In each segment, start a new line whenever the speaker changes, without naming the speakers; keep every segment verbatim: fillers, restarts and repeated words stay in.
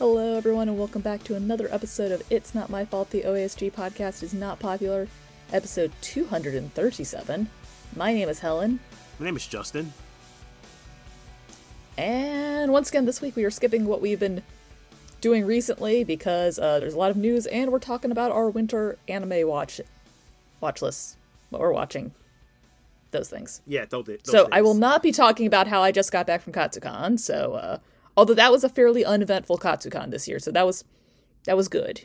Hello, everyone, and welcome back to another episode of It's Not My Fault the O A S G podcast is not popular, episode two hundred thirty-seven. My name is Helen.
My name is Justin.
And once again, this week we are skipping what we've been doing recently because uh, there's a lot of news, and we're talking about our winter anime watch watch lists, what we're watching, those things.
Yeah, those, those
So
things.
I will not be talking about how I just got back from Katsucon, so... Uh, Although that was a fairly uneventful Katsucon this year, so that was that was good.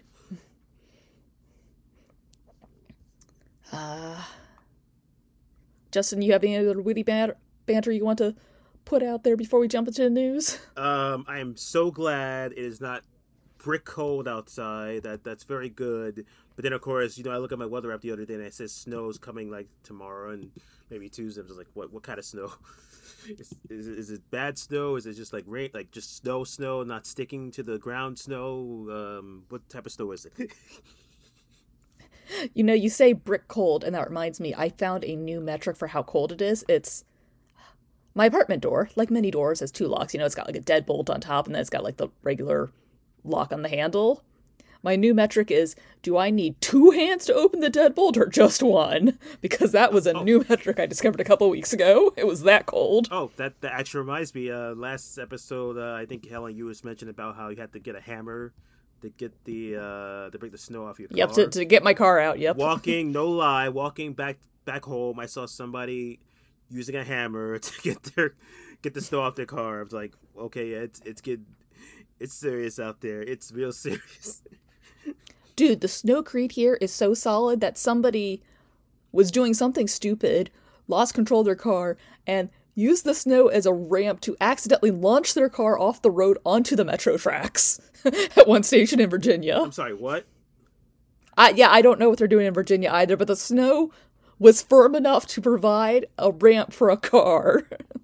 Uh, Justin, you have any other witty ban- banter you want to put out there before we jump into the news?
Um, I am so glad it is not brick cold outside. That that's very good. But then, of course, you know, I look at my weather app the other day and it says snow's coming like tomorrow and maybe Tuesday. I was like, what what kind of snow? Is, is, is it bad snow? Is it just like rain, like just snow, snow, not sticking to the ground snow? Um, what type of snow is it?
You know, you say brick cold, and that reminds me, I found a new metric for how cold it is. It's my apartment door, like many doors, has two locks. You know, it's got like a deadbolt on top, and then it's got like the regular lock on the handle. My new metric is, do I need two hands to open the deadbolt or just one? Because that was a oh. new metric I discovered a couple weeks ago. It was that cold.
Oh, that, that actually reminds me. Uh, last episode, uh, I think, Helen, you was mentioning about how you had to get a hammer to get the, uh, to break the snow off your car.
Yep, to, to get my car out, yep.
Walking, no lie, walking back back home, I saw somebody using a hammer to get their get the snow off their car. I was like, okay, yeah, it's, it's getting, it's serious out there. It's real serious.
Dude, the snowcrete here is so solid that somebody was doing something stupid, lost control of their car, and used the snow as a ramp to accidentally launch their car off the road onto the metro tracks at one station in Virginia.
I'm sorry, what?
I, yeah, I don't know what they're doing in Virginia either, but the snow was firm enough to provide a ramp for a car.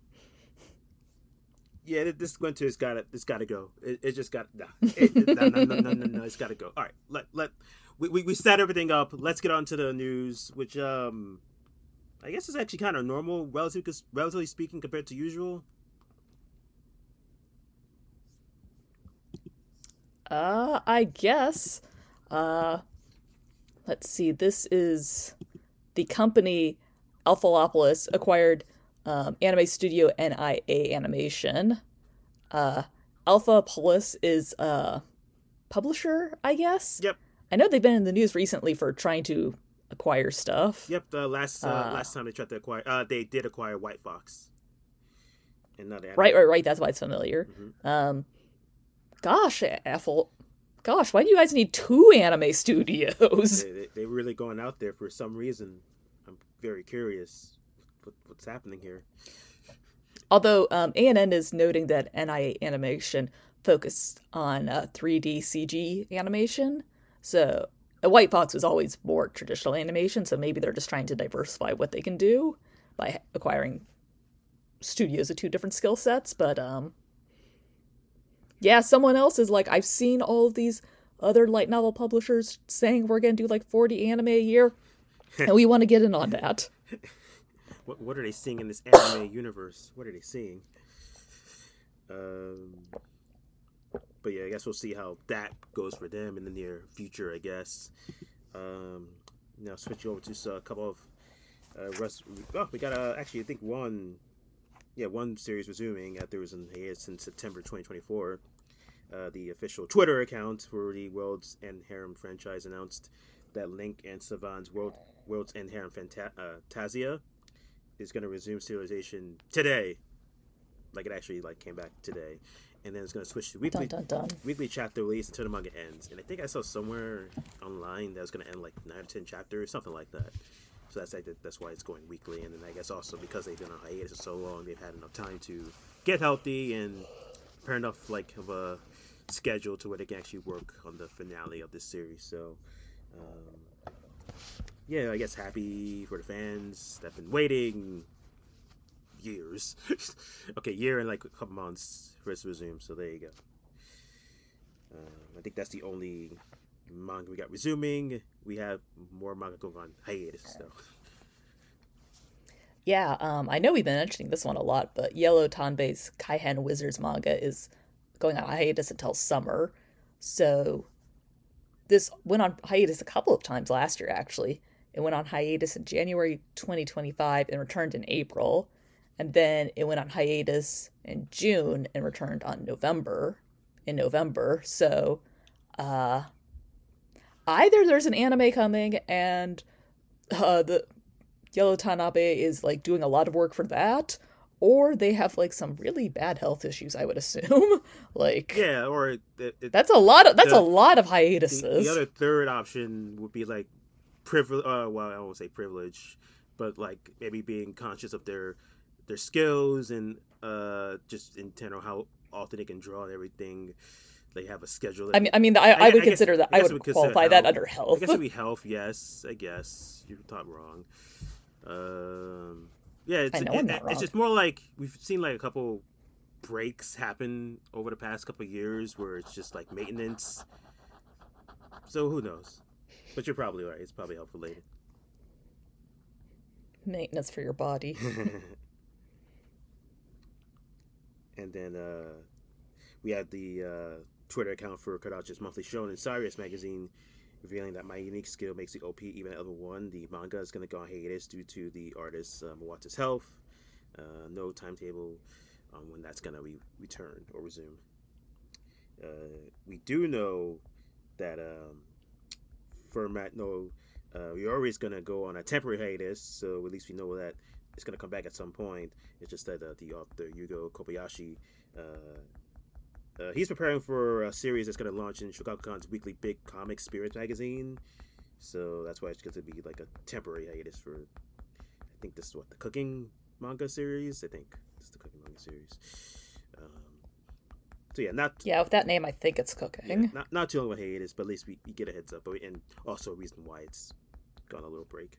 Yeah, this winter has got to. It's got to go. It, it just got nah. It, no, no, no, no, no, no. It's got to go. All right, let let we, we we set everything up. Let's get on to the news, which um, I guess is actually kind of normal, relatively relatively speaking, compared to usual.
Uh, I guess. Uh, let's see. This is the company Alphalopolis acquired. Um, anime studio N I A Animation. Uh, Alphapolis is a publisher, I guess?
Yep.
I know they've been in the news recently for trying to acquire stuff.
Yep, the last uh,
uh,
last time they tried to acquire, uh, they did acquire White Fox.
Another right, right, right, that's why it's familiar. Mm-hmm. Um, gosh, Ethel, gosh, why do you guys need two anime studios?
They, they, they're really going out there for some reason. I'm very curious. What's happening here?
Although um, A N N is noting that N I A Animation focused on uh, three D C G animation. So uh, White Fox was always more traditional animation, so maybe they're just trying to diversify what they can do by acquiring studios of two different skill sets. But um, yeah, someone else is like, I've seen all of these other light novel publishers saying we're going to do like forty anime a year, and we want to get in on that.
What what are they seeing in this anime universe? What are they seeing? Um, but yeah, I guess we'll see how that goes for them in the near future, I guess. Um, now switching over to a couple of uh, rest. Oh, we got uh, actually I think one, yeah, one series resuming. Uh, there was in hiatus in September twenty twenty-four. Uh, the official Twitter account for the World's End Harem franchise announced that Link and Savan's World World's End Harem Fantasia is going to resume serialization today, like it actually like came back today, and then it's going to switch to weekly
dun, dun, dun.
weekly chapter release until the manga ends. And I think I saw somewhere online that was going to end like nine or ten chapters, something like that. So that's like that's why it's going weekly. And then I guess also because they've been on hiatus for so long, they've had enough time to get healthy and prepare enough like of a schedule to where they can actually work on the finale of this series. So. Um, Yeah, I guess happy for the fans that have been waiting years. Okay, year and like a couple months for it to resume, so there you go. Uh, I think that's the only manga we got resuming. We have more manga going on hiatus, though.
Yeah, um, I know we've been mentioning this one a lot, but Yellow Tanbei's Kaihen Wizards manga is going on hiatus until summer. So this went on hiatus a couple of times last year, actually. It went on hiatus in January twenty twenty-five and returned in April. And then it went on hiatus in June and returned on November, in November. So uh, either there's an anime coming and uh, the Yellow Tanabe is like doing a lot of work for that, or they have like some really bad health issues, I would assume. Like
Yeah, or it, it,
that's a lot of that's a
the,
lot of
the the
hiatuses.
other third option would be like privilege. Uh, well, I won't say privilege, but like maybe being conscious of their their skills and uh just in general how often they can draw and everything. They have a schedule
I
that
mean,
they.
I mean, I,
I,
I would
I guess
consider that
I
I
guess we
would
consider
qualify that
health.
under
I
health.
guess it'd be health. Yes, I guess you're not wrong. Um, yeah, it's
I know I'm
it,
not
it's
wrong.
just more like we've seen like a couple breaks happen over the past couple of years where it's just like maintenance. So who knows? But you're probably right. It's probably health related.
Maintenance for your body.
And then uh, we had the uh, Twitter account for Kodachi's Monthly Shonen Sirius magazine revealing that My Unique Skill makes the O P even at level one. The manga is going to go on hiatus due to the artist uh, Mawata's health. Uh, no timetable on when that's going to re- return or resume. Uh, we do know that um, Format No uh, Yori is going to go on a temporary hiatus, so at least we know that it's going to come back at some point. It's just that uh, the author Yugo Kobayashi uh, uh, he's preparing for a series that's going to launch in Shogakukan's weekly Big Comic Spirits magazine. So that's why it's going to be like a temporary hiatus for, I think this is what, the cooking manga series? I think this is the cooking manga series. Um, so yeah, not
Yeah, with that name, I think it's
yeah,
cooking.
not not too long of a hiatus, but at least we, we get a heads up, but we, and also a reason why it's gone a little break.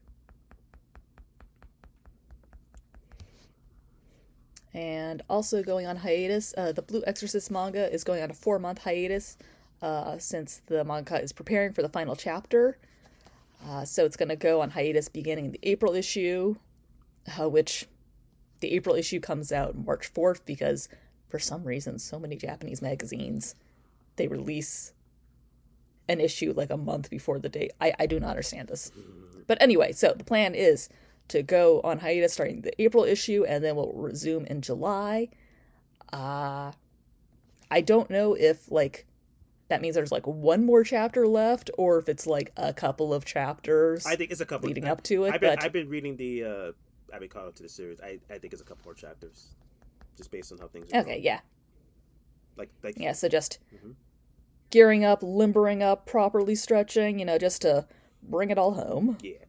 And also going on hiatus, uh, the Blue Exorcist manga is going on a four month hiatus uh, since the manga is preparing for the final chapter. Uh, so it's going to go on hiatus beginning the April issue, uh, which the April issue comes out March fourth because for some reason, so many Japanese magazines, they release an issue like a month before the date. I, I do not understand this. But anyway, so the plan is to go on hiatus starting the April issue and then we'll resume in July. Uh, I don't know if like that means there's like one more chapter left or if it's like a couple of
I
chapters
think it's a couple.
leading
I,
up to it,
I've been
but
I've been reading the uh, I've been caught up to the series. I, I think it's a couple more chapters, just based on how things are
okay,
going.
yeah.
Like like
Yeah, so just
mm-hmm.
gearing up, limbering up, properly stretching, you know, just to bring it all home.
Yeah.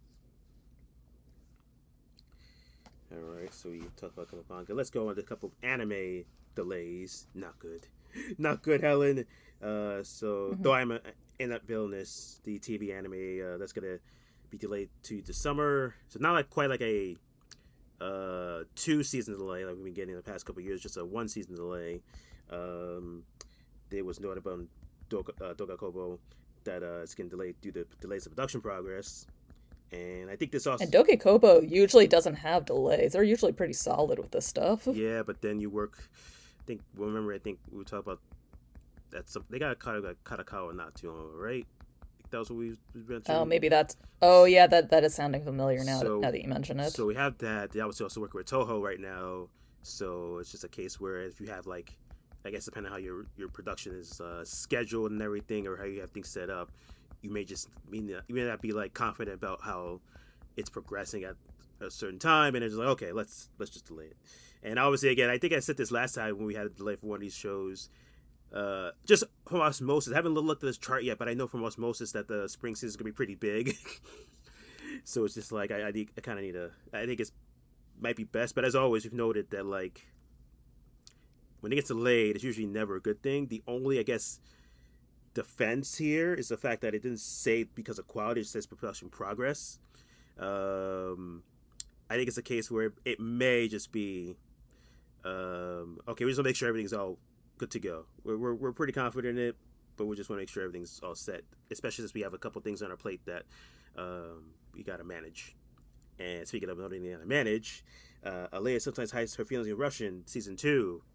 All right, so we talked about a couple of manga. Let's go on to a couple of anime delays. Not good, not good, Helen. Uh, so
Mm-hmm.
though I'm a, in that villainous, the T V anime uh, that's gonna be delayed to the summer. So not like quite like a uh two season delay like we've been getting in the past couple of years. Just a one season delay. Um, there was noted about Doga, uh, Doga Kobo that uh, it's getting delayed due to delays of production progress. And I think this also
And Doge Kobo usually doesn't have delays. They're usually pretty solid with this stuff.
yeah, but then you work. I think remember. I think we were talking about that. Some they got a cut like Katakawa not too long ago, right? That was what we
Oh,
mentioned.
maybe that's. Oh, yeah, that that is sounding familiar now. Now
So,
that you mention it.
so we have that. They obviously also working with Toho right now. So it's just a case where if you have like, I guess depending on how your your production is uh, scheduled and everything, or how you have things set up, you may just mean you may not be like confident about how it's progressing at a certain time, and it's like okay, let's let's just delay it. And obviously, again, I think I said this last time when we had a delay for one of these shows. Uh, just from osmosis, I haven't looked at this chart yet, but I know from osmosis that the spring season is gonna be pretty big. So it's just like I I, need, I kind of need a. I think it's might be best, but as always, we've noted that like when it gets delayed, it's usually never a good thing. The only I guess defense here is the fact that it didn't say because of quality; it says production progress. Um, I think it's a case where it may just be um, okay. We just want to make sure everything's all good to go. We're, we're, we're pretty confident in it, but we just want to make sure everything's all set, especially since we have a couple things on our plate that um, we got to manage. And speaking of nothing to manage, uh, Alea sometimes hides her feelings in Russian season two.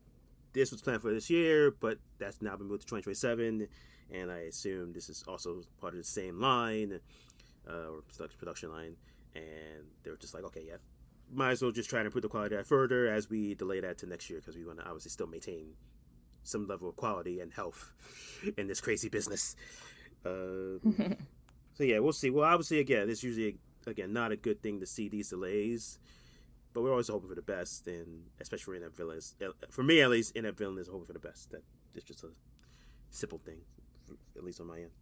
this was planned for this year, but that's now been moved to twenty twenty-seven, and I assume this is also part of the same line, uh, or production line, and they were just like, okay, yeah, might as well just try to improve the quality of that further as we delay that to next year, because we want to obviously still maintain some level of quality and health in this crazy business. Uh, so yeah, we'll see. Well, obviously, again, it's usually, again, not a good thing to see these delays, but we're always hoping for the best, and especially for in-app villains. For me, at least, in-app villain is hoping for the best. That it's just a simple thing, at least on my end.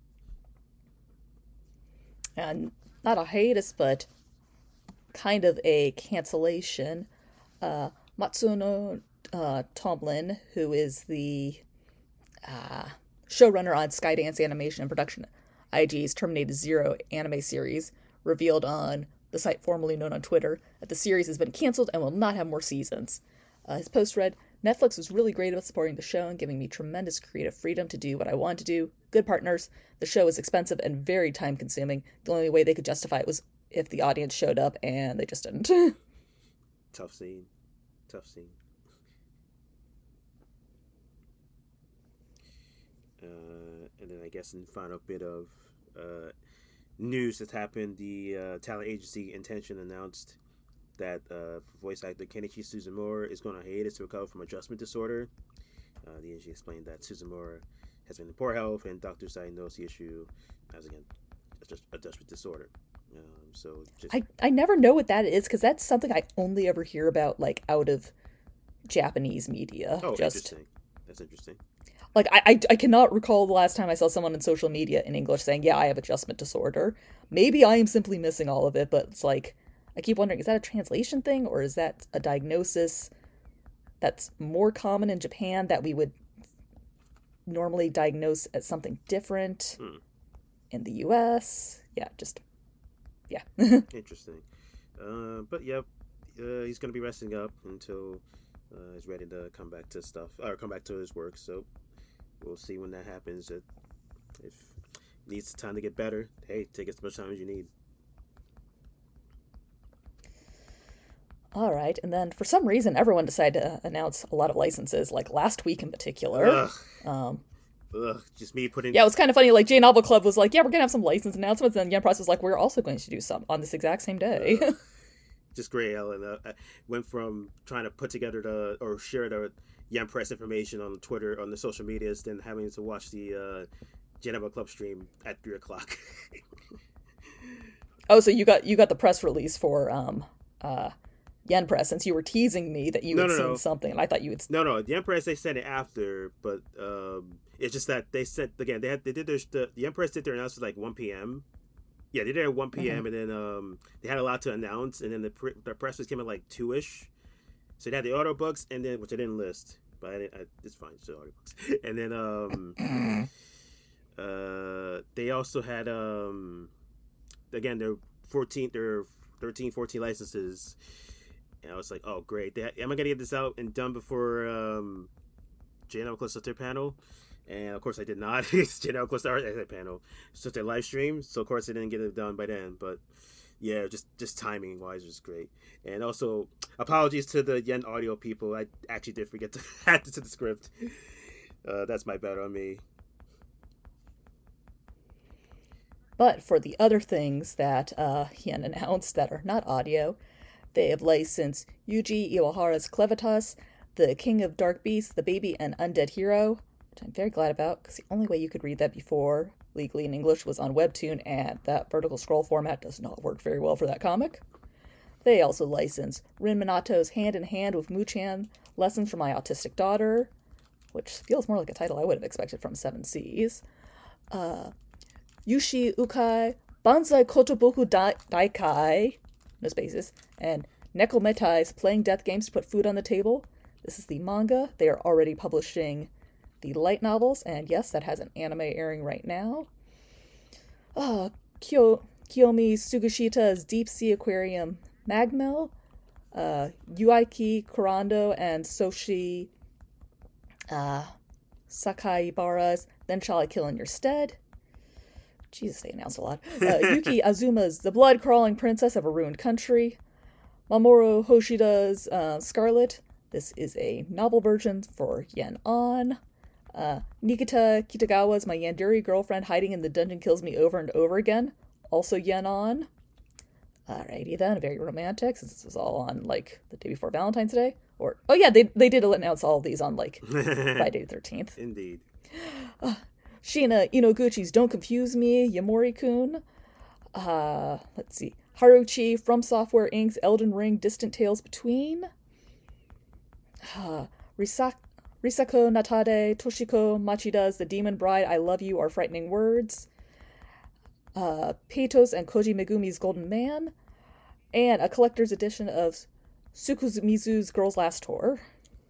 And not a hiatus, but kind of a cancellation. Uh, Matsuno uh, Tomlin, who is the uh, showrunner on Skydance Animation and Production, I G's Terminated Zero anime series, revealed on the site formerly known on Twitter that the series has been canceled and will not have more seasons. Uh, his post read, Netflix was really great about supporting the show and giving me tremendous creative freedom to do what I wanted to do. Good partners. The show was expensive and very time consuming. The only way they could justify it was if the audience showed up, and they just didn't.
Tough scene. Tough scene. Uh, and then I guess in the final bit of uh, news that's happened, the uh, talent agency Intention announced that uh, voice actor Kenichi Suzumura is going on hiatus to recover from adjustment disorder. Uh, the agency explained that Suzumura has been in poor health, and doctors diagnosed the issue as, again, just adjustment disorder. Um, so just...
I, I never know what that is, because that's something I only ever hear about, like, out of Japanese media.
Oh,
just...
interesting. That's interesting.
Like, I, I, I cannot recall the last time I saw someone in social media in English saying, yeah, I have adjustment disorder. Maybe I am simply missing all of it, but it's like, I keep wondering, is that a translation thing, or is that a diagnosis that's more common in Japan that we would normally diagnose as something different
hmm.
in the U S? Yeah, just, yeah.
Interesting. Uh, but, yep, uh, he's going to be resting up until uh, he's ready to come back to stuff, or come back to his work, so... We'll see when that happens. If it needs time to get better, hey, take as much time as you need.
All right, and then for some reason, everyone decided to announce a lot of licenses, like last week in particular.
Ugh.
Um,
Ugh, just me putting...
Yeah, it was kind of funny. Like, J Novel Club was like, yeah, we're going to have some license announcements, and then Yen Press was like, we're also going to do some on this exact same day.
Uh, just great, Ellen. Uh, I went from trying to put together the, or share the Yen Press information on Twitter, on the social medias, then having to watch the uh, Geneva Club stream at three o'clock.
Oh, so you got you got the press release for um uh Yen Press, since you were teasing me that you
no,
had
no,
seen
no.
something, and I thought you would.
No, no, the Yen Press they sent it after, but um, it's just that they sent again. They had they did their the, the Yen Press did their announcement like one p.m. Yeah, they did it at one p.m. Mm-hmm. and then um they had a lot to announce, and then the pre- the press was came at like two ish. So they had the audio books, and then which I didn't list, but I, I, it's fine. It's the audio books, and then um, uh, they also had um, again their fourteen, their thirteen, fourteen licenses, and I was like, oh great, they, am I gonna get this out and done before um, J N L Club their panel? And of course I did not. It's J N L Club their panel, it's just their live stream, so of course I didn't get it done by then, but. Yeah, just just timing wise was great, and also apologies to the Yen Audio people. I actually did forget to add this to the script. Uh, that's my bad on me.
But for the other things that uh, Yen announced that are not audio, they have licensed Yuji Iwahara's Clevitas, The King of Dark Beasts, The Baby and Undead Hero, which I'm very glad about, because the only way you could read that before legally in English was on Webtoon, and that vertical scroll format does not work very well for that comic. They also license Rin Minato's Hand in Hand with Muchan, Lessons for My Autistic Daughter, which feels more like a title I would have expected from Seven Seas. Uh, Yushi Ukai, Banzai Kotoboku Dai- Daikai, no spaces, and Nekometai's Playing Death Games to Put Food on the Table. This is the manga. They are already publishing the light novels, and yes, that has an anime airing right now. Uh, Kyo, Kiyomi Sugushita's Deep Sea Aquarium Magmel, uh, Yuiki Kurando and Soshi uh, Sakaibara's Then Shall I Kill in Your Stead. Jesus, they announced a lot. Uh, Yuki Azuma's The Blood-Crawling Princess of a Ruined Country. Mamoru Hoshida's uh, Scarlet, This is a novel version for Yen On. Uh, Nikita Kitagawa is my Yandere girlfriend hiding in the dungeon kills me over and over again. Also Yen On. Alrighty then, very romantic, since this was all on, like, the day before Valentine's Day. Or, oh yeah, they, they did announce all of these on, like, Friday the thirteenth.
Indeed.
Uh, Shina Inoguchi's Don't Confuse Me, Yamori-kun. Uh, let's see. Haruchi, From Software Incorporated's Elden Ring, Distant Tales Between. Uh, Risak- Risako Natade, Toshiko Machida's The Demon Bride, I Love You Are Frightening Words. Uh, Peitos and Koji Megumi's Golden Man. And a collector's edition of Sukumizu's Girls Last Tour.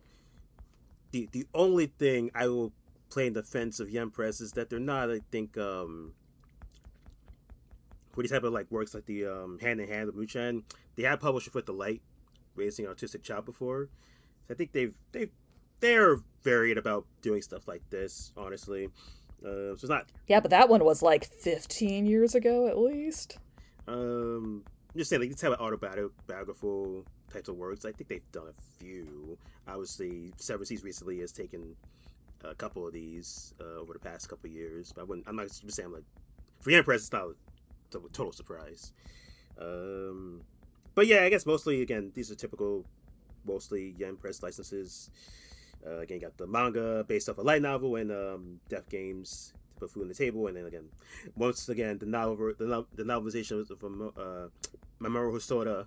The the only thing I will play in defense of Yen Press is that they're not, I think, um, for these type of like works like the um, Hand in Hand with Muchan, they have published Foot the Light, Raising Artistic Child before. So I think they've they they're varied about doing stuff like this. Honestly, uh, so it's not.
Yeah, but that one was like fifteen years ago at least.
Um, I'm just saying, like these type of autobiographical types of works. I think they've done a few. Obviously, Seven Seas recently has taken a couple of these uh, over the past couple of years. But I wouldn't, I'm not just saying like for Yen Press, it's not a total surprise. Um, but yeah, I guess mostly again these are typical, mostly Yen Press licenses. Uh, again, got the manga based off a light novel and um, Death Games to put food on the table, and then again, once again the novel, the, no, the novelization from uh, Mamoru Hosoda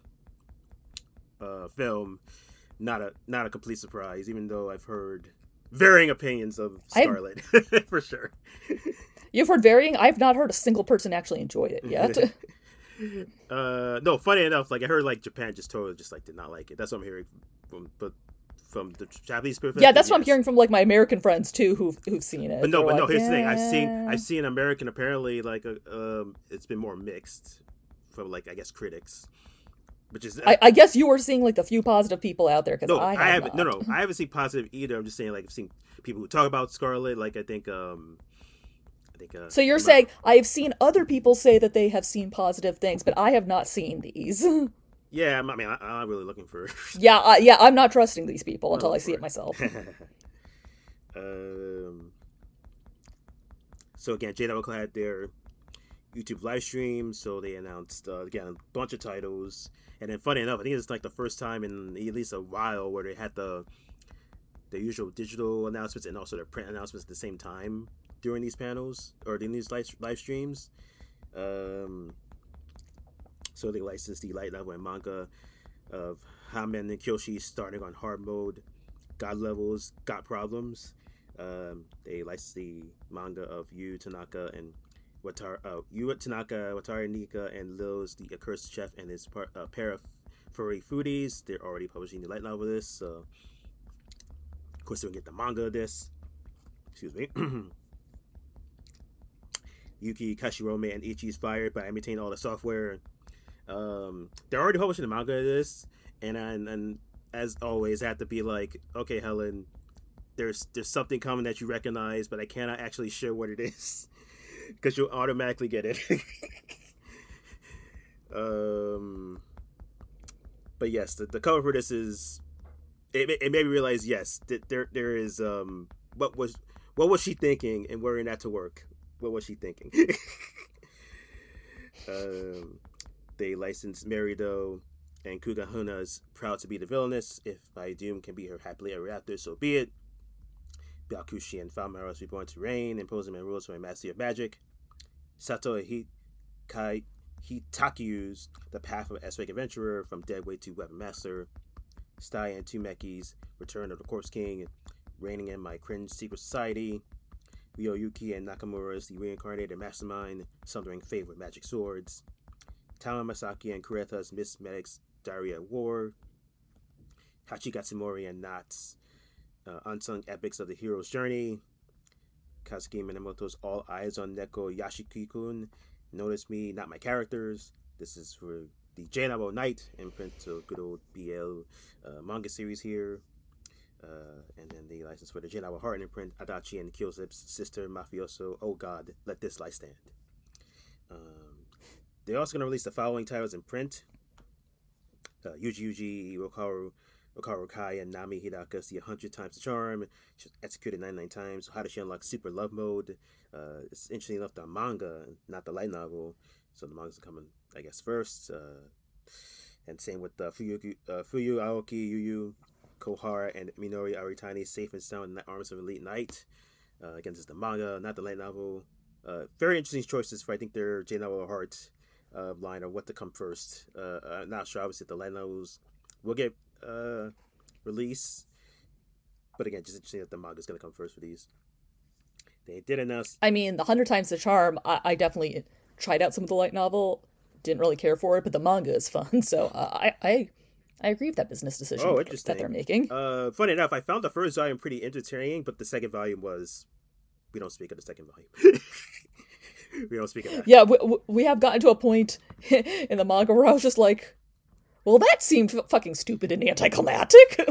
uh, film. Not a not a complete surprise, even though I've heard varying opinions of Scarlet for sure.
You've heard varying? I've not heard a single person actually enjoy it yet.
uh, no, funny enough, like I heard like Japan just totally just like did not like it. That's what I'm hearing from, but from the Japanese perspective.
Yeah, that's
yes.
what I'm hearing from like my American friends too, who've who've seen it.
But no,
They're
but no.
like,
Here's the thing: I've
"Eh."
seen I've seen American apparently like a, um, it's been more mixed from like I guess critics. Which is,
I, I guess you were seeing like the few positive people out there because
no,
I, have
I haven't.
not.
No, no, I haven't seen positive either. I'm just saying, like, I've seen people who talk about Scarlet. Like, I think, um, I think. Uh,
so you're
I'm
saying
not,
I've seen other people say that they have seen positive things, but I have not seen these.
yeah, I mean, I, I'm not really looking for.
yeah, uh, yeah, I'm not trusting these people until I see
it.
it myself.
um. So again, J W had their YouTube live stream, so they announced uh, again a bunch of titles. And then, funny enough, I think it's like the first time in at least a while where they had the the usual digital announcements and also their print announcements at the same time during these panels or during these live, live streams. Um, so they licensed the light novel and manga of Hamen and Kyoshi starting on hard mode, God levels, got problems. Um, they licensed the manga of Yu Tanaka and Watar, uh, Yu Tanaka, Wataru Nika, and Lil's The Accursed Chef and his par, uh, pair of furry foodies. They're already publishing the light novel of this. So, of course, they'll get the manga of this. Excuse me. Yuki Kashirome and Ichi's fired, but I maintain all the software. Um, they're already publishing the manga of this, and, and and as always, I have to be like, okay, Helen, there's there's something coming that you recognize, but I cannot actually share what it is. Because you'll automatically get it. um, but yes, the, the cover for this is it, it made me realize yes that there there is um what was what was she thinking and wearing that to work? What was she thinking? um, they licensed Merido and Kugahuna's Proud to be the Villainess. If Doom can be her happily ever after, so be it. Byakushi and Falmaros reborn to reign, imposing my rules for a mastery of magic. Sato Hikai Hitakyu's The Path of an S-Rank Adventurer from Deadweight to Weapon Master. Stai and Tumeki's Return of the Corpse King, reigning in my cringe secret society. Ryoyuki and Nakamura's The Reincarnated Mastermind, sundering fate with magic swords. Tama Masaki and Kureta's Miss Medic's Diary at War. Hachigatsumori and Knots. Uh, Unsung Epics of the Hero's Journey. Kazuki Minamoto's All Eyes on Neko Yashiki-kun. Notice Me, Not My Characters. This is for the J-Novel Knight imprint, so good old B L uh, manga series here. Uh, and then the license for the J-Novel Heart imprint, Adachi and Kyoslip's Sister Mafioso. Oh God, Let This Light Stand. Um, they're also going to release the following titles in print. Uh, Yuji Yuji Rokaru Okaru Kai and Nami Hidaka see one hundred times the charm. She's executed ninety-nine times. How does she unlock Super Love Mode? Uh, it's interesting enough, the manga, not the light novel. So the manga's coming, I guess, first. Uh, and same with uh, Fuyu, uh, Fuyu Aoki, Yuyu, Kohara, and Minori Aritani safe and sound in the arms of Elite Knight. Uh, again, this is the manga, not the light novel. Uh, very interesting choices for, I think, their J Novel Heart uh, line, or what to come first. Uh, I'm not sure, obviously, if the light novels will get uh, released. But again, just interesting that the manga is going to come first for these. They did announce.
I mean, the Hundred Times the Charm, I, I definitely tried out some of the light novel, didn't really care for it, but the manga is fun. So uh, I, I I agree with that business decision
Oh,
that
interesting.
they're making.
Uh, funny enough, I found the first volume pretty entertaining, but the second volume was. We don't speak of the second volume. We don't speak of that.
Yeah, we, we have gotten to a point in the manga where I was just like, well, that seemed f- fucking stupid and anticlimactic.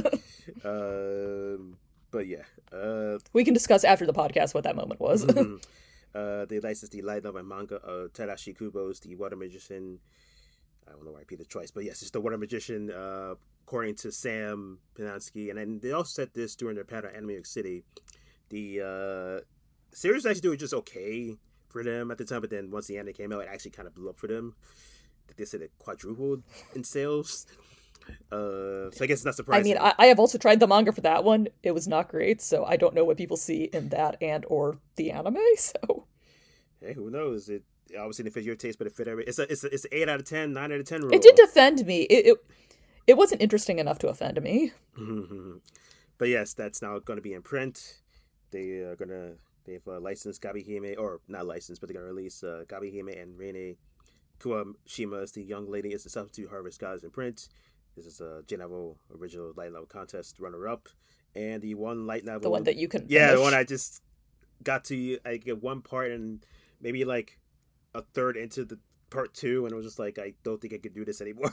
Um, but yeah. Uh,
we can discuss after the podcast what that moment was.
mm-hmm. uh, they licensed the light novel and manga of Tadashi Kubo's The Water Magician. I don't know why I repeated twice, but yes, it's The Water Magician, uh, according to Sam Pinansky. And then they also said this during their panel at Anime York City. The uh, series actually doing just okay for them at the time, but then once the anime came out, it actually kind of blew up for them. They said it quadrupled in sales. Uh, so I guess it's not surprising.
I mean, I, I have also tried the manga for that one. It was not great, so I don't know what people see in that and or the anime. So,
hey, who knows? It obviously didn't fit your taste, but it fit every. It's a it's a, it's an eight out of ten, nine out of ten rule.
It did defend me. It it, it wasn't interesting enough to offend me.
But yes, that's now going to be in print. They are gonna they've uh, licensed Gabihime, or not licensed, but they're gonna release uh, Gabihime and Reine Kuwashima as the young lady is the substitute harvest goddess in print. This is a J Novel original light novel contest runner up, and the one light novel,
The one that you can
yeah,
finish.
the one I just got to. I get one part and maybe like a third into the part two, and I was just like, I don't think I could do this anymore.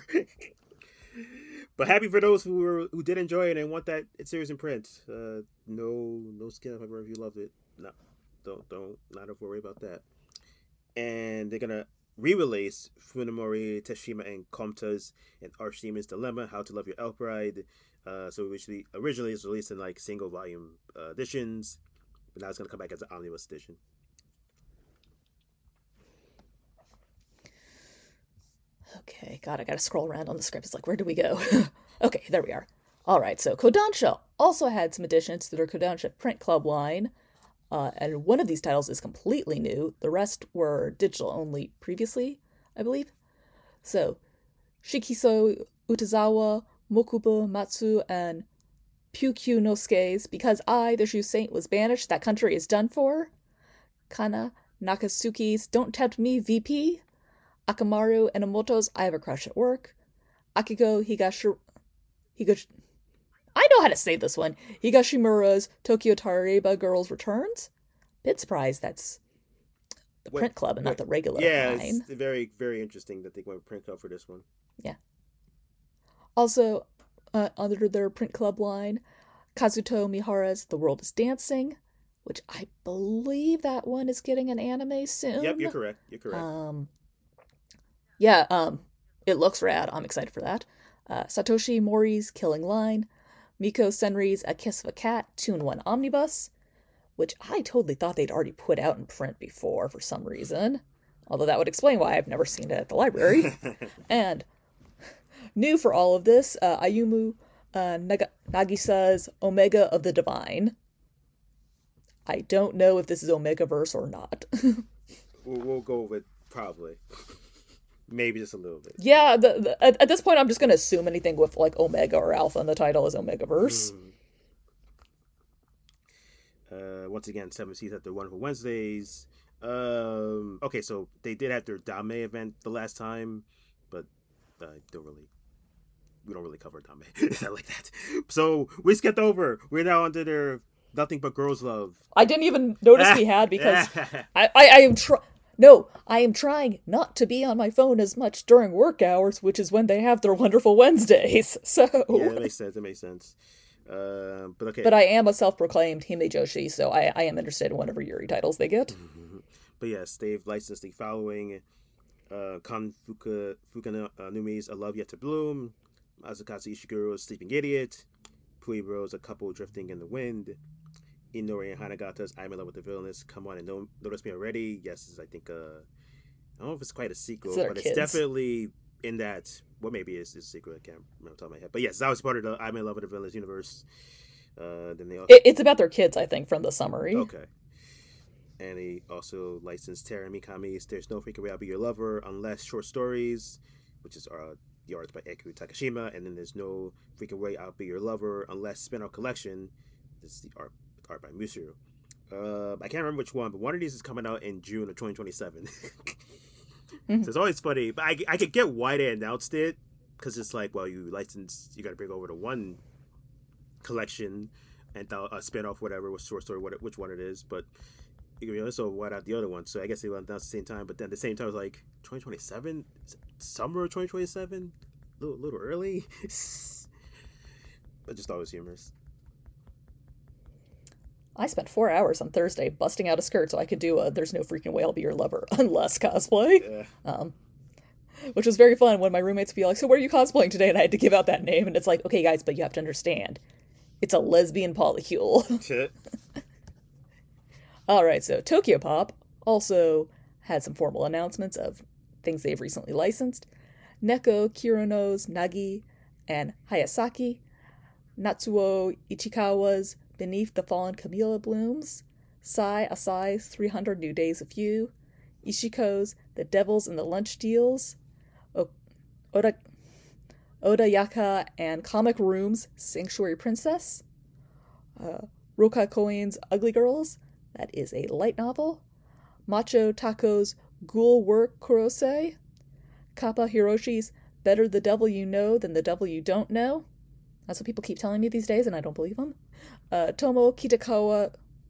But happy for those who were who did enjoy it and want that series in print. Uh, no, no skin up if you loved it. No, don't, don't, not have to worry about that. And they're gonna re-release Funimori Teshima and Komta's and Archdemon's Dilemma: How to Love Your Elf Bride. Uh, so originally, originally it's released in like single volume uh, editions, but now it's gonna come back as an omnibus edition.
Okay, God, I gotta scroll around on the script. It's like, where do we go? Okay, there we are. All right, so Kodansha also had some additions to their Kodansha Print Club line, uh, and one of these titles is completely new. The rest were digital only previously, I believe. So, Shikiso Utazawa, Mokuba Matsu, and Pyukyu no Suke's Because I, the Shoe Saint, was banished, that country is done for. Kana Nakasuki's Don't Tempt Me V P. Akamaru Enomoto's I Have a Crush at Work. Akiko Higashi... Higashi... I know how to say this one. Higashimura's Tokyo Tarareba Girls Returns. Bit surprised that's the
Wait,
print club and
wait,
not the regular
yeah,
line.
it's very, very interesting that they went with print club for this one.
Yeah. Also, uh, under their print club line, Kazuto Mihara's The World is Dancing, which I believe that one is getting an anime soon.
Yep, you're correct. You're correct.
Um, yeah, um, it looks rad. I'm excited for that. Uh, Satoshi Mori's Killing Line, Miko Senri's A Kiss of a Cat two-in-one Omnibus, which I totally thought they'd already put out in print before for some reason. Although that would explain why I've never seen it at the library. And new for all of this, uh, Ayumu uh, Naga- Nagisa's Omega of the Divine. I don't know if this is Omegaverse or not.
we'll, we'll go with probably. Maybe just a little bit.
Yeah, the, the, at, at this point, I'm just going to assume anything with like Omega or Alpha in the title is Omegaverse.
Mm. Uh, once again, seven seats at the Wonderful Wednesdays. Um, okay, so they did have their Dame event the last time, but uh, don't really. We don't really cover Dame. It's not like that. So we skipped over. We're now under their Nothing But Girls Love.
I didn't even notice we had because I, I, I am trying. No, I am trying not to be on my phone as much during work hours, which is when they have their Wonderful Wednesdays. So
yeah, that makes sense. That makes sense. Uh, but okay.
But I am a self-proclaimed Hime Joshi, so I, I am interested in whatever Yuri titles they get.
Mm-hmm. But yes, they've licensed the following: uh, Kan Fuka Fukanumi's A Love Yet to Bloom, Azukatsu Ishiguro's Sleeping Idiot, Puibro's A Couple Drifting in the Wind, Inori and Hanagata's I'm in Love with the Villainess. Come on and no- notice me already. Yes, I think uh, I don't know if it's quite a sequel,
It's
but it's
kids.
definitely in that. What maybe is, is a sequel? I can't remember off the top of my head. But yes, that was part of the I'm in Love with the Villainess universe. Uh, then they also,
It, it's about their kids, I think, from the summary.
Okay. And he also licensed Terra Mikami's There's No Freaking Way I'll Be Your Lover, Unless Short Stories, which is uh, the art by Eku Takashima. And then there's No Freaking Way I'll Be Your Lover, Unless Spin-off Collection. This is the art, art by Musuru. Uh, I can't remember which one, but one of these is coming out in June of twenty twenty-seven. Mm-hmm. So it's always funny. But I, I could get why they announced it, because it's like, well, you license, you got to bring over the one collection and a spin-off, whatever, with short story, what, which one it is. But you know, so why not the other one? So I guess they went down at the same time, but then at the same time, it was like twenty twenty-seven, summer twenty twenty-seven, a little, little early. I just thought it was humorous.
I spent four hours on Thursday busting out a skirt so I could do a There's No Freaking Way I'll Be Your Lover Unless cosplay. Yeah. Um, which was very fun when my roommates would be like, so where are you cosplaying today? And I had to give out that name. And it's like, okay, guys, but you have to understand. It's a lesbian polycule.
Shit.
All right, so Tokyo Pop also had some formal announcements of things they've recently licensed. Neko Kirono's Nagi and Hayasaki, Natsuo Ichikawa's Beneath the Fallen Camellia Blooms, Sai Asai's three hundred New Days of You, Ishiko's The Devils in the Lunch Deals, o- Oda, Odayaka and Comic Room's Sanctuary Princess, uh, Rokai Koen's Ugly Girls, that is a light novel, Macho Taco's Ghoul Work Kurose, Kappa Hiroshi's Better the Devil You Know Than the Devil You Don't Know. That's what people keep telling me these days, and I don't believe them. Uh, Tomo Kitakawa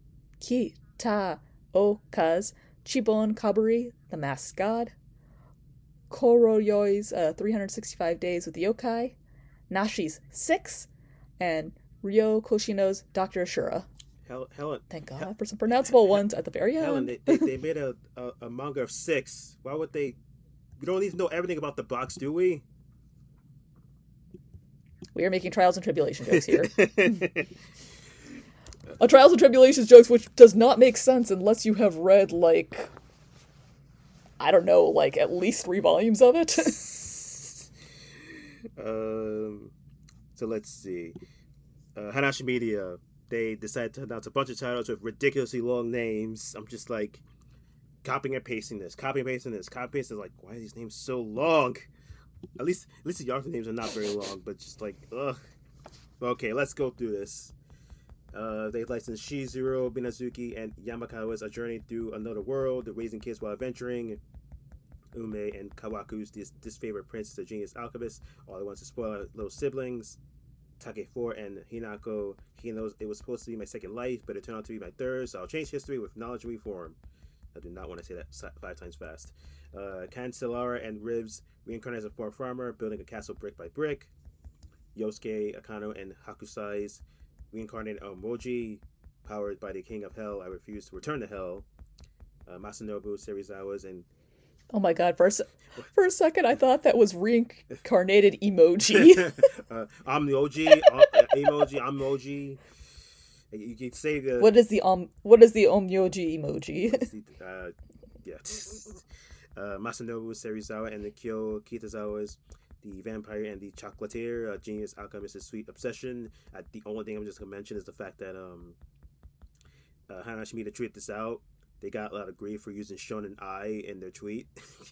Kitaoka's Chibon Kaburi, The Masked God. Koroyoi's uh, three hundred sixty-five Days with the Yokai. Nashi's Six. And Ryo Koshino's Doctor Ashura.
Hel- Helen.
Thank God
Hel-
for some pronounceable ones at the very
Helen,
end.
they, they, they made a, a, a manga of six. Why would they... We don't need to know everything about the box, do we?
We are making trials and tribulation jokes here. A trials and tribulations jokes which does not make sense unless you have read, like, I don't know, like at least three volumes of it.
um, so let's see. Uh, Hanashi Media, they decided to announce a bunch of titles with ridiculously long names. I'm just like, copying and pasting this, copying and pasting this, copying and pasting. Like, why are these names so long? At least, at least the Yakuza names are not very long, but just like, ugh. Okay, let's go through this. Uh, they licensed Shizuru, Minazuki, and Yamakawa's A Journey Through Another World, Raising Kids While Adventuring. Ume and Kawaku's Dis- Disfavored Prince, The Genius Alchemist, All At Once to Spoil Our Little Siblings. Take four and Hinako Hino's It Was Supposed to Be My Second Life, but it turned out to be my third, so I'll change history with knowledge and reform. I do not want to say that five times fast. Uh, Cancellara and Ribs reincarnated as a poor farmer, building a castle brick by brick. Yosuke Akano and Hakusai's reincarnated Omoji, powered by the King of Hell, I refuse to return to hell. Uh, Masanobu Serizawa's and
Oh my god, for a, se- for a second I thought that was reincarnated emoji.
uh, I'm the O G, uh, emoji, I'm emoji. You can say the...
What is the um? What is the omyoji emoji?
uh, yeah. Uh, Masanobu Serizawa and the Kyo Kitazawa's The Vampire and the Chocolatier, uh, Genius Alchemist's Sweet Obsession. Uh, the only thing I'm just going to mention is the fact that um, uh, Hanashi Media tweeted this out. They got a lot of grief for using Shonen Ai in their tweet.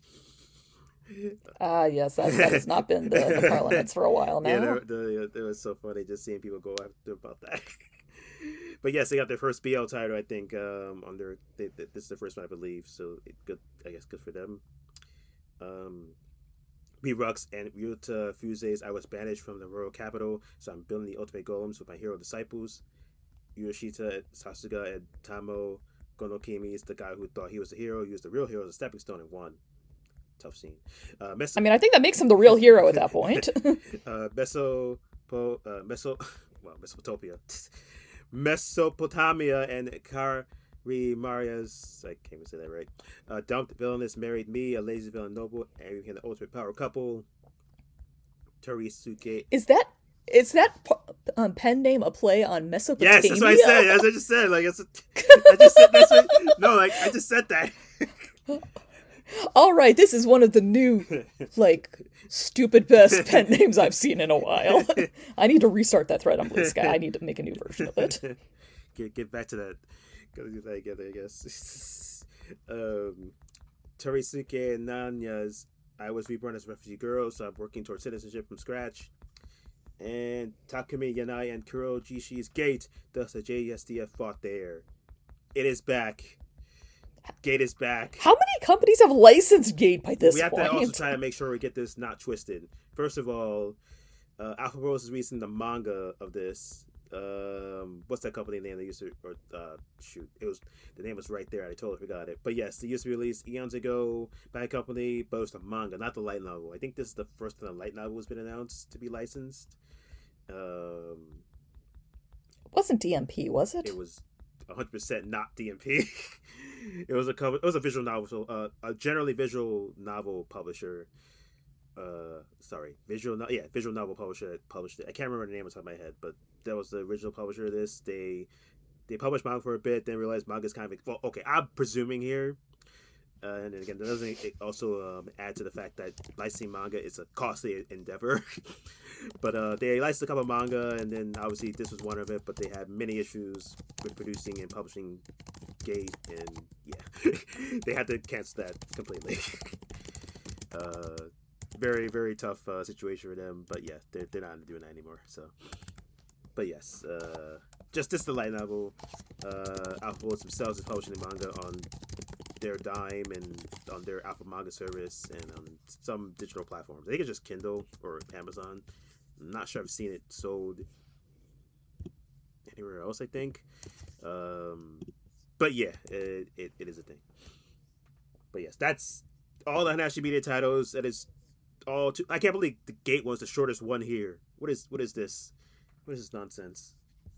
Ah, yes, that, that has not been the, the parliaments for a while now.
Yeah, it was so funny just seeing people go after about that. But yes, they got their first B L title, I think, um, on their, they, they, this is the first one, I believe, so it, good, I guess good for them. Um, B-Rux and Ryuta Fuse's I Was Banished from the Royal Capital, so I'm building the ultimate golems with my hero disciples. Yoshita and Sasuga and Tamo Gonokimi is the guy who thought he was the hero, used the real hero as a stepping stone and won. Tough scene. Uh, Meso-
I mean, I think that makes him the real hero at that point.
uh, Meso, po, uh, Meso, well, Mesopotamia, Mesopotamia, and Kari Maria's, I can't even say that right. Uh, dumped villainous married me, a lazy villain noble, and we became the ultimate power couple. Torisuke.
Is that is that um, pen name a play on Mesopotamia?
Yes, that's what I said. That's what I just said. Like, it's a, I just said that's what. No, like I just said that.
All right, this is one of the new, like, stupid best pen names I've seen in a while. I need to restart that thread on Blue Sky. I need to make a new version of it.
Get get back to that. Gotta get that together, I guess. um, Torisuke Nanya's I was reborn as a refugee girl, so I'm working towards citizenship from scratch. And Takumi Yanai and Kuro Jishi's Gate, thus the J S D F fought there. It is back. Gate is back.
How many companies have licensed Gate by this
we have
point?
to also try to make sure we get this not twisted. First of all, uh, Alpha Bros is releasing the manga of this. Um, what's that company name they used to? Or uh, shoot, it was the name was right there. I totally forgot it. But yes, they used to be released eons ago by a company, but it's the manga, not the light novel. I think this is the first time the light novel has been announced to be licensed. Um,
it wasn't D M P, was it?
It was one hundred percent not D M P. It was a cover. It was a visual novel, so uh, a generally visual novel publisher. Uh, sorry, visual. No- yeah, visual novel publisher that published it. I can't remember the name off the top of my head, but that was the original publisher of this. They they published manga for a bit, then realized manga's kind of well. Okay, I'm presuming here, uh, and then again, that doesn't also um, add to the fact that licensing manga is a costly endeavor. But uh, they licensed a couple of manga, and then obviously this was one of it. But they had many issues with producing and publishing Gate, and yeah, they had to cancel that completely. uh, very, very tough uh, situation for them. But yeah, they're they're not doing that anymore. So, but yes, uh, just this the light novel. Uh, Alpha Bullets themselves is publishing the manga on their dime and on their Alpha Manga service and on some digital platforms. I think it's just Kindle or Amazon. I'm not sure I've seen it sold anywhere else, I think. Um, but yeah, it, it, it is a thing. But yes, that's all the Hanashi Media titles. That is all. Too, I can't believe the Gate was the shortest one here. What is what is this? What is this nonsense?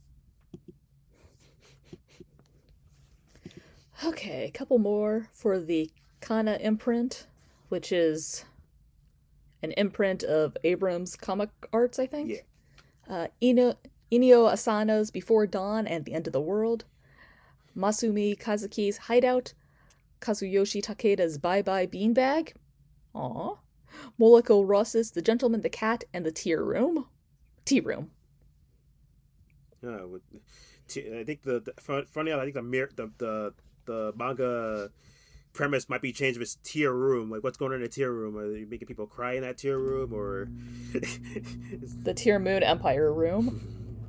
Okay, a couple more for the Kana imprint, which is an imprint of Abrams Comic Arts, I think.
Yeah.
Uh, Ino, Inio Asano's Before Dawn and the End of the World. Masumi Kazuki's Hideout. Kazuyoshi Takeda's Bye Bye Beanbag. Aww. Moleko Ross's The Gentleman, the Cat, and the Tea Room. Tea Room.
Uh, with, I think the, the funny, I think the mirror, the the the manga premise might be changed with tier room. Like, what's going on in the tier room? Are you making people cry in that tier room, or
the Tier Moon Empire room?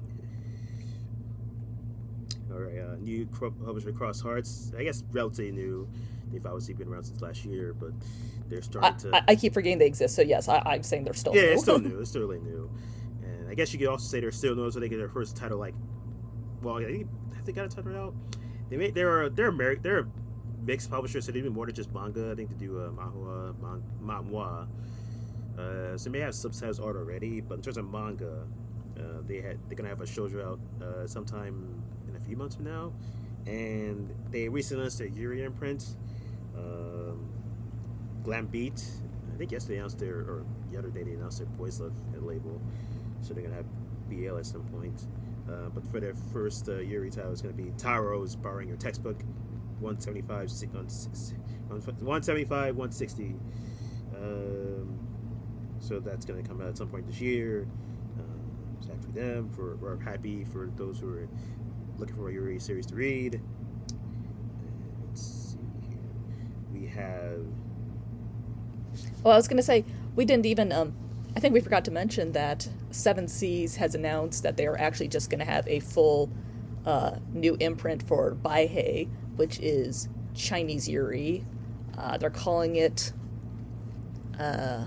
All right, uh, new publisher Cross Hearts. I guess relatively new. They've obviously been around since last year, but they're starting
I,
to.
I, I keep forgetting they exist, so yes, I, I'm saying they're still
yeah,
new.
it's still new. It's still really new, and I guess you could also say they're still new, so they get their first title. Like, well, I think have they got a title out? They made they're they're Ameri- they're a mixed publisher, so they do more than just manga. I think they do uh, manhwa, man, manhwa. Uh, so they may have subtitles out already, but in terms of manga, uh, they had they're gonna have a shoujo out uh, sometime in a few months from now, and they recently announced their Yuri imprint. Um, Glam Beat, I think yesterday announced their or the other day they announced their Boys Love label, so they're gonna have B L at some point. Uh, but for their first uh, Yuri title, it's going to be Taro's borrowing your textbook, one seventy-five, one seventy-five, one sixty. Um, so that's going to come out at some point this year. Um, sad for them. For we're happy for those who are looking for a Yuri series to read. Uh, let's see here. We have.
Well, I was going to say we didn't even. Um, I think we forgot to mention that Seven Seas has announced that they are actually just going to have a full uh, new imprint for Baihei, which is Chinese Yuri. Uh, they're calling it... Uh,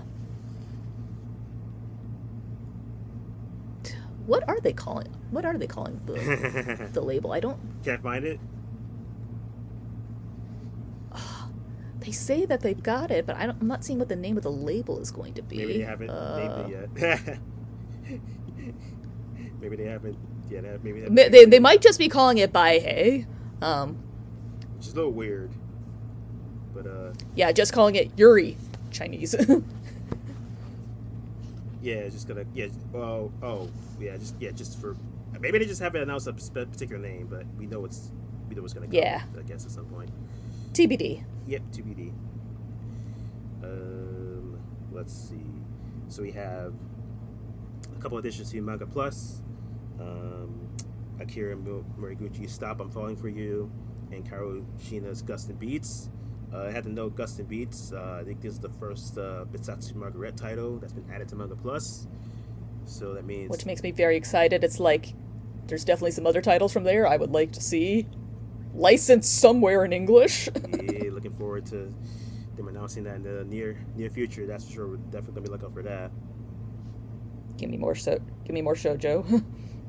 what are they calling What are they calling the, the label? I don't...
Can't find it?
They say that they've got it, but I don't, I'm not seeing what the name of the label is going to be.
Maybe they haven't
uh,
named it yet. Maybe they haven't yet. Maybe they, haven't
they, they, they might just be calling it Baihei. Um,
Which is a little weird. But, uh...
yeah, just calling it Yuri Chinese.
Yeah, it's just gonna yeah. Oh, oh, yeah, just yeah, just for maybe they just haven't announced a spe- particular name, but we know it's we know it's gonna come.
Yeah,
I guess at some point.
T B D.
Yep, T B D. Um, let's see. So we have a couple additions to Manga Plus. Um, Akira Moriguchi's "Stop, I'm Falling for You," and Kaoru Shina's "Gustin' Beats." Uh, I had to know Gustin' Beats. Uh, I think this is the first uh, Bitsatsu Margaret title that's been added to Manga Plus. So that means.
Which makes me very excited. It's like there's definitely some other titles from there I would like to see licensed somewhere in English.
Yeah, looking forward to them announcing that in the near near future. That's for sure. We're definitely gonna be looking out for that.
Give me more so. Give me more shoujo.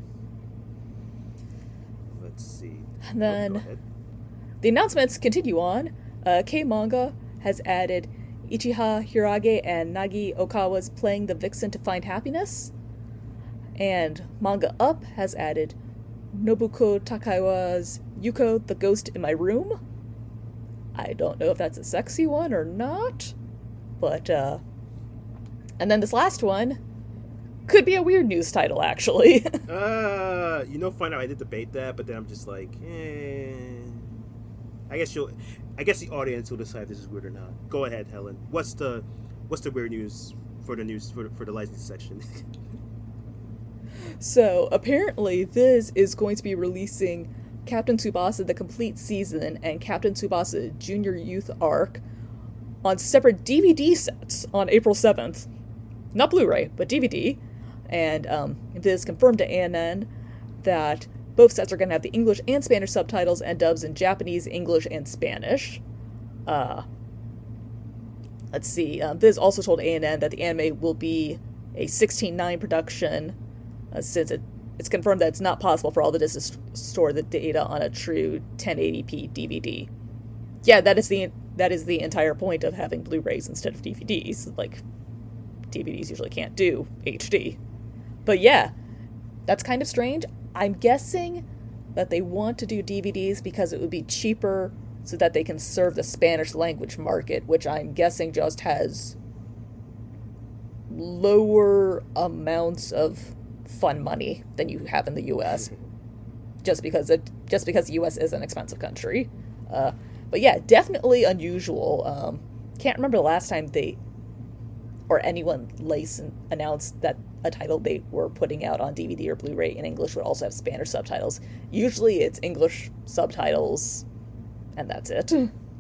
Let's see.
And then oh, the announcements continue on. Uh, K Manga has added Ichiha Hirage and Nagi Okawa's Playing the Vixen to Find Happiness. And Manga Up has added Nobuko Takaiwa's Yuko the Ghost in My Room. I don't know if that's a sexy one or not. But, uh... And then this last one could be a weird news title, actually.
uh, you know, find out I did debate that, but then I'm just like, eh... I guess you'll... I guess the audience will decide if this is weird or not. Go ahead, Helen. What's the what's the weird news for the news for the, for the licensing section?
So apparently, Viz is going to be releasing Captain Tsubasa the complete season and Captain Tsubasa Junior Youth Arc on separate D V D sets on April seventh. Not Blu-ray, but D V D. And um, Viz confirmed to A N N that both sets are going to have the English and Spanish subtitles and dubs in Japanese, English, and Spanish. Uh, let's see. Um, Viz also told A N N that the anime will be a sixteen nine production, uh, since it, it's confirmed that it's not possible for all the discs to store the data on a true ten eighty p D V D. Yeah, that is the that is the entire point of having Blu-rays instead of D V Ds. Like, D V Ds usually can't do H D. But yeah, that's kind of strange. I'm guessing that they want to do D V Ds because it would be cheaper so that they can serve the Spanish language market, which I'm guessing just has lower amounts of fun money than you have in the U S. Just because it just because the U S is an expensive country. Uh, but yeah, definitely unusual. Um, can't remember the last time they or anyone license announced that a title they were putting out on D V D or Blu-ray in English would also have Spanish subtitles. Usually it's English subtitles, and that's it.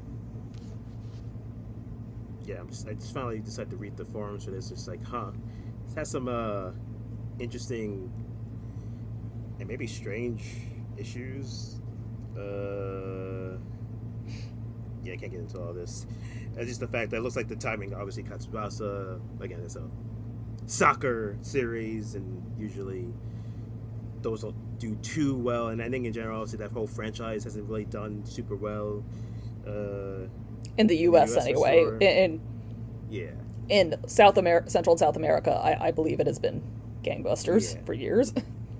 Yeah, I'm just, I just finally decided to read the forums for this. It's like, huh, this has some uh, interesting and maybe strange issues. Uh, yeah, I can't get into all this. It's just the fact that it looks like the timing, obviously, Katsubasa, again, it's a soccer series, and usually those don't do too well. And I think in general, obviously, that whole franchise hasn't really done super well. Uh,
in the U S, in the U S anyway. In, in
yeah.
In South America, Central and South America, I, I believe it has been gangbusters yeah. for years.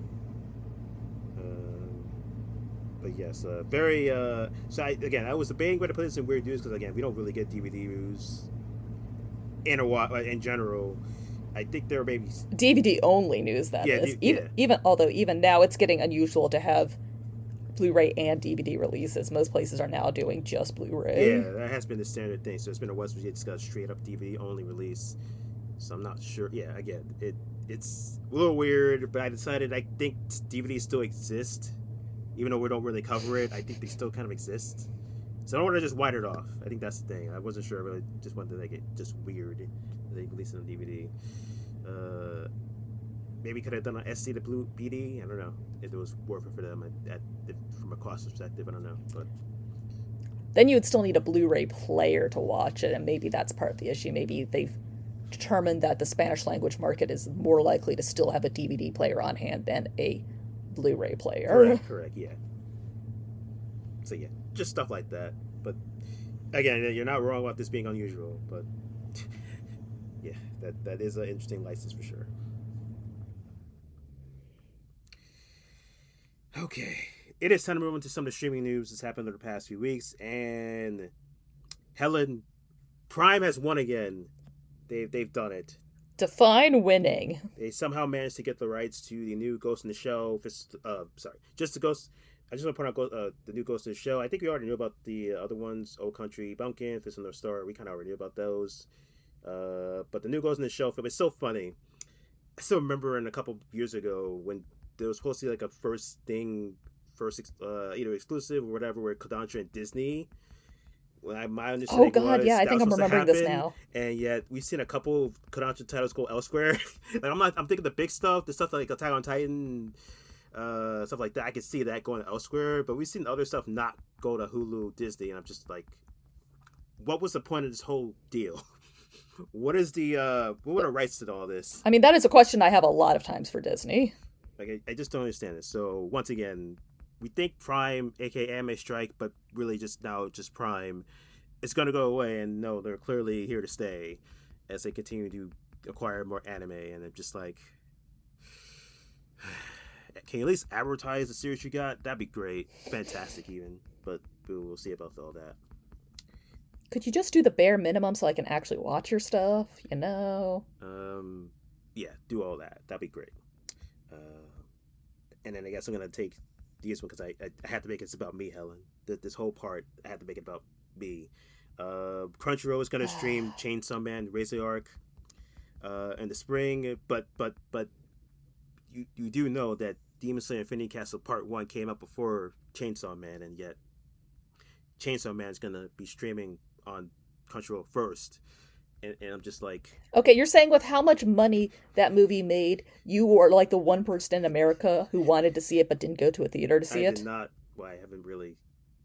But yes, uh, very. Uh, so I, again, I was debating whether to put this in weird news because again, we don't really get D V D news in a while. In general, I think there may be
D V D only news. That
yeah,
is
D-
even
yeah.
even although even now it's getting unusual to have Blu-ray and D V D releases. Most places are now doing just Blu-ray.
Yeah, that has been the standard thing. So it's been a West Virginia just got a straight up D V D only release. So I'm not sure. Yeah, again, it it's a little weird, but I decided I think D V Ds still exist. Even though we don't really cover it, I think they still kind of exist. So I don't want to just white it off. I think that's the thing. I wasn't sure. I really just wanted to make it just weird. They released it on D V D. Uh, maybe could have done an S D to Blue B D. I don't know if it was worth it for them at, at, from a cost perspective. I don't know, but
then you would still need a Blu-ray player to watch it, and maybe that's part of the issue. Maybe they've determined that the Spanish language market is more likely to still have a D V D player on hand than a Blu-ray player.
Correct, correct, yeah. So yeah, just stuff like that. But again, you're not wrong about this being unusual, but yeah, that, that is an interesting license for sure. Okay, it is time to move on to some of the streaming news that's happened over the past few weeks, and Helen, Prime has won again. They've they've done it.
Define winning.
They somehow managed to get the rights to the new Ghost in the Shell. Fist, uh, sorry, just the Ghost. I just want to point out uh, the new Ghost in the Shell. I think we already knew about the other ones, Old Country Bumpkin, Fist of the North Star. We kind of already knew about those. Uh, but the new Ghost in the Shell film is so funny. I still remember in a couple years ago when there was supposed to be like a first thing, first uh, either exclusive or whatever, with Kodansha and Disney. Well, I, my
Oh
understanding
god,
was
yeah, I
that
think
was
I'm
supposed to
remembering this
happen,
now.
and yet we've seen a couple of Kodansha titles go elsewhere. Like I'm not, I'm thinking the big stuff, the stuff like Attack on Titan, uh, stuff like that. I can see that going elsewhere, but we've seen other stuff not go to Hulu, Disney, and I'm just like, what was the point of this whole deal? What is the uh, what were the rights to all this?
I mean, that is a question I have a lot of times for Disney.
Like I, I just don't understand it. So once again, we think Prime, aka Anime Strike, but really just now just Prime, it's gonna go away. And no, they're clearly here to stay as they continue to acquire more anime. And I'm just like, can you at least advertise the series you got? That'd be great, fantastic even. But we'll see about all that.
Could you just do the bare minimum so I can actually watch your stuff? You know.
Um, yeah, do all that. That'd be great. Uh, and then I guess I'm gonna take this one because I, I I have to make it about me, Helen. This whole part I have to make it about me. Uh, Crunchyroll is gonna stream Chainsaw Man, Razor Arc, uh, in the spring. But but but you you do know that Demon Slayer Infinity Castle Part One came out before Chainsaw Man, and yet Chainsaw Man is gonna be streaming on Crunchyroll first. And, and I'm just like,
Okay, you're saying with how much money that movie made, you were like the one person in America who wanted to see it but didn't go to a theater to
I
see
did
it?
not. Well, I haven't really.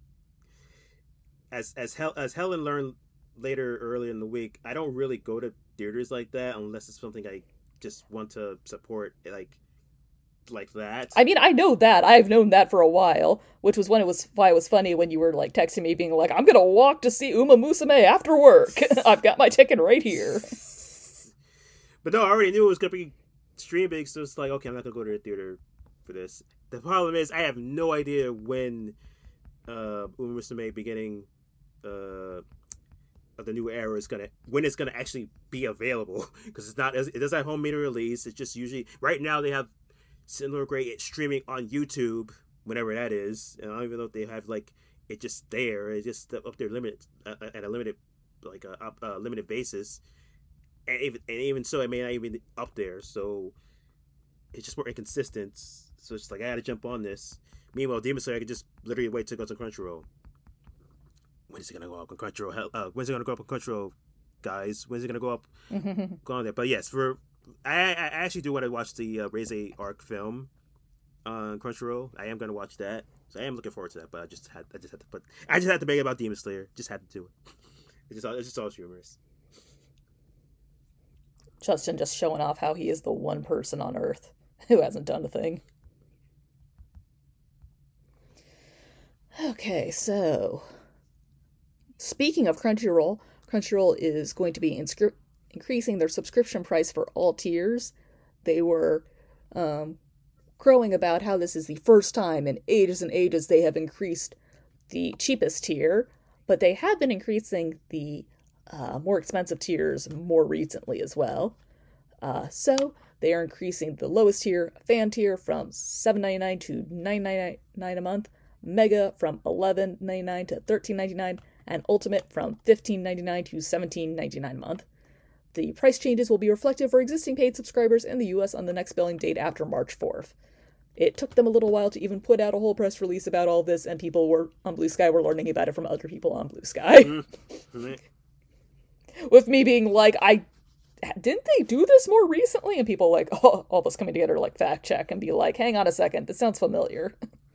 As as Hel- as Helen learned later early in the week, I don't really go to theaters like that unless it's something I just want to support, like like that.
I mean, I know that. I've known that for a while, which was when it was why it was funny when you were like texting me being like, "I'm going to walk to see Uma Musume after work. I've got my ticket right here."
But no, I already knew it was gonna be streaming, so it's like, okay, I'm not gonna go to the theater for this. The problem is, I have no idea when uh, Uma Musume beginning uh, of the new era is gonna when it's gonna actually be available because it's not it doesn't have home media release. It's just usually right now they have similar great streaming on YouTube whenever that is, and I don't even know if they have like it just there. It's just up there limited uh, at a limited like a, a limited basis. And even, and even so, it may not even be up there. So it's just more inconsistent. So it's like I had to jump on this. Meanwhile, Demon Slayer, I could just literally wait to go to Crunchyroll. When is it gonna go up on Crunchyroll? Uh, when's it gonna go up on Crunchyroll, guys? When's it gonna go up? Go on there. But yes, for I, I actually do want to watch the uh, Raze Arc film on Crunchyroll. I am gonna watch that, so I am looking forward to that. But I just had I just had to put I just had to make it about Demon Slayer. Just had to do it. It's just it's just all humorous.
Justin just showing off how he is the one person on Earth who hasn't done a thing. Okay, so speaking of Crunchyroll, Crunchyroll is going to be inscri- increasing their subscription price for all tiers. They were um, crowing about how this is the first time in ages and ages they have increased the cheapest tier, but they have been increasing the uh, more expensive tiers more recently as well. Uh, so they are increasing the lowest tier, fan tier, from seven ninety-nine to nine ninety-nine a month, Mega from eleven ninety-nine to thirteen ninety-nine, and Ultimate from fifteen ninety-nine to seventeen ninety-nine a month. The price changes will be reflective for existing paid subscribers in the U S on the next billing date after March fourth. It took them a little while to even put out a whole press release about all this, and people were on Blue Sky were learning about it from other people on Blue Sky.
Mm-hmm.
With me being like, I didn't they do this more recently? And people like, oh, all this coming together like fact check and be like, hang on a second, this sounds familiar.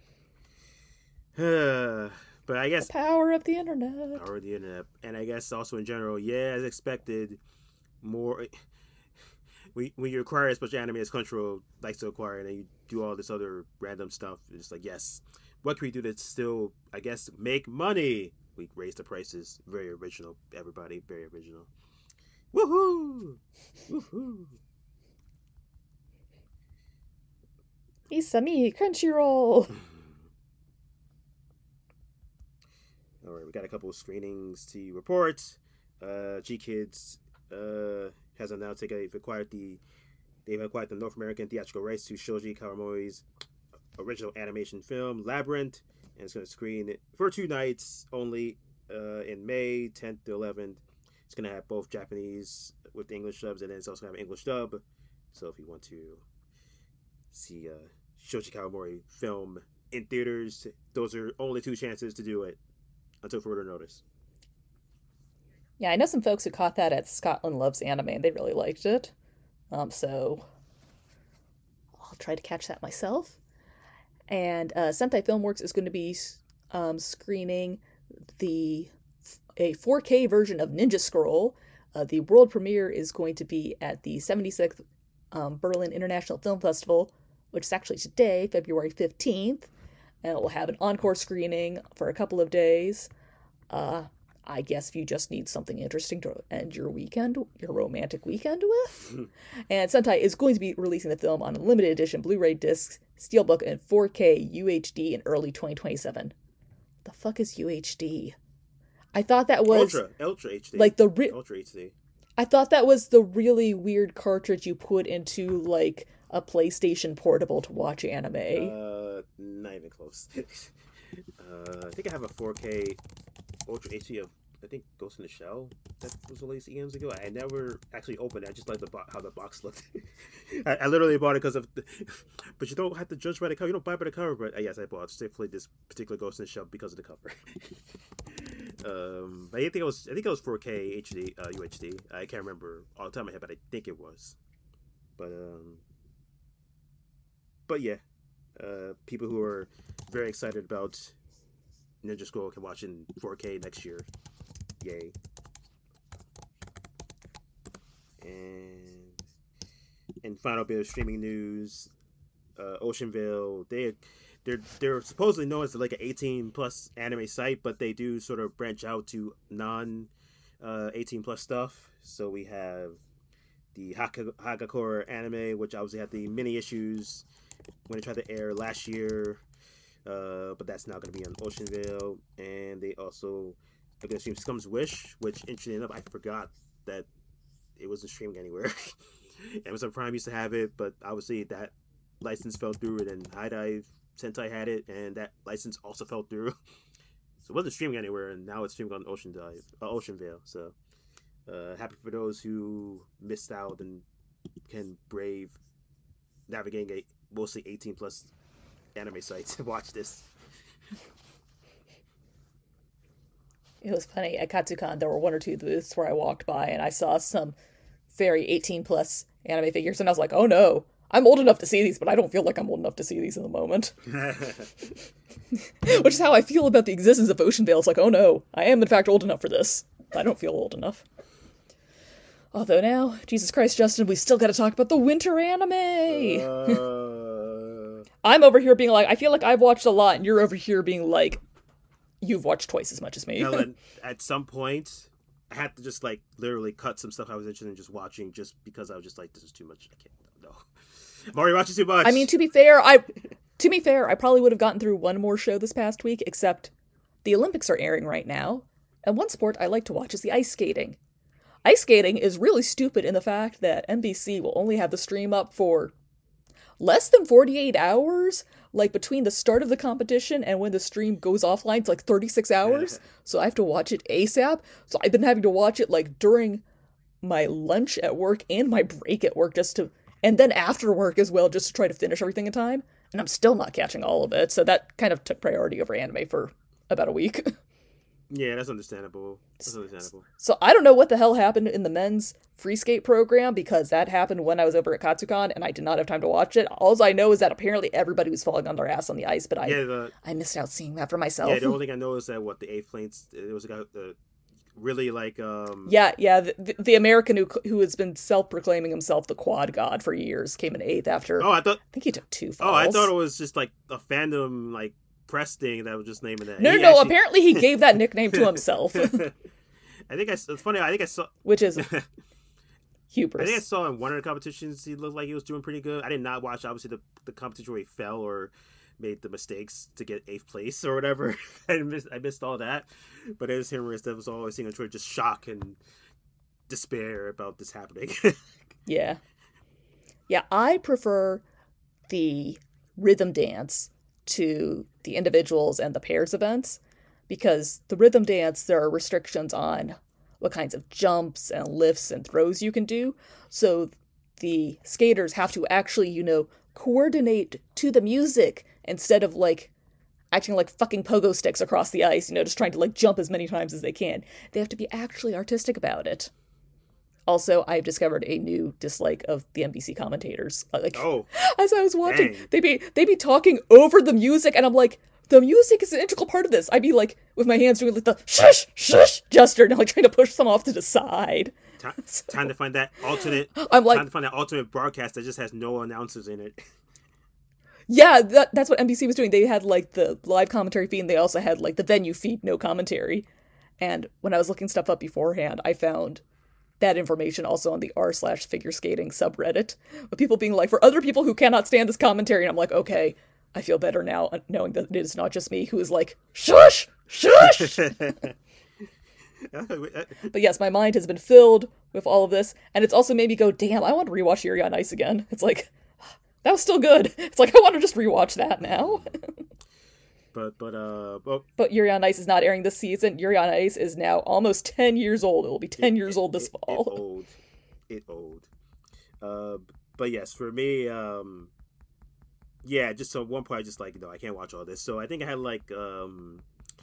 But I guess
the power of the internet.
Power of the internet, and I guess also in general, yeah, as expected, more. When you acquire as much anime as Crunchyroll likes to acquire, and then you do all this other random stuff, it's like, yes, what can we do to still, I guess, make money? We raise the prices. Very original, everybody. Very original. Woohoo! Woohoo!
Isami, Crunchyroll.
All right, we got a couple of screenings to report. Uh, G Kids uh, has announced they've acquired the they've acquired the North American theatrical rights to Shoji Kawamori's original animation film Labyrinth, and it's going to screen it for two nights only uh, in May tenth to eleventh. It's going to have both Japanese with English subs, and then it's also going to have English dub. So if you want to see uh, Shoji Kawamori film in theaters, those are only two chances to do it until further notice.
Yeah, I know some folks who caught that at Scotland Loves Anime, and they really liked it. Um, so I'll try to catch that myself. And uh, Sentai Filmworks is going to be um, screening the a four K version of Ninja Scroll. Uh, the world premiere is going to be at the seventy-sixth um, Berlin International Film Festival, which is actually today, February fifteenth. And it will have an encore screening for a couple of days. Uh, I guess if you just need something interesting to end your weekend, your romantic weekend with. And Sentai is going to be releasing the film on a limited edition Blu-ray disc, Steelbook, and four K U H D in early twenty twenty-seven. The fuck is U H D? I thought that was
Ultra, Ultra H D.
Like the re-
Ultra H D.
I thought that was the really weird cartridge you put into like a PlayStation Portable to watch anime.
Uh, not even close. uh, I think I have a four K Ultra H D of, I think, Ghost in the Shell that was released eons ago. I never actually opened it. I just like the bo- how the box looked. I, I literally bought it because of the, but you don't have to judge by the cover. You don't buy by the cover. But uh, yes, I bought specifically this particular Ghost in the Shell because of the cover. um, but I think it was I think it was four K H D uh, U H D. I can't remember all the time I had, but I think it was. But um, but yeah, uh, people who are very excited about Ninja Scroll can watch in four K next year. Yay. And and final bit of streaming news, uh, Oceanville, they they're they're supposedly known as like an eighteen plus anime site, but they do sort of branch out to non uh, eighteen plus stuff. So we have the Haka, Hagakure anime, which obviously had the mini issues when it tried to air last year, uh, but that's now going to be on Oceanville. And they also are going to stream Scum's Wish, which, interestingly enough, I forgot that it wasn't streaming anywhere. Amazon Prime used to have it, but obviously that license fell through, and then High Dive Sentai had it, and that license also fell through. So it wasn't streaming anywhere, and now it's streaming on Ocean Dive, uh, Oceanville. So uh, happy for those who missed out and can brave navigating a mostly eighteen plus anime sites to watch this.
It was funny. At Katsucon, there were one or two booths where I walked by and I saw some very eighteen plus anime figures, and I was like, oh no, I'm old enough to see these, but I don't feel like I'm old enough to see these in the moment. Which is how I feel about the existence of Oceanville. It's like, oh no, I am in fact old enough for this. I don't feel old enough. Although now, Jesus Christ, Justin, we still gotta talk about the winter anime!
Uh...
I'm over here being like, I feel like I've watched a lot, and you're over here being like, you've watched twice as much as me.
Helen, at some point, I had to just like literally cut some stuff I was interested in just watching, just because I was just like, this is too much. I can't. No, I'm already watching too much.
I mean, to be fair, I to be fair, I probably would have gotten through one more show this past week. Except the Olympics are airing right now, and one sport I like to watch is the ice skating. Ice skating is really stupid in the fact that N B C will only have the stream up for less than forty-eight hours. Like, between the start of the competition and when the stream goes offline, it's like thirty-six hours. So I have to watch it ASAP. So I've been having to watch it, like, during my lunch at work and my break at work just to... And then after work as well, just to try to finish everything in time. And I'm still not catching all of it. So that kind of took priority over anime for about a week.
Yeah, that's understandable. That's understandable.
So I don't know what the hell happened in the men's free skate program, because that happened when I was over at Katsucon and I did not have time to watch it. All I know is that apparently everybody was falling on their ass on the ice, but I
yeah, the,
I missed out seeing that for myself.
Yeah, the only thing I know is that what the eighth place, it was a guy uh, really like um
yeah yeah the, the, the American who who has been self-proclaiming himself the quad god for years came in eighth after.
Oh, I thought
I think he took two falls.
Oh, I thought it was just like a fandom like press thing that was just naming that.
No,
he
no,
actually...
apparently he gave that nickname to himself.
I think I, it's funny. I think I saw,
which is hubris.
I think I saw in one of the competitions he looked like he was doing pretty good. I did not watch obviously the the competition where he fell or made the mistakes to get eighth place or whatever. I missed I missed all that, but it was him that was always seeing on Twitter just shock and despair about this happening.
Yeah. Yeah, I prefer the rhythm dance to the individuals and the pairs events because the rhythm dance, there are restrictions on what kinds of jumps and lifts and throws you can do. So the skaters have to actually, you know, coordinate to the music instead of like acting like fucking pogo sticks across the ice, you know, just trying to like jump as many times as they can. They have to be actually artistic about it. Also, I've discovered a new dislike of the N B C commentators. Like,
Oh,
as I was watching,
dang.
they be they be talking over the music, and I'm like, the music is an integral part of this. I'd be like, with my hands doing like the shush shush gesture, and like trying to push them off to the side.
Ti- time
So
to find that alternate.
I'm
Time
like,
to find that alternate broadcast that just has no announcers in it.
yeah, that, that's what N B C was doing. They had like the live commentary feed, and they also had like the venue feed, no commentary. And when I was looking stuff up beforehand, I found that information also on the r slash figure skating subreddit, with people being like, for other people who cannot stand this commentary, and I'm like, okay, I feel better now knowing that it is not just me who is like, shush, shush. But yes, my mind has been filled with all of this, and it's also made me go, damn, I want to rewatch Yuri on Ice again. It's like, that was still good. It's like, I want to just rewatch that now.
but but uh, well,
But Yuri on Ice is not airing this season. Yuri on Ice is now almost ten years old. It will be ten
it,
years
it,
old this
it,
fall.
it old, it old. Uh, but yes, for me, um, yeah, just so one point, I just like, no, I can't watch all this. So I think I had like, um,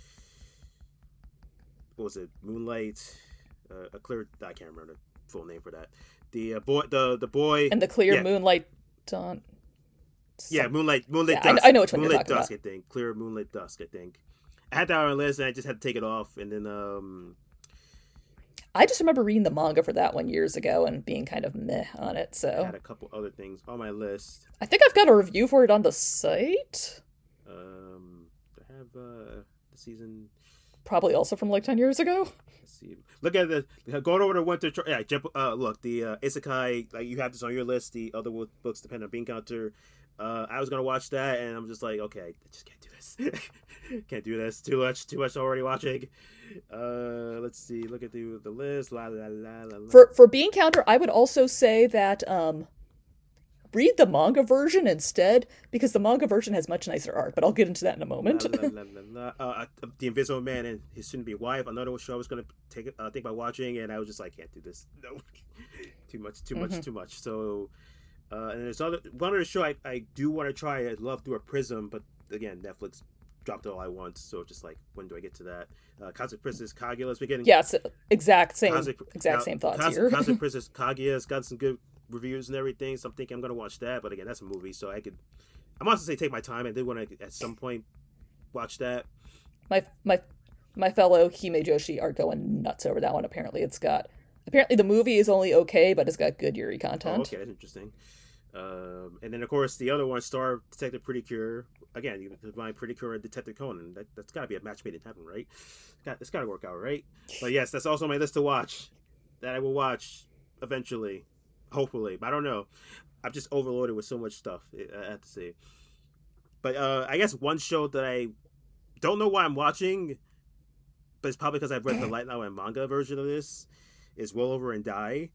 what was it, Moonlight, uh, a clear. I can't remember the full name for that. The uh, boy, the the boy,
And the clear
yeah,
moonlight dawn.
yeah,
Some,
Moonlight, Moonlight
yeah,
Dusk,
I, I know which one you're
Moonlight
talking
Dusk.
about.
I think clear Moonlight Dusk. I think I had that on a list, and I just had to take it off, and then um,
I just remember reading the manga for that one years ago and being kind of meh on it.
I
So
had a couple other things on my list.
I think I've got a review for it on the site.
Um, I have uh the season.
Probably also from like ten years ago.
Let's see. Look at the going over the winter. Tr- yeah, jump, uh, look the uh, Isekai. Like you have this on your list. The other books depend on Bean Counter. Uh, I was gonna watch that, and I'm just like, okay, I just can't do this. Can't do this. Too much. Too much already watching. Uh, let's see. Look at the the list. La la la la. la.
For for Bean Counter, I would also say that um read the manga version instead because the manga version has much nicer art. But I'll get into that in a
La,
moment.
la, la, la, la. Uh, uh, the Invisible Man and His Soon to Be Wife. Another show I was gonna take uh, think about watching, and I was just like, can't do this. No, too much. Too much.
Mm-hmm.
Too much. So. Uh, and there's other one other show I, I do want to try. I'd love through a Prism, but again, Netflix dropped it all I want. So just like, when do I get to that? Uh, Cosmic Princess Kaguya's been getting
Yes, exact same
Cosmic,
exact
Ka-
same thoughts
Cos-
here.
Cosmic Princess Kaguya's got some good reviews and everything. So I'm thinking I'm gonna watch that. But again, that's a movie, so I could. I'm also say take my time. I did want to at some point watch that.
my my my fellow Hime Joshi are going nuts over that one. Apparently, it's got apparently the movie is only okay, but it's got good Yuri
Oh,
content.
okay, that's interesting. Um, and then of course the other one, Star Detective Pretty Cure. Again, you can find Pretty Cure and Detective Conan. That that's got to be a match made in heaven, right? It's got it's got to work out, right? But yes, that's also on my list to watch. That I will watch eventually, hopefully. But I don't know. I'm just overloaded with so much stuff. I have to say. But uh, I guess one show that I don't know why I'm watching, but it's probably because I've read the light novel and manga version of this, is Roll Over and Die.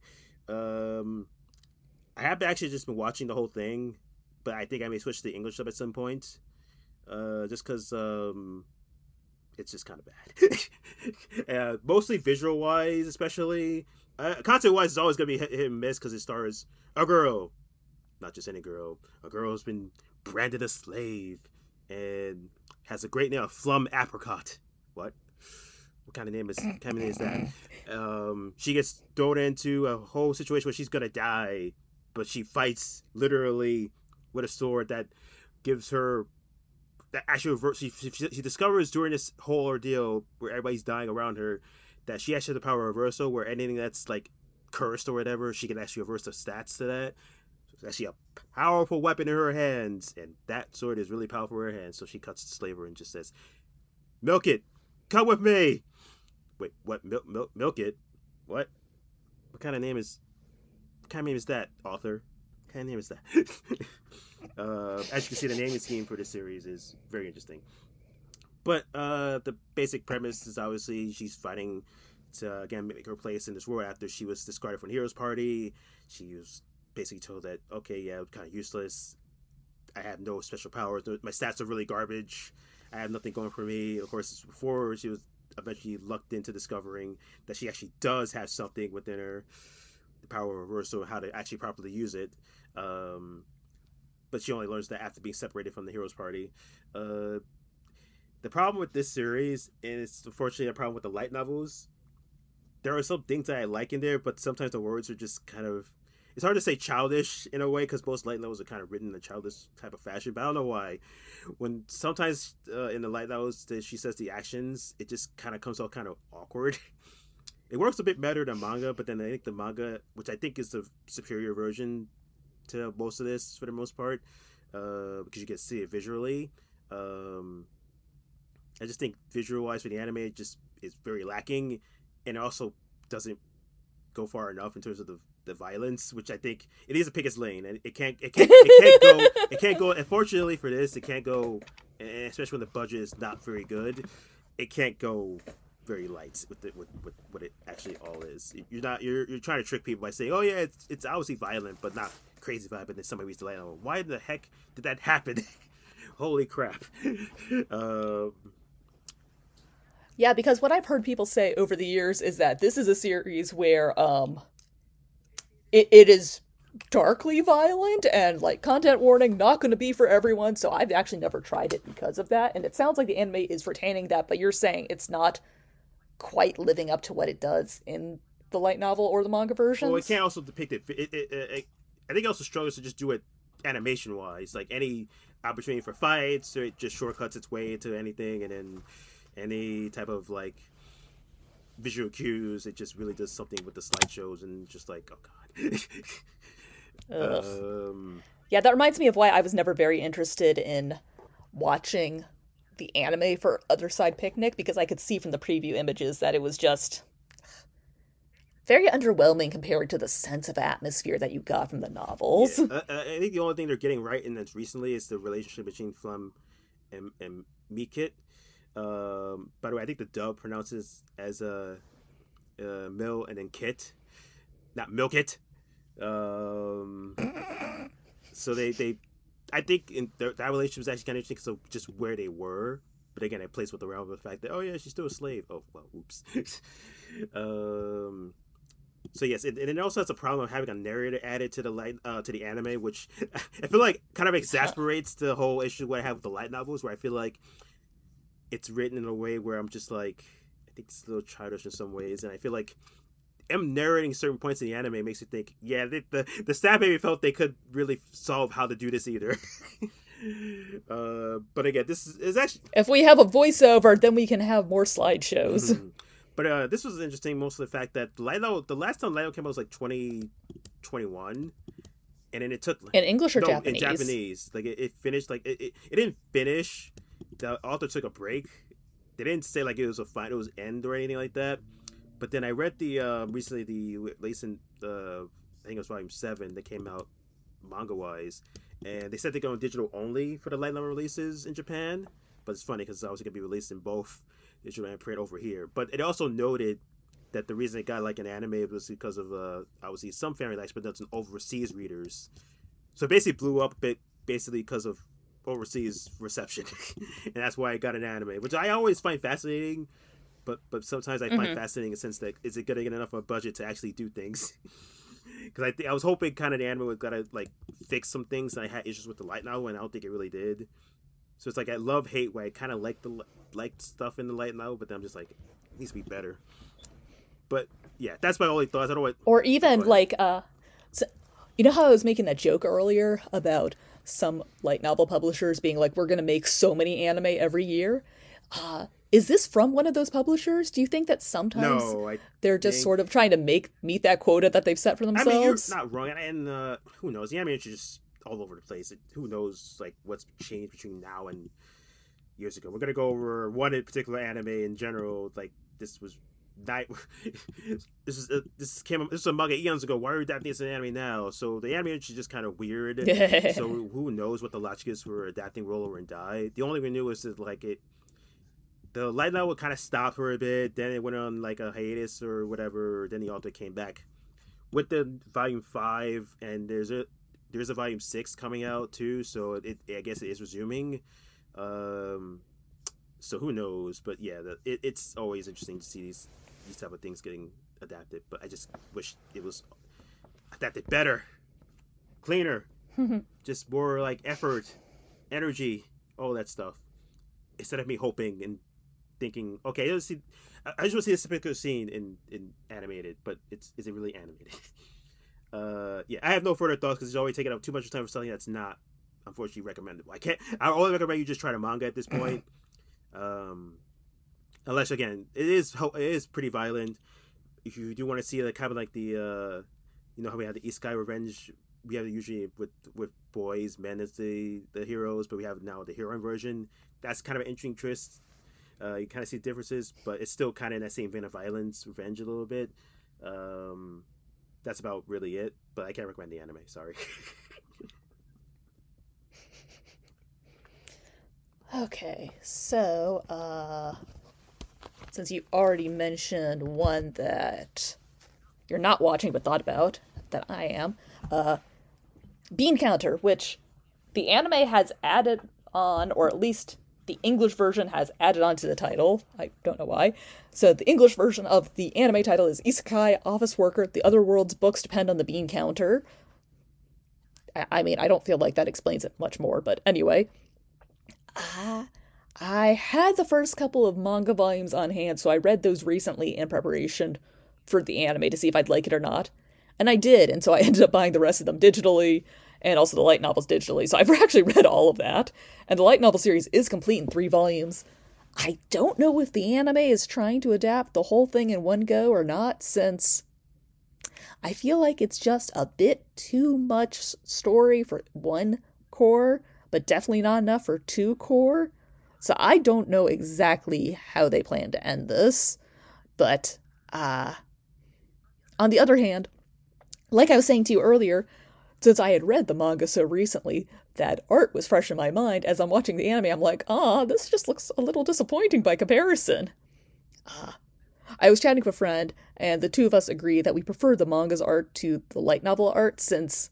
Um, I have actually just been watching the whole thing, but I think I may switch to the English dub at some point. Uh, just because um, it's just kind of bad. uh, mostly visual wise, especially. Uh, content wise, it's always going to be hit, hit and miss because it stars a girl. Not just any girl. A girl who's been branded a slave and has a great name, Flum Apricot. What? What kind of name is, what kind of name is that? Um, she gets thrown into a whole situation where she's going to die, but she fights literally with a sword that gives her that actually she, she, she discovers during this whole ordeal where everybody's dying around her that she actually has the power of reversal, where anything that's like cursed or whatever, she can actually reverse the stats to that. So it's actually a powerful weapon in her hands, and that sword is really powerful in her hands. So she cuts the slaver and just says, "Milk it, come with me." Wait, what? Milk, milk, milk it? What? What kind of name is? What kind of name is that, author? What kind of name is that? uh, as you can see, the naming scheme for this series is very interesting. But uh, the basic premise is obviously she's fighting to again make her place in this world after she was discarded from the Heroes Party. She was basically told that okay, yeah, I'm kind of useless. I have no special powers. My stats are really garbage. I have nothing going for me. Of course, before she was eventually lucked into discovering that she actually does have something within her, the power of reversal, and how to actually properly use it. Um, but she only learns that after being separated from the Heroes Party. Uh, the problem with this series, and it's unfortunately a problem with the light novels, there are some things that I like in there, but sometimes the words are just kind of, it's hard to say childish in a way because most light novels are kind of written in a childish type of fashion, but I don't know why. When sometimes uh, in the light novels that she says the actions, it just kind of comes out kind of awkward. It works a bit better than manga, but then I think the manga, which I think is the superior version to most of this for the most part, uh, because you can see it visually. Um, I just think visual wise for the anime, it just is very lacking, and it also doesn't go far enough in terms of the the violence, which I think it is a pick its lane, and it can't it can't it can't go it can't go. Unfortunately for this, it can't go, especially when the budget is not very good. It can't go very light with the, with, with what it actually all is. You're not you're you're trying to trick people by saying, oh yeah, it's it's obviously violent, but not crazy violent. And then somebody reads the light, oh, why the heck did that happen? Holy crap! um,
Yeah, because what I've heard people say over the years is that this is a series where um it, it is darkly violent and like content warning not going to be for everyone, so I've actually never tried it because of that, and it sounds like the anime is retaining that, but you're saying it's not quite living up to what it does in the light novel or the manga
well, it
versions.
can't also depict it. It, it, it, it I think it also struggles to just do it animation wise. Like any opportunity for fights, or it just shortcuts its way into anything, and then any type of like visual cues, it just really does something with the slideshows and just like, oh god.
Ugh.
um,
Yeah, that reminds me of why I was never very interested in watching the anime for Other Side Picnic, because I could see from the preview images that it was just very underwhelming compared to the sense of atmosphere that you got from the
yeah,
novels.
I, I think the only thing they're getting right in this recently is the relationship between Flum and, and Mikit. Um, by the way, I think the dub pronounces as a uh, uh, Mill and then Kit, not Milk It. Um, so they, they, I think in their, that relationship is actually kind of interesting. So just where they were, but again, it plays with the realm of the fact that oh yeah, she's still a slave. Oh well, oops. um, so yes, it, and it also has a problem of having a narrator added to the light uh, to the anime, which I feel like kind of exasperates the whole issue what I have with the light novels, where I feel like it's written in a way where I'm just like, I think it's a little childish in some ways, and I feel like I'm narrating certain points in the anime makes you think, yeah, the the, the staff maybe felt they could really solve how to do this either. uh, but again, this is, is actually.
If we have a voiceover, then we can have more slideshows.
But uh, this was interesting, most of the fact that Lilo, the last time Lilo came out was like twenty twenty-one, and then it took
In English or
no
Japanese?
in Japanese. Like it, it finished like it, it, it didn't finish. The author took a break. They didn't say like it was a final, it was end or anything like that. But then I read the uh, recently the recent uh, I think it was volume seven that came out manga wise, and they said they're going digital only for the light novel releases in Japan. But it's funny because it's obviously gonna be released in both digital and print over here. But it also noted that the reason it got like an anime was because of uh, obviously some fan likes, but that's an overseas readers. So it basically blew up a bit basically because of overseas reception, and that's why it got an anime, which I always find fascinating. But but sometimes I find
Mm-hmm.
fascinating in the sense that is it going to get enough of a budget to actually do things? Because I think I was hoping kind of the anime was gonna like fix some things, and I had issues with the light novel, and I don't think it really did. So it's like I love hate where I kind of like the like stuff in the light novel, but then I'm just like it needs to be better. But yeah, that's my only thoughts. I don't know what.
Or
Go
even
ahead.
like uh so, you know how I was making that joke earlier about some light novel publishers being like, we're going to make so many anime every year? Uh, is this from one of those publishers? Do you think that sometimes
No, I
they're just
think.
sort of trying to make meet that quota that they've set for
I mean, you're
themselves?
not wrong, and uh, who knows? The anime industry is just all over the place. It, who knows, like what's changed between now and years ago? We're gonna go over one particular anime in general. Like this was night. this is uh, this came. This was a manga eons ago. Why are we adapting this in anime now? So the anime industry is just kind of weird. So who knows what the logic is for adapting Roll Over and Die? The only we knew is that like it the light novel kind of stopped for a bit. Then it went on like a hiatus or whatever. Then the author came back with the volume five, and there's a there's a volume six coming out too. So it I guess it is resuming. Um, so who knows? But yeah, the, it, it's always interesting to see these these type of things getting adapted. But I just wish it was adapted better, cleaner, just more like effort, energy, all that stuff. Instead of me hoping and thinking, okay, let's see. I just want to see this particular scene in, in animated, but it's is it really animated? uh, yeah, I have no further thoughts because it's always taking up too much time for something that's not, unfortunately, recommendable. I can't. I only recommend you just try the manga at this point, um, unless again it is it is pretty violent. If you do want to see like kind of like the, uh, you know how we have the Isekai Revenge, we have it usually with with boys, men as the the heroes, but we have now the heroine version. That's kind of an interesting twist. Uh, you kind of see differences, but it's still kind of in that same vein of violence, revenge a little bit. Um, that's about really it, but I can't recommend the anime, sorry.
Okay, so, uh, since you already mentioned one that you're not watching but thought about, that I am, uh, Bean Counter, which the anime has added on, or at least the English version has added on to the title. I don't know why. So the English version of the anime title is Isekai Office Worker. The other world's books depend on the bean counter. I, I mean, I don't feel like that explains it much more, but anyway. Uh, I had the first couple of manga volumes on hand, so I read those recently in preparation for the anime to see if I'd like it or not. And I did, and so I ended up buying the rest of them digitally, and also the light novels digitally, so I've actually read all of that. And the light novel series is complete in three volumes. I don't know if the anime is trying to adapt the whole thing in one go or not, since I feel like it's just a bit too much story for one core, but definitely not enough for two core. So I don't know exactly how they plan to end this. But, uh, on the other hand, like I was saying to you earlier, since I had read the manga so recently, that art was fresh in my mind. As I'm watching the anime, I'm like, ah, this just looks a little disappointing by comparison. Ah. I was chatting with a friend, and the two of us agreed that we prefer the manga's art to the light novel art, since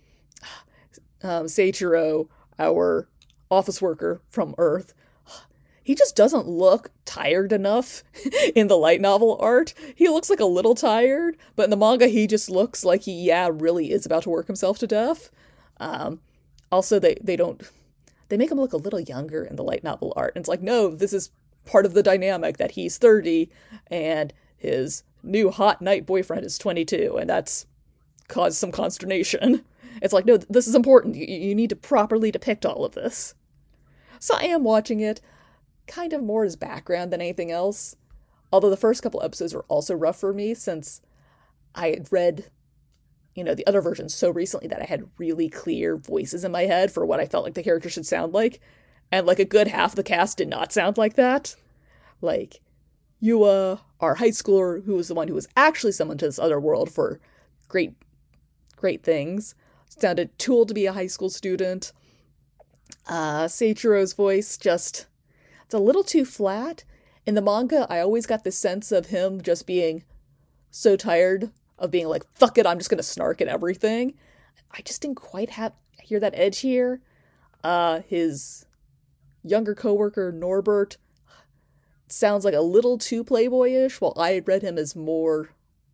um, Seiichiro, our office worker from Earth, he just doesn't look tired enough in the light novel art. He looks like a little tired, but in the manga he just looks like he, yeah, really is about to work himself to death. Um, also, they, they don't... They make him look a little younger in the light novel art. And it's like, no, this is part of the dynamic that he's thirty, and his new hot knight boyfriend is twenty-two, and that's caused some consternation. It's like, no, this is important. You, you need to properly depict all of this. So I am watching it kind of more as background than anything else. Although the first couple episodes were also rough for me, since I had read, you know, the other versions so recently that I had really clear voices in my head for what I felt like the character should sound like. And like a good half of the cast did not sound like that. Like, Yua, our high schooler, who was the one who was actually summoned to this other world for great, great things, sounded too old to be a high school student. Uh, Seiichiro's voice just... It's a little too flat. In the manga, I always got the sense of him just being so tired of being like, fuck it, I'm just gonna snark at everything. I just didn't quite have hear that edge here. Uh, his younger coworker, Norbert, sounds like a little too playboyish, while I read him as more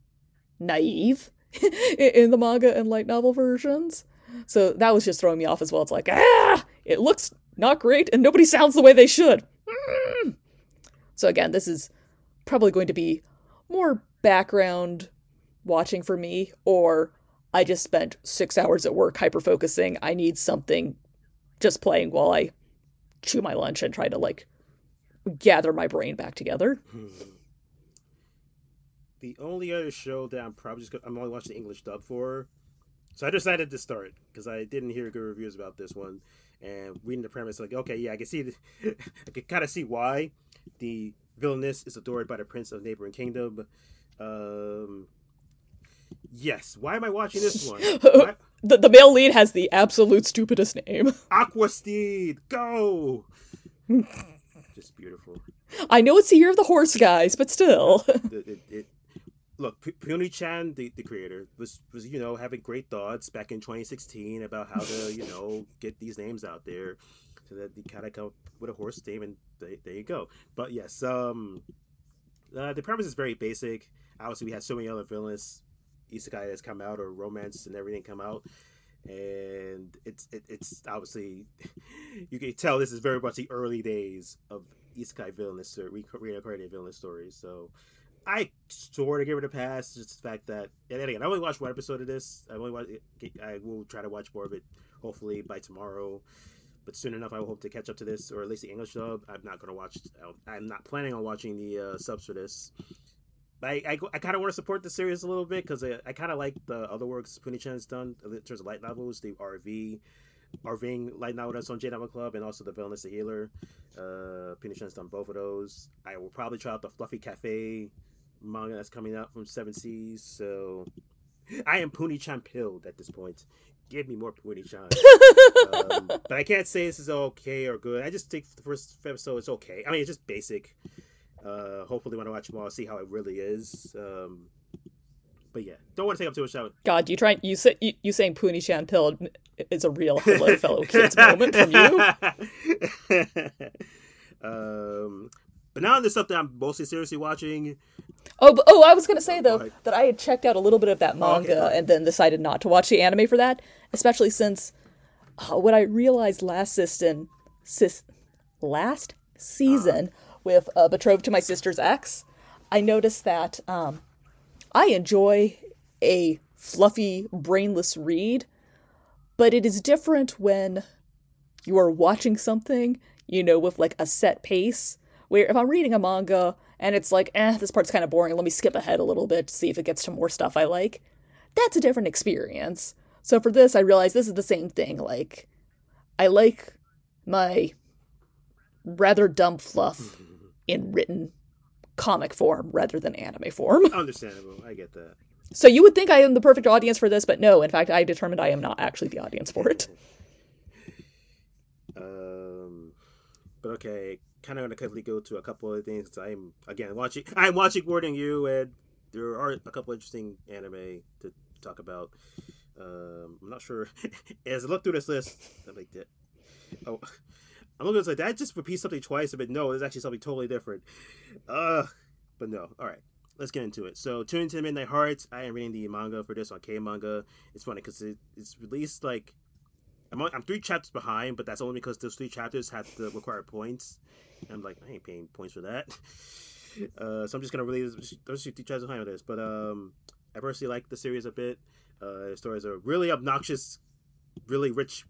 naive in the manga and light novel versions. So that was just throwing me off as well. It's like, ah, it looks not great, and nobody sounds the way they should. Mm. So again, this is probably going to be more background watching for me, or I just spent six hours at work hyper-focusing. I need something just playing while I chew my lunch and try to, like, gather my brain back together.
Hmm. The only other show that I'm probably just gonna, I'm only watching the English dub for, so I decided to start because I didn't hear good reviews about this one, and reading the premise, like, okay, yeah, I can see, the, I can kind of see why the villainess is adored by the prince of neighboring kingdom. Um, yes, why am I watching this one? Why?
the the male lead has the absolute stupidest name.
Aqua Steed, go! Just beautiful.
I know it's the year of the horse, guys, but still.
It, it, it, look, Puni Chan, the, the creator, was was you know having great thoughts back in twenty sixteen about how to you know get these names out there, so that you kind of come up with a horse name, and they, there you go. But yes, um, uh, the premise is very basic. Obviously, we had so many other villains, isekai that's come out, or romance and everything come out, and it's it, it's obviously you can tell this is very much the early days of isekai villain story, reincarnated villain stories. So I sort of give it a pass. Just the fact that, and again, I only watched one episode of this. I only watch, I will try to watch more of it, hopefully by tomorrow. But soon enough, I will hope to catch up to this, or at least the English dub. I'm not going to watch. I'm not planning on watching the uh, subs for this. I I, I kind of want to support the series a little bit because I, I kind of like the other works Puni-chan's done in terms of light novels, the R V. Arving light novel that's on J Novel Club, and also the Villainous the Healer. Uh, Puni-chan's done both of those. I will probably try out the Fluffy Cafe manga that's coming out from Seven Seas. So I am Puni-chan pilled at this point. Give me more Puni-chan. um, but I can't say this is okay or good. I just think the first episode is okay. I mean, it's just basic. Uh, hopefully, when I watch more, I'll see how it really is. Um, but yeah, don't want to take up too much time.
God, you trying you say you, you saying Puni-chan pilled is a real hello fellow kids moment from you.
um, but now there's something I'm mostly seriously watching.
Oh, but, oh, I was gonna say though
Right.
that I had checked out a little bit of that manga
Oh, okay.
and then decided not to watch the anime for that, especially since uh, what I realized last season, sis, last season uh. with uh, Betrothed to My Sister's Ex, I noticed that um, I enjoy a fluffy, brainless read, but it is different when you are watching something, you know, with like a set pace. Where if I'm reading a manga and it's like, eh, this part's kind of boring, let me skip ahead a little bit to see if it gets to more stuff I like, that's a different experience. So for this, I realized this is the same thing. Like, I like my rather dumb fluff in written comic form rather than anime form.
Understandable. I get that.
So you would think I am the perfect audience for this, but no, in fact, I determined I am not actually the audience for it.
um, but okay, kind of going to quickly go to a couple of things. I'm, again, watching, I'm watching more than you, and there are a couple interesting anime to talk about. Um, I'm not sure. As I look through this list, I'm like, that. Oh, I'm looking at like that. Just repeat something twice, but no, it's actually something totally different. Uh, but no. All right, let's get into it. So, Tune into Midnight Hearts. I am reading the manga for this on K Manga. It's funny because it, it's released like I'm on, I'm three chapters behind, but that's only because those three chapters have the required points. And I'm like, I ain't paying points for that. Uh, so I'm just gonna release those three chapters behind with this. But um, I personally like the series a bit. Uh, the stories are really obnoxious, really rich.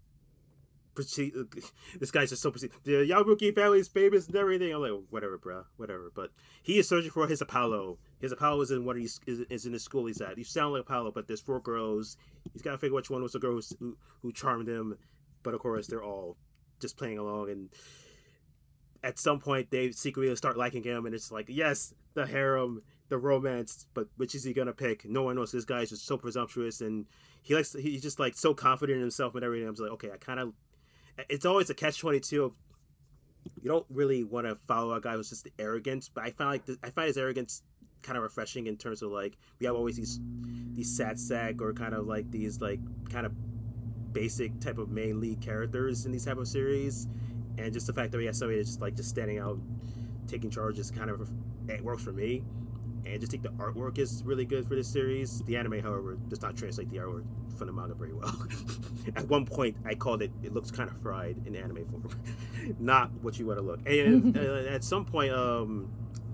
This guy's just so perceived. The Yabuki family is famous and everything. I'm like, whatever, bro, whatever. But he is searching for his Apollo. His Apollo is in what he's is, is in the school he's at. You sound like Apollo, but there's four girls. He's got to figure which one was the girl who who charmed him. But of course, they're all just playing along. And at some point, they secretly start liking him, and it's like, yes, the harem, the romance. But which is he gonna pick? No one knows. This guy's just so presumptuous, and he likes. He's just like so confident in himself and everything. I'm just like, okay, I kind of. It's always a catch twenty-two of you don't really want to follow a guy who's just arrogant, but I find like this, I find his arrogance kind of refreshing in terms of like we have always these these sad sack or kind of like these like kind of basic type of main lead characters in these type of series, and just the fact that we have somebody that's just like just standing out, taking charge is kind of it works for me. And I just think the artwork is really good for this series. The anime, however, does not translate the artwork from the manga very well. At one point, I called it, it looks kind of fried in anime form. Not what you want to look. And uh, at some point, um,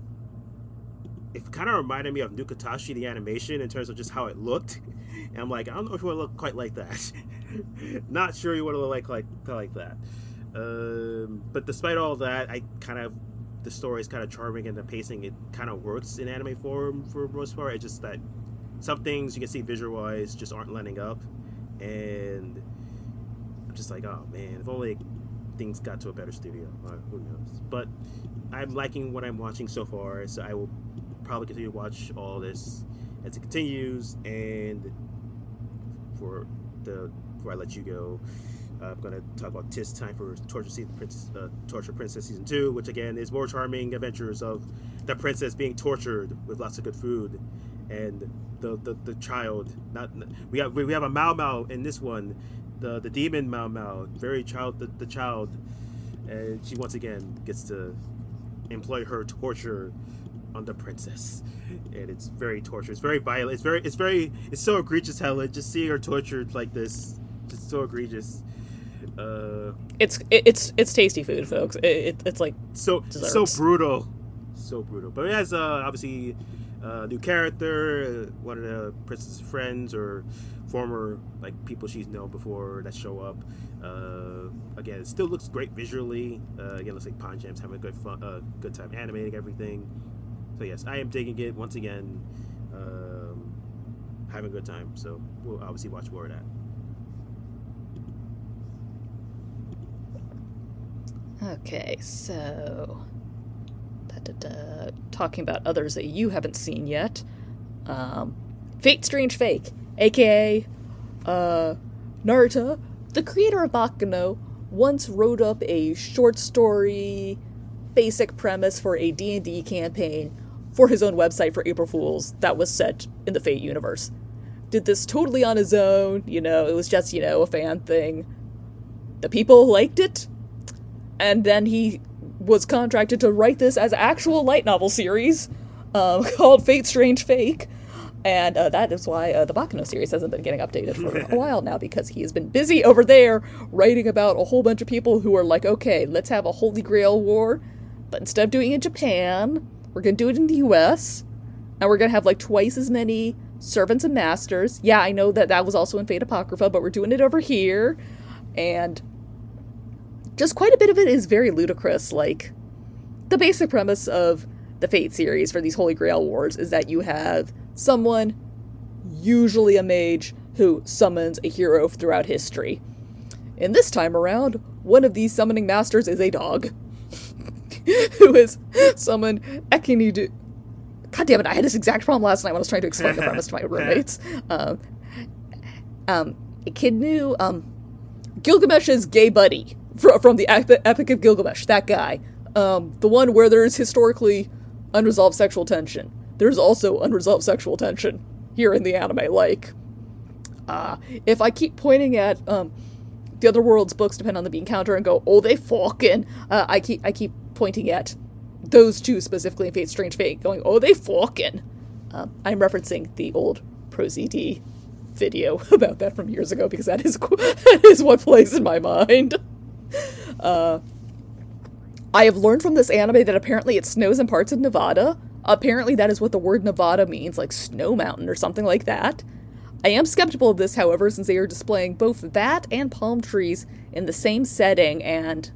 it kind of reminded me of Nukatashi, the animation, in terms of just how it looked. And I'm like, I don't know if you want to look quite like that. Not sure you want to look like, like, like that. Um, but despite all that, I kind of the story is kind of charming and the pacing it kind of works in anime form for the most part. It's just that some things you can see visual wise just aren't lining up, and I'm just like, oh man, if only things got to a better studio. Or who knows? But I'm liking what I'm watching so far, so I will probably continue to watch all this as it continues. And for the before I let you go, Uh, I'm going to talk about Tis Time for Torture, season, Princess, uh, Torture Princess Season two, which again is more charming adventures of the princess being tortured with lots of good food. And the, the, the child, not we have we have a Mau Mau in this one, the the demon Mau Mau, very child the, the child, and she once again gets to employ her torture on the princess, and it's very torture. It's very violent. It's very it's very it's so egregious, Helen. Just seeing her tortured like this, just so egregious. Uh,
it's it, it's it's tasty food, folks. It, it, it's like
so
desserts.
so brutal, so brutal. But it has uh, obviously a uh, new character, uh, one of the princess's friends or former like people she's known before that show up. Uh, again, it still looks great visually. Uh, again, looks like Panjam's having a good fun, uh, good time animating everything. So yes, I am digging it once again. Um, having a good time. So we'll obviously watch more of that.
Okay, so da, da, da, talking about others that you haven't seen yet. Um, Fate Strange Fake, aka uh, Naruto, the creator of Baccano, once wrote up a short story basic premise for a D and D campaign for his own website for April Fools that was set in the Fate universe. Did this totally on his own, you know, it was just, you know, a fan thing. The people liked it, and then he was contracted to write this as actual light novel series um, called Fate Strange Fake. And uh, that is why uh, the Baccano series hasn't been getting updated for a while now, because he has been busy over there writing about a whole bunch of people who are like, okay, let's have a Holy Grail war, but instead of doing it in Japan, we're going to do it in the U S, and we're going to have like twice as many servants and masters. Yeah, I know that that was also in Fate Apocrypha, but we're doing it over here. And just quite a bit of it is very ludicrous. Like, the basic premise of the Fate series for these Holy Grail wars is that you have someone, usually a mage, who summons a hero throughout history. And this time around, one of these summoning masters is a dog, who has summoned Ekinidu. God damn it, I had this exact problem last night when I was trying to explain the premise to my roommates. Um, um, Echidnu, um, Gilgamesh's gay buddy from, from the Epic of Gilgamesh, that guy. Um, the one where there's historically unresolved sexual tension. There's also unresolved sexual tension here in the anime. Like, uh, if I keep pointing at um, the other world's books, depend on the bean counter, and go, oh, they fucking, uh, I keep I keep pointing at those two specifically in Fate Strange Fate, going, oh, they fucking. Um, I'm referencing the old ProZD video about that from years ago, because that is that is what plays in my mind. Uh, I have learned from this anime that apparently it snows in parts of Nevada. Apparently that is what the word Nevada means, like snow mountain or something like that. I am skeptical of this, however, since they are displaying both that and palm trees in the same setting, and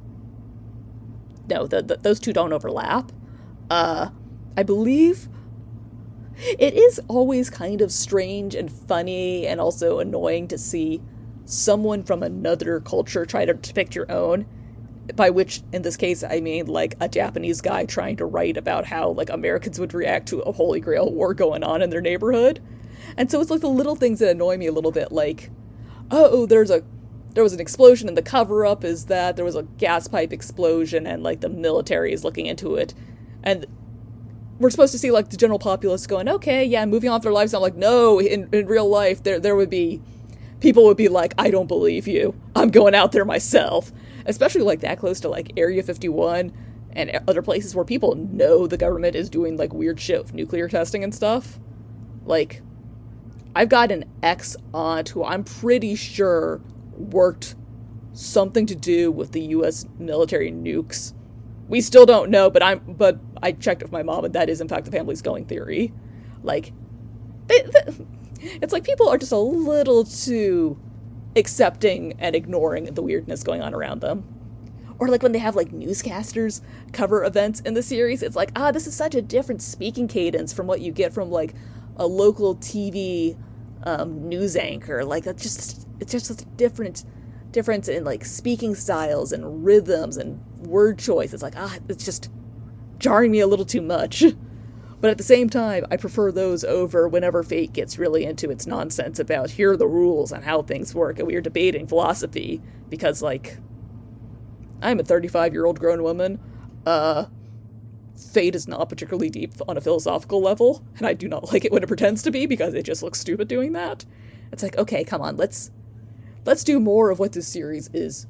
no, the, the, those two don't overlap. Uh, I believe it is always kind of strange and funny and also annoying to see someone from another culture try to depict your own. By which, in this case, I mean, like, a Japanese guy trying to write about how, like, Americans would react to a Holy Grail war going on in their neighborhood. And so it's, like, the little things that annoy me a little bit, like, oh, there's a, there was an explosion, and the cover-up is that there was a gas pipe explosion, and, like, the military is looking into it. And we're supposed to see, like, the general populace going, okay, yeah, moving on with their lives. And I'm like, no, in, in real life, there there would be, people would be like, I don't believe you. I'm going out there myself. Especially, like, that close to, like, Area fifty-one and other places where people know the government is doing, like, weird shit with nuclear testing and stuff. Like, I've got an ex-aunt who I'm pretty sure worked something to do with the U S military nukes. We still don't know, but I'm, but I checked with my mom, and that is, in fact, the family's going theory. Like, they, they, it's like people are just a little too accepting and ignoring the weirdness going on around them. Or like when they have like newscasters cover events in the series, it's like, ah, this is such a different speaking cadence from what you get from like a local T V um, news anchor. Like that's just, it's just a different difference in like speaking styles and rhythms and word choice. It's like, ah, it's just jarring me a little too much. But at the same time, I prefer those over whenever Fate gets really into its nonsense about here are the rules and how things work, and we are debating philosophy because, like, I'm a thirty-five year old grown woman. Uh, Fate is not particularly deep on a philosophical level, and I do not like it when it pretends to be because it just looks stupid doing that. It's like, okay, come on, let's let's do more of what this series is.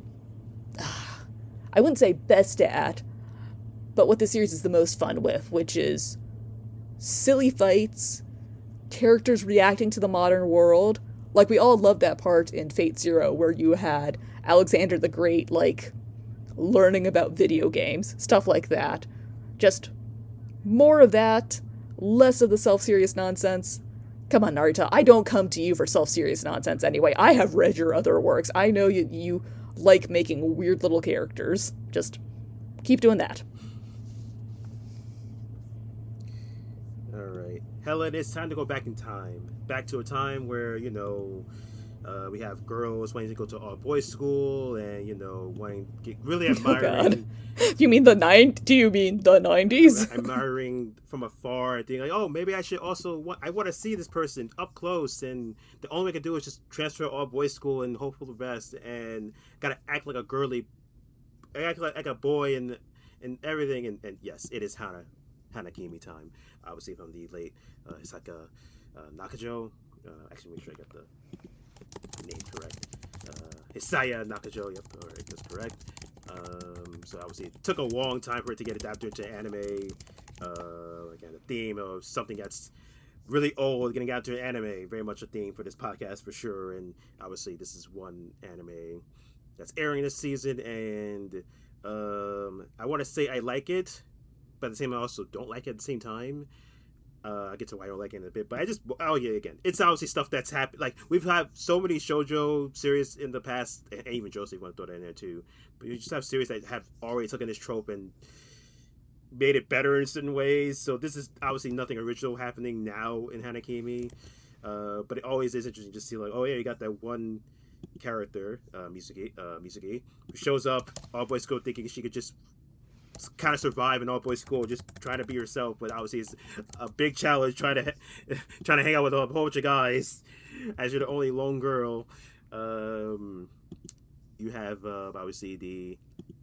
I wouldn't say best at, but what this series is the most fun with, which is silly fights, characters reacting to the modern world. Like, we all loved that part in Fate Zero where you had Alexander the Great, like, learning about video games, stuff like that. Just more of that, less of the self-serious nonsense. Come on, Naruto, I don't come to you for self-serious nonsense anyway. I have read your other works. I know you, you like making weird little characters. Just keep doing that.
Alright. Helen, it's time to go back in time. Back to a time where, you know, uh, we have girls wanting to go to all boys school and, you know, wanting to get really admiring.
Oh, you mean the nine? Do you mean the nineties?
Admiring from afar, thinking like, oh, maybe I should also want. I want to see this person up close, and the only way I can do is just transfer all boys school and hope for the best, and gotta act like a girly, act like, like a boy, and and everything. And, and yes, it is Hana Hanakimi time. Obviously from the late uh, Hisaka uh, Nakajo. Uh, actually, make sure I got the name correct. Uh, Hisaya Nakajo. Yep, all right, that's correct. Um, so obviously it took a long time for it to get adapted to anime. Uh, again, the theme of something that's really old getting out to an anime, very much a theme for this podcast for sure. And obviously this is one anime that's airing this season, and um, I want to say I like it, but at the same time I also don't like it at the same time. Uh, I get to why I don't like it in a bit, but I just oh yeah, again, it's obviously stuff that's happened. Like we've had so many shoujo series in the past, and even Joseph want to throw that in there too. But you just have series that have already taken this trope and made it better in certain ways. So this is obviously nothing original happening now in Hanakimi, uh, but it always is interesting to see like, oh yeah, you got that one character, uh, Misugi, uh, Misugi, who shows up all boys school thinking she could just kind of survive in all boys school, just trying to be herself, but obviously it's a big challenge trying to trying to hang out with a whole bunch of guys as you're the only lone girl. Um, you have uh, obviously the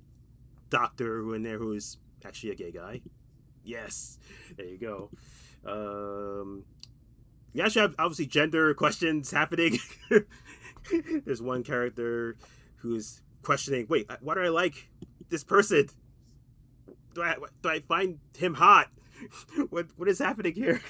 doctor who in there who is actually a gay guy. Yes, there you go. Um, you actually have obviously gender questions happening. There's one character who's questioning, wait, why do I like this person? Do I do I find him hot? what what is happening here?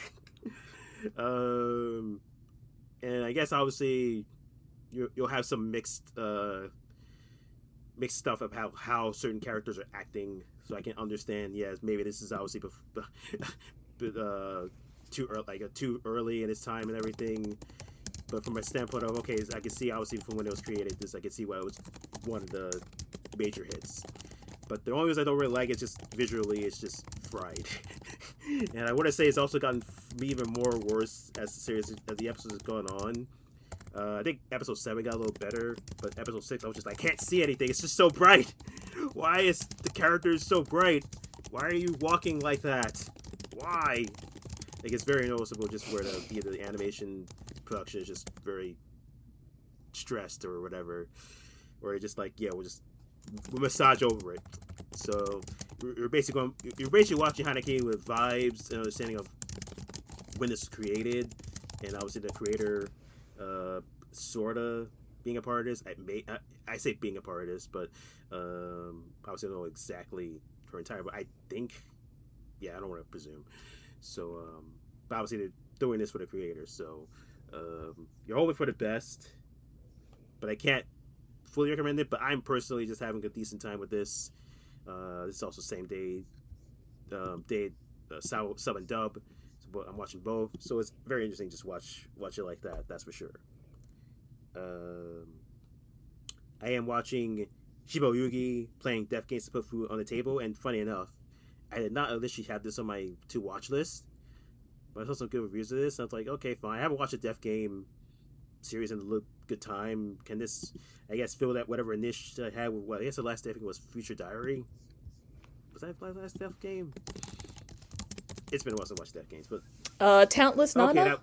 um, and I guess obviously you you'll have some mixed uh mixed stuff of how how certain characters are acting, so I can understand. Yes, maybe this is obviously bef- uh, too early, like uh, too early in its time and everything. But from a standpoint of okay, I can see obviously from when it was created, this I can see why it was one of the major hits. But the only reason I don't really like it is just visually, it's just fried. And I want to say it's also gotten even more worse as the series, as the episodes has gone on. Uh, I think episode seven got a little better, but episode six, I was just like, I can't see anything. It's just so bright. Why is the characters so bright? Why are you walking like that? Why? Like, it's very noticeable just where the, the, the animation production is just very stressed or whatever. Or just like, yeah, we'll just we'll massage over it. So you're basically going, you're basically watching Hanakimi with vibes and understanding of when this was created, and obviously the creator uh, sorta being a part of this. I may I, I say being a part of this, but um, obviously I don't know exactly her entire. But I think, yeah, I don't want to presume. So um, but obviously they're doing this for the creator. So um, you're hoping for the best, but I can't fully recommend it, but I'm personally just having a decent time with this. Uh, this is also same day, um, day uh, sub, sub and dub. So I'm watching both, so it's very interesting. Just watch watch it like that. That's for sure. Um, I am watching Shibo Yugi playing Death Games to put food on the table, and funny enough, I did not initially have this on my to watch list, but I saw some good reviews of this. And I was like, okay, fine. I haven't watched a Death Game series in a good time. Can this, I guess, fill that whatever niche I had with what I guess the last Death Game was Future Diary. Was that the last Death Game? it's been a while since I watched Death Games, but
Uh, Talentless
okay,
Nana?
that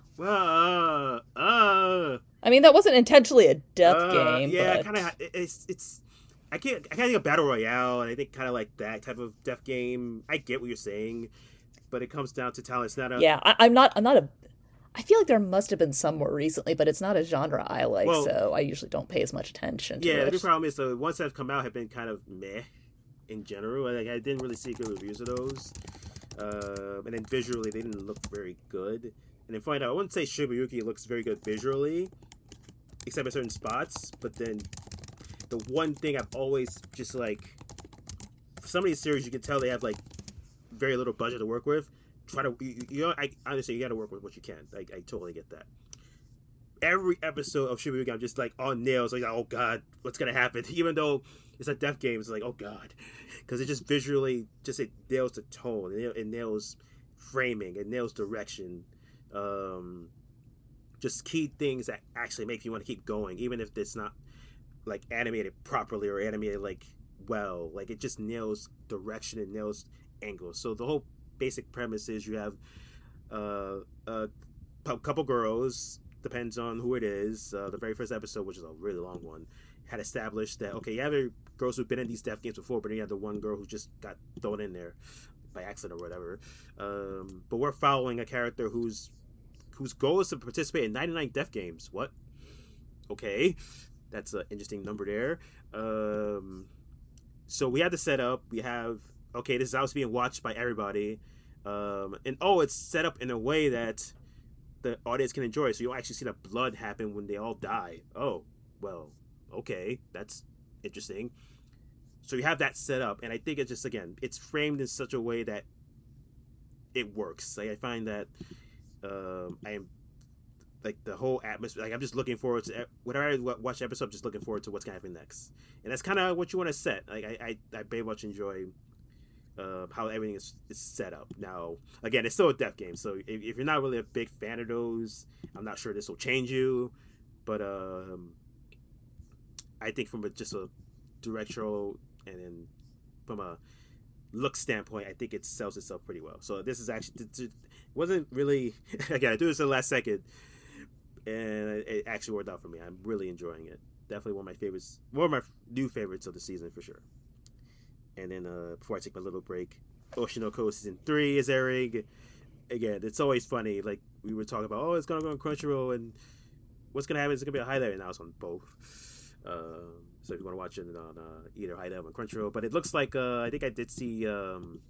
uh uh
I mean, that wasn't intentionally a death
uh
game,
yeah, kind
but
of it's it's. I can't. I can't think of battle royale, and I think kind of like that type of death game. I get what you're saying, but it comes down to talent. It's not a
yeah, I, I'm not. I'm not a. I feel like there must have been some more recently, but it's not a genre I like,
well.
so I usually don't pay as much attention to
Yeah, the big
it.
problem is the ones that have come out have been kind of meh in general. Like I didn't really see good reviews of those, uh, and then visually they didn't look very good. And then find out I wouldn't say Shibayuki looks very good visually, except in certain spots. But then the one thing I've always just like for some of these series you can tell they have like very little budget to work with. Try to you, you know I honestly you got to work with what you can. Like I totally get that. Every episode of Shibuya, I'm just like on nails, like oh god, what's gonna happen? Even though it's a death game, it's like oh god, because it just visually just it nails the tone, it, nails framing, it nails direction, um, just key things that actually make you want to keep going, even if it's not like animated properly or animated like well, like it just nails direction, it nails angles. So the whole basic premise is you have uh, a couple girls depends on who it is. Uh, the very first episode, which is a really long one, had established that okay, you have girls who've been in these death games before, but then you have the one girl who just got thrown in there by accident or whatever. Um, but we're following a character whose whose goal is to participate in ninety-nine death games. What? Okay, that's an interesting number there. Um, so we have the setup. We have okay, this is how it's being watched by everybody, um, and oh, it's set up in a way that the audience can enjoy. So you'll actually see the blood happen when they all die. Oh, well, okay, that's interesting. So you have that set up, and I think it's just again, it's framed in such a way that it works. Like I find that um, I am like the whole atmosphere. Like I'm just looking forward to whenever I watch the episode. I'm just looking forward to what's gonna happen next, and that's kind of what you want to set. Like I, I, I very much enjoy uh, how everything is, is set up. Now, again, it's still a death game, so if, if you're not really a big fan of those, I'm not sure this will change you. But um, I think from a, just a directorial and then from a look standpoint, I think it sells itself pretty well. So this is actually it wasn't really again I do this in the last second, and it actually worked out for me. I'm really enjoying it. Definitely one of my favorites, one of my new favorites of the season for sure. And then uh, before I take my little break, Oshinoko season three is airing. Again, it's always funny. Like we were talking about, oh, it's gonna go on Crunchyroll, and what's gonna happen is it's gonna be a highlight, and now it's on both. Um, so if you want to watch it on uh, either highlight or Crunchyroll, but it looks like uh, I think I did see um,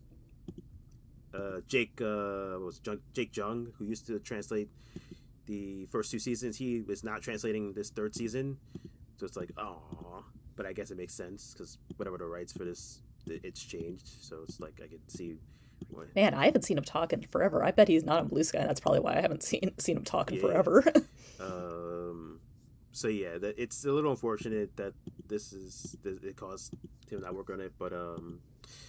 uh, Jake uh, what was it, Jake Jung, who used to translate the first two seasons. He is not translating this third season, so it's like, oh, but I guess it makes sense because whatever the rights for this. It's changed, so it's like I could see. What...
Man, I haven't seen him talking forever. I bet he's not on Blue Sky. And that's probably why I haven't seen seen him talking
yeah.
forever.
um. So yeah, that it's a little unfortunate that this is it caused him not work on it, but um.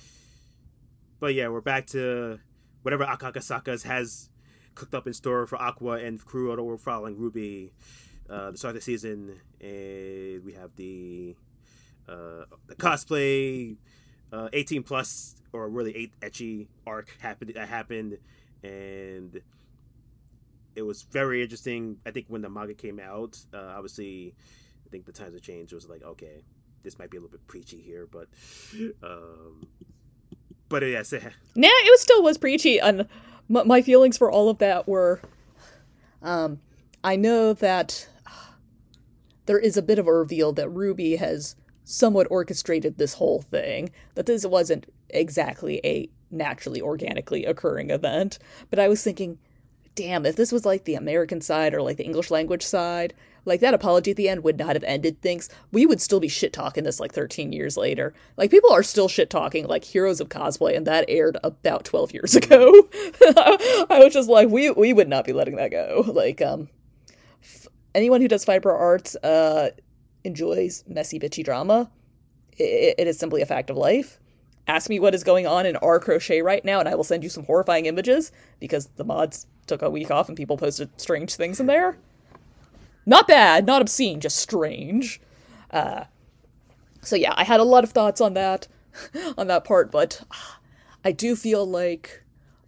But yeah, we're back to whatever Akagasakas has cooked up in store for Aqua and crew. Although we're following Ruby, uh, the start of the season, and we have the uh the cosplay. Uh, eighteen plus or really eight ecchi arc happened that happened, and it was very interesting. I think when the manga came out, uh, obviously, I think the times have changed. It was like, okay, this might be a little bit preachy here, but, um, but yes, yeah,
nah, it was still was preachy, and m- my feelings for all of that were, um, I know that there is a bit of a reveal that Ruby has somewhat orchestrated this whole thing, that this wasn't exactly a naturally, organically occurring event. But I was thinking, damn, if this was like the American side or like the English language side, like that apology at the end would not have ended things. We would still be shit talking this like thirteen years later. Like people are still shit talking like Heroes of Cosplay, and that aired about twelve years ago. I was just like, we we would not be letting that go. Like, um, f- anyone who does fiber arts, uh, enjoys messy bitchy drama. It, it is simply a fact of life. Ask me what is going on in our crochet right now, and I will send you some horrifying images, because the mods took a week off and people posted strange things in there. Not bad, not obscene, just strange. Uh, so yeah, I had a lot of thoughts on that, on that part, but I do feel like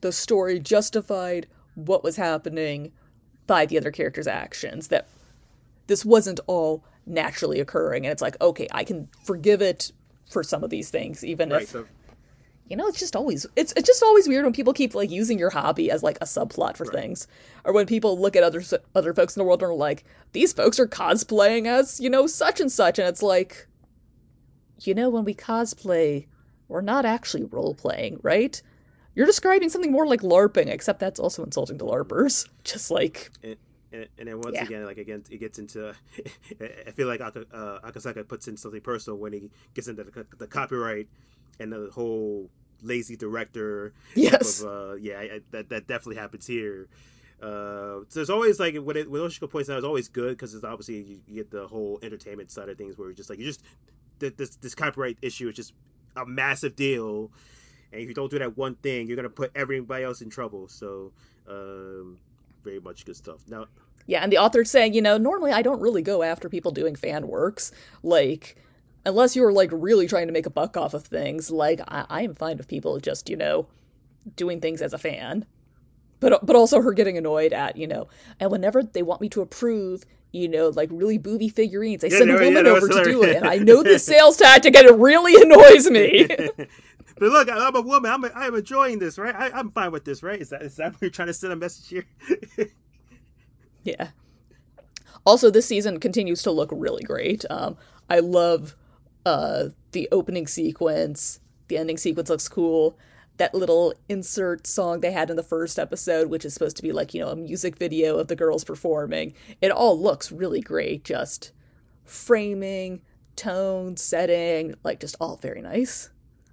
the story justified what was happening by the other characters' actions. That this wasn't all naturally occurring, and it's like, okay, I can forgive it for some of these things, even
Right.
if
So
you know, it's just always it's it's just always weird when people keep like using your hobby as like a subplot for
right.
things, or when people look at other other folks in the world and are like, these folks are cosplaying as, you know, such and such, and it's like, you know, when we cosplay, we're not actually role playing, right? You're describing something more like LARPing, except that's also insulting to LARPers. Just like,
And, and, and then once
yeah,
again, like again, it gets into. I feel like Aka, uh, Akasaka puts in something personal when he gets into the, the copyright and the whole lazy director type
yes,
of. Uh, yeah, I, that that definitely happens here. Uh, so there's always like when it, when Oshiko points out, it's always good because it's obviously you, you get the whole entertainment side of things where you're just like you just this this copyright issue is just a massive deal, and if you don't do that one thing, you're gonna put everybody else in trouble. So, um, very much good stuff. Now,
yeah, and the author's saying, you know, normally I don't really go after people doing fan works, like, unless you're like really trying to make a buck off of things. Like, I, I am fine with people just, you know, doing things as a fan. But but also her getting annoyed at, you know, and whenever they want me to approve, you know, like really booby figurines, they
yeah,
send a
no, yeah,
woman
no,
over
it's
to do it. And I
hilarious.
know this sales tactic and it really annoys me.
But look, I'm a woman. I'm I'm enjoying this, right? I, I'm fine with this, right? Is that is that what you're trying to send a message here?
Yeah. Also, this season continues to look really great. Um, I love uh, the opening sequence. The ending sequence looks cool. That little insert song they had in the first episode, which is supposed to be like, you know, a music video of the girls performing. It all looks really great. Just framing, tone, setting, like just all very nice.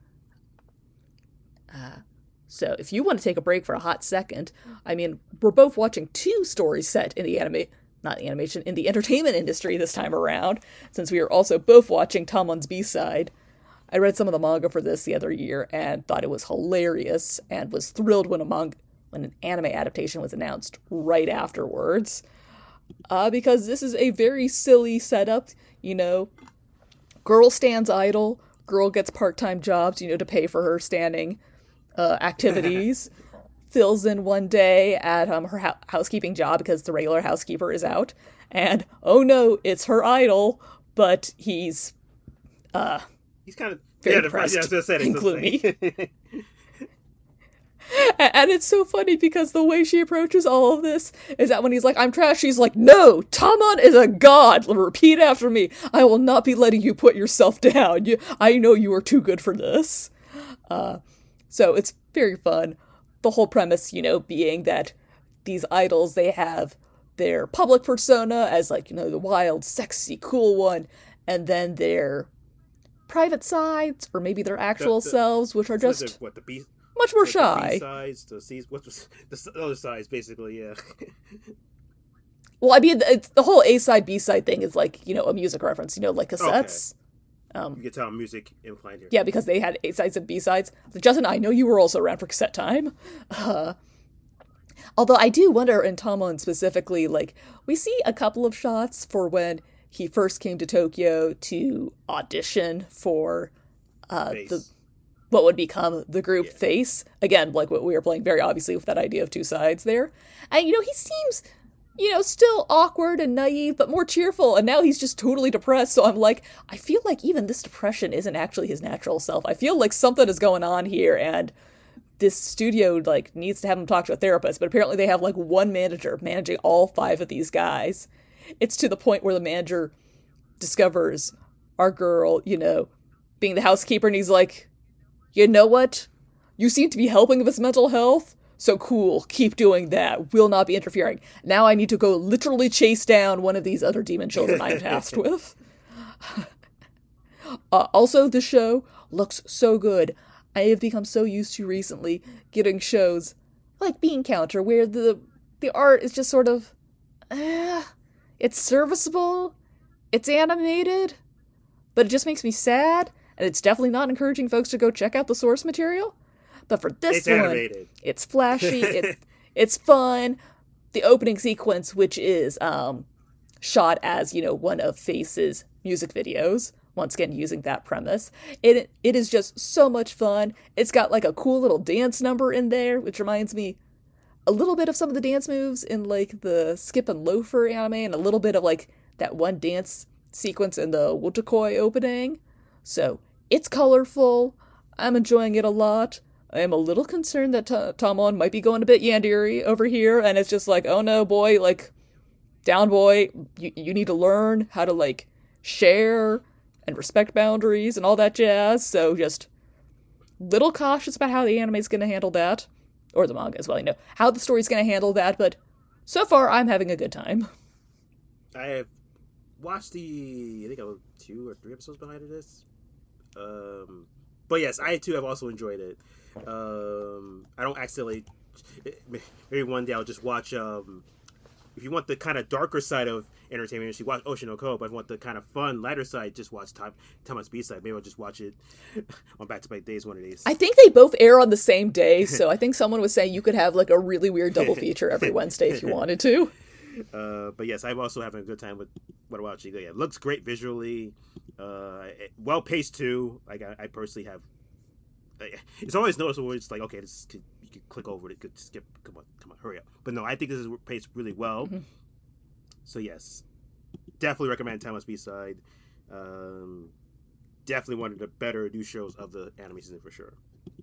So if you want to take a break for a hot second, I mean, we're both watching two stories set in the anime, not the animation, in the entertainment industry this time around, since we are also both watching Tamon's B-side. I read some of the manga for this the other year and thought it was hilarious and was thrilled when a manga, when an anime adaptation was announced right afterwards. Uh, because this is a very silly setup, you know. Girl stands idle, girl gets part-time jobs, you know, to pay for her standing uh, activities. Fills in one day at um, her ho- housekeeping job because the regular housekeeper is out. And, oh no, it's her idol, but he's uh,
He's kind of
very
yeah, the, yeah, I
depressed
was gonna say
and
it's
gloomy.
the
And it's so funny because the way she approaches all of this is that when he's like, I'm trash, she's like, no, Tamon is a god. Repeat after me. I will not be letting you put yourself down. You, I know you are too good for this. Uh, so it's very fun. The whole premise, you know, being that these idols, they have their public persona as like, you know, the wild, sexy, cool one, and then their private sides, or maybe their
the,
actual
the,
selves, which are
so the
just
what the B
much more
like the B
shy.
sides, the C what was the other sides basically, yeah.
Well, I mean, it's, the whole A side, B side thing is like, you know, a music reference, you know, like
Okay,
cassettes. Um,
you can tell music inclined here.
yeah, because they had A sides and B sides. Justin, I know you were also around for cassette time. Uh, although I do wonder in Tomon specifically, like, we see a couple of shots for when he first came to Tokyo to audition for uh, the
Face,
what would become the group
yeah.
Face. Again, like what we were playing very obviously with that idea of two sides there. And, you know, he seems, you know, still awkward and naive, but more cheerful. And now he's just totally depressed. So I'm like, I feel like even this depression isn't actually his natural self. I feel like something is going on here, and this studio, like, needs to have him talk to a therapist. But apparently they have, like, one manager managing all five of these guys. It's to the point where the manager discovers our girl, you know, being the housekeeper, and he's like, you know what? You seem to be helping with his mental health. So cool, keep doing that. Will not be interfering. Now I need to go literally chase down one of these other demon children I'm tasked with. Uh, also, the show looks so good. I have become so used to recently getting shows like Bean Counter, where the the art is just sort of, eh, it's serviceable, it's animated, but it just makes me sad, and it's definitely not encouraging folks to go check out the source material. But for this
It's
one,
animated.
it's flashy, it, it's fun. The opening sequence, which is um, shot as, you know, one of Face's music videos, once again using that premise. It it is just so much fun. It's got like a cool little dance number in there, which reminds me a little bit of some of the dance moves in like the Skip and Loafer anime, and a little bit of like that one dance sequence in the Wotakoi opening. So it's colorful. I'm enjoying it a lot. I am a little concerned that T- Tamon might be going a bit yandere over here, and it's just like, oh no, boy, like, down, boy, you, you need to learn how to, like, share and respect boundaries and all that jazz, so just little cautious about how the anime's gonna handle that, or the manga as well, you know, how the story's gonna handle that, but so far, I'm having a good time.
I have watched the, I think I was two or three episodes behind this. Um, but yes, I too have also enjoyed it. Um, I don't accidentally. Maybe one day I'll just watch. Um, if you want the kind of darker side of entertainment, you watch Ocean no Ko. But if you want the kind of fun, lighter side, just watch Time Timeless B-side. Maybe I'll just watch it on back-to-back days one of these.
I think they both air on the same day, so I think someone was saying you could have like a really weird double feature every Wednesday if you wanted to.
Uh, but yes, I'm also having a good time with what I'm watching. Yeah, it looks great visually, uh, well paced too. Like I, I personally have. It's always noticeable. It's like, okay, this could, you could click over it. You could skip. Come on, come on, hurry up. But no, I think this is paced really well. Mm-hmm. So yes, definitely recommend Timeless B-side. Um, definitely one of the better new shows of the anime season for sure.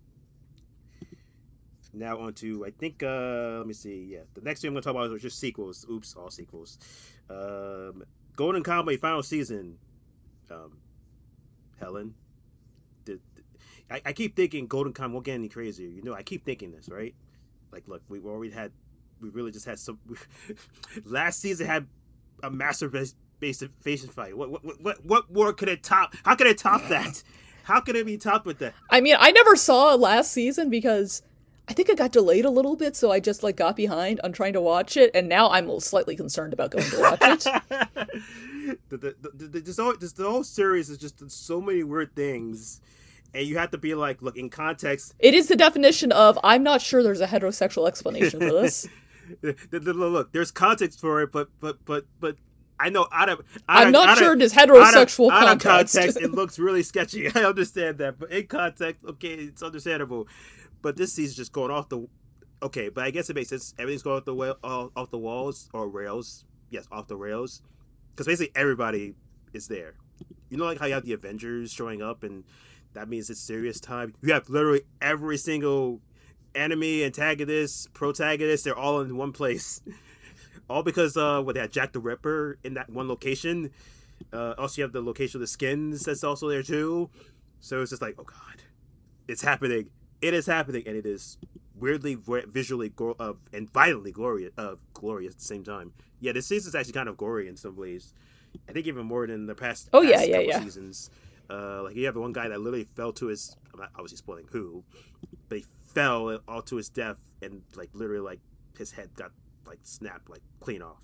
Now on to, I think, uh, let me see. Yeah, the next thing I'm going to talk about is just sequels. Oops, all sequels. Um, Golden Kamuy final season. Um, Helen. The, the, I, I keep thinking Golden Kamuy won't get any crazier. You know, I keep thinking this, right? Like, look, we already had, we really just had some. Last season had a master base face fight. What, what, what, what more could it top? How could it top that? How could it be topped with that?
I mean, I never saw last season because I think it got delayed a little bit, so I just like got behind on trying to watch it, and now I'm slightly concerned about going to watch it.
the, the, the, the, this, whole, this, the whole series is just so many weird things, and you have to be like, look, in context.
It is the definition of, I'm not sure there's a heterosexual explanation for this.
the, the, the, look, there's context for it, but but but but I know out of out
I'm
of,
not
out
sure
of,
it is heterosexual
out of,
context.
Out of context, it looks really sketchy. I understand that, but in context, okay, it's understandable. But this season's just going off the. Okay, but I guess it makes sense. Everything's going off the way, off, off the walls or rails. Yes, off the rails, because basically everybody is there. You know, like how you have the Avengers showing up, and that means it's serious time. You have literally every single enemy, antagonist, protagonist. They're all in one place, all because uh, what they had Jack the Ripper in that one location. Uh, also, you have the location of the skins that's also there too. So it's just like, oh god, it's happening. It is happening, and it is weirdly visually go- uh, and violently glorious, uh, glorious at the same time. Yeah, this season's actually kind of gory in some ways. I think even more than the past,
oh,
past
yeah, yeah,
couple
yeah.
seasons. Uh, like you have the one guy that literally fell to his. I'm not obviously spoiling who, but he fell all to his death, and like literally like his head got like snapped like clean off.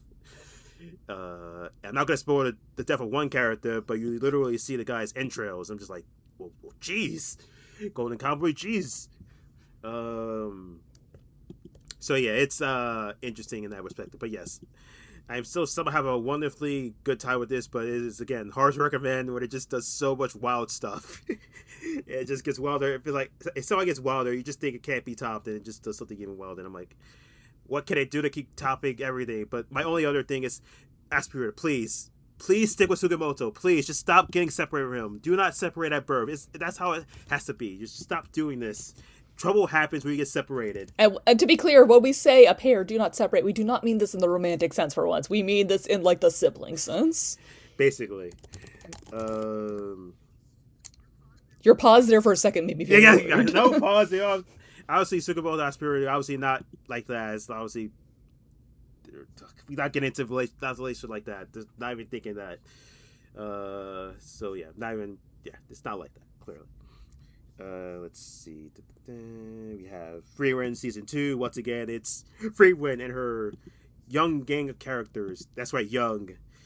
Uh, I'm not gonna spoil the, the death of one character, but you literally see the guy's entrails. I'm just like, well, well geez. Golden Kamuy, jeez. Um. So yeah, it's uh interesting in that respect. But yes, I'm still somehow have a wonderfully good time with this. But it is again hard to recommend when it just does so much wild stuff. It just gets wilder. It feels like if someone gets wilder, you just think it can't be topped, and it just does something even wilder. And I'm like, what can it do to keep topping everything? But my only other thing is, Aspirator, please. Please stick with Sugimoto. Please, just stop getting separated from him. Do not separate at birth. It's, that's how it has to be. Just stop doing this. Trouble happens when you get separated.
And, and to be clear, when we say a pair do not separate, we do not mean this in the romantic sense for once. We mean this in, like, the sibling sense.
Basically. Um...
Your pause there for a second made me feel
yeah,
weird.
Yeah, no pause there. Obviously, Sugimoto Aspirator, obviously not like that. It's obviously... We're not getting into relation, not relation like that. Just not even thinking that. Uh, so yeah, not even yeah. It's not like that. Clearly. Uh, let's see. We have Frieren season two. Once again, it's Frieren and her young gang of characters. That's right, young.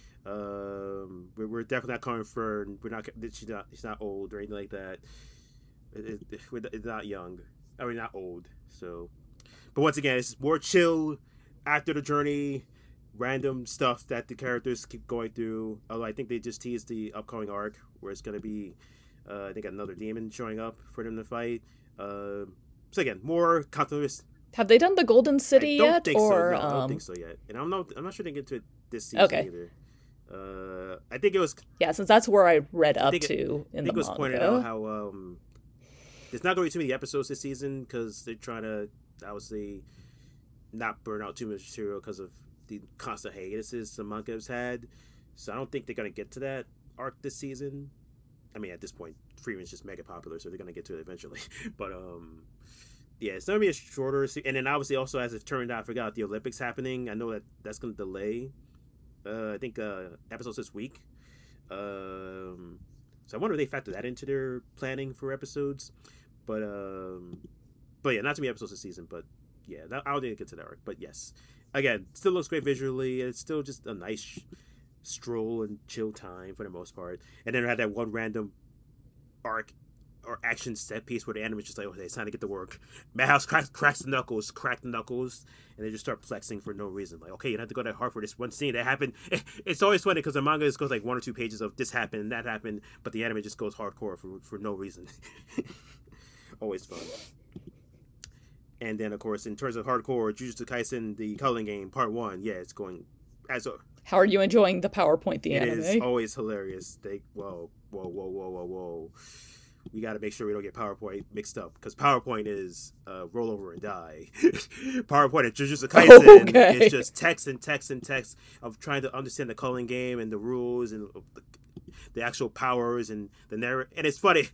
Um, we're, we're definitely not calling for. We're not. She's not. She's not old or anything like that. It, it, it's not young. I mean, not old. So, but once again, it's more chill after the journey. random stuff that the characters keep going through. Although I think they just teased the upcoming arc where it's going to be, uh, I think, another demon showing up for them to fight. Uh, so again, more continuous.
Have they done the Golden City
I don't
yet?
think
or,
so. No,
um...
I don't think so yet. And I'm not. I'm not sure they get to it this season
okay.
either. Uh, I think it was.
Yeah, since that's where I read up
I
to
it,
in
I
the
think it was
manga.
pointed out how um, there's not going to be too many episodes this season because they're trying to obviously not burn out too much material because of the constant hiatuses the manga has had. So I don't think they're going to get to that arc this season. I mean, at this point, Freeman's just mega popular, so they're going to get to it eventually. But um, yeah, it's going to be a shorter. Se- and then obviously also as it turned out, I forgot the Olympics happening. I know that that's going to delay. Uh, I think uh, episodes this week. Um, so I wonder if they factor that into their planning for episodes. But um, but yeah, not too many episodes this season. But yeah, that, I don't think it get to that arc. But yes, again, still looks great visually. It's still just a nice sh- stroll and chill time for the most part. And then I had that one random arc or action set piece where the anime is just like, okay, it's time to get to work. Madhouse cracks, cracks the knuckles, crack the knuckles, and they just start flexing for no reason. Like, okay, you don't have to go that hard for this one scene that happened. It's always funny because the manga just goes like one or two pages of this happened, that happened, but the anime just goes hardcore for for no reason. Always fun. And then, of course, in terms of hardcore, Jujutsu Kaisen, the Culling Game, Part One, yeah, it's going as a.
How are you enjoying the PowerPoint, the
it
anime?
It is always hilarious. They whoa, whoa, whoa, whoa, whoa, whoa. We got to make sure we don't get PowerPoint mixed up because PowerPoint is uh, roll over and die. PowerPoint at Jujutsu Kaisen okay. is just text and text and text of trying to understand the Culling Game and the rules and the, the actual powers and the narrator. And it's funny.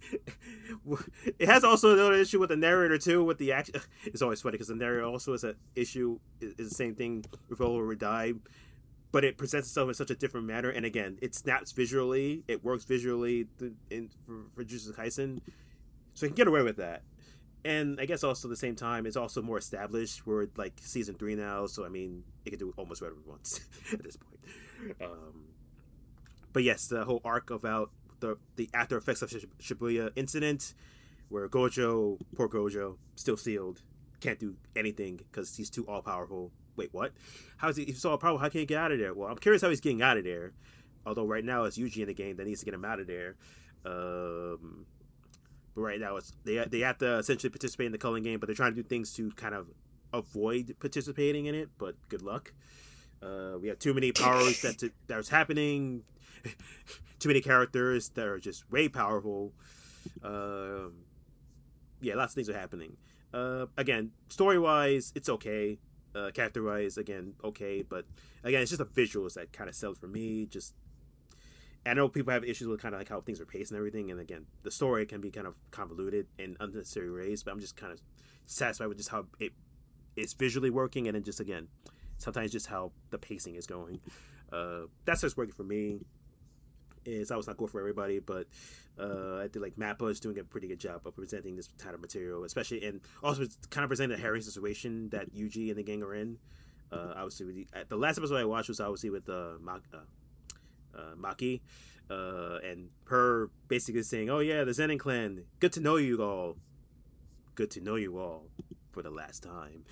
It has also another issue with the narrator too. With the action, it's always funny because the narrator also is an issue. Is the same thing with roll over and die. But it presents itself in such a different manner, and again, it snaps visually. It works visually in, for, for Jujutsu Kaisen, so you can get away with that. And I guess also at the same time, it's also more established. We're like season three now, so I mean, it can do almost whatever it wants at this point. Um, but yes, the whole arc about the the after effects of Shibuya incident, where Gojo, poor Gojo, still sealed, can't do anything because he's too all powerful. Wait, what? How is he? He's so powerful. How can he get out of there? Well, I'm curious how he's getting out of there. Although right now it's Yuji in the game that needs to get him out of there. Um, but right now it's they they have to essentially participate in the Culling Game, but they're trying to do things to kind of avoid participating in it. But good luck. Uh, we have too many powers that to, that's happening. Too many characters that are just way powerful. Um, yeah, lots of things are happening. Uh, again, story wise, it's okay. Uh, character wise, again, okay, but again, it's just the visuals that kind of sell for me. Just, I know people have issues with kind of like how things are paced and everything, and again, the story can be kind of convoluted and unnecessary ways, but I'm just kind of satisfied with just how it is visually working, and then just again, sometimes just how the pacing is going. Uh, that's just working for me. It's always not good for everybody, but uh, I think like Mappa is doing a pretty good job of presenting this kind of material, especially and also kind of presenting the Harry situation that Yuji and the gang are in. Uh, obviously, with the, the last episode I watched was obviously with uh, Ma- uh, uh, Maki, uh, and her basically saying, "Oh yeah, the Zenin clan. Good to know you all. Good to know you all for the last time."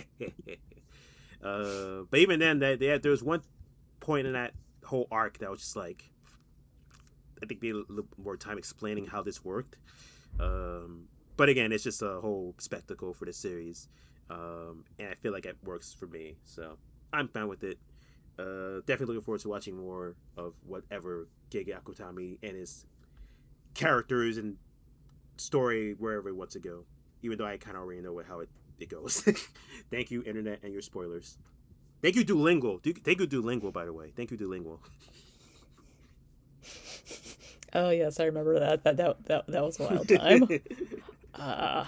uh, but even then, that they, there was one point in that whole arc that was just like. I think need a little more time explaining how this worked. Um, but again, it's just a whole spectacle for the series. Um, and I feel like it works for me. So I'm fine with it. Uh, definitely looking forward to watching more of whatever Gege Akutami and his characters and story wherever it wants to go. Even though I kind of already know what, how it, it goes. Thank you, Internet, and your spoilers. Thank you, Duolingo. Thank you, Duolingo, by the way. Thank you, Duolingo.
Oh yes, I remember that. That that that, that was a wild time. uh,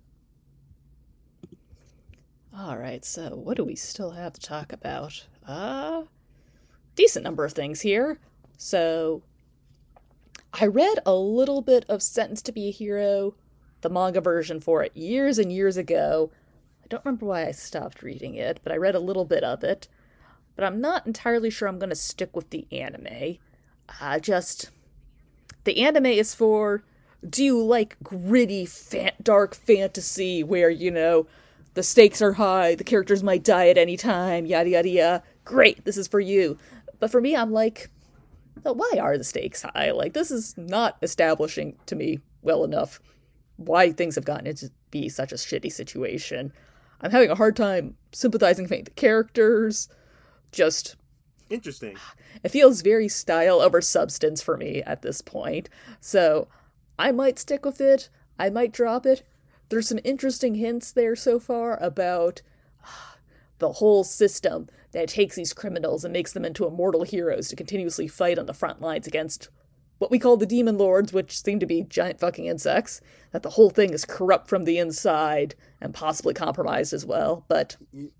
all right, so what do we still have to talk about? Uh, decent number of things here. So, I read a little bit of Sentenced to be a Hero, the manga version for it, years and years ago. I don't remember why I stopped reading it, but I read a little bit of it. But I'm not entirely sure I'm going to stick with the anime. Uh, just... The anime is for, do you like gritty, fa- dark fantasy where, you know, the stakes are high, the characters might die at any time, yada yada yada? great, this is for you. But for me, I'm like, oh, why are the stakes high? Like, this is not establishing to me well enough why things have gotten into be such a shitty situation. I'm having a hard time sympathizing with the characters. Just,
Interesting.
it feels very style over substance for me at this point. So I might stick with it. I might drop it. There's some interesting hints there so far about the whole system that takes these criminals and makes them into immortal heroes to continuously fight on the front lines against what we call the demon lords, which seem to be giant fucking insects. That the whole thing is corrupt from the inside and possibly compromised as well. But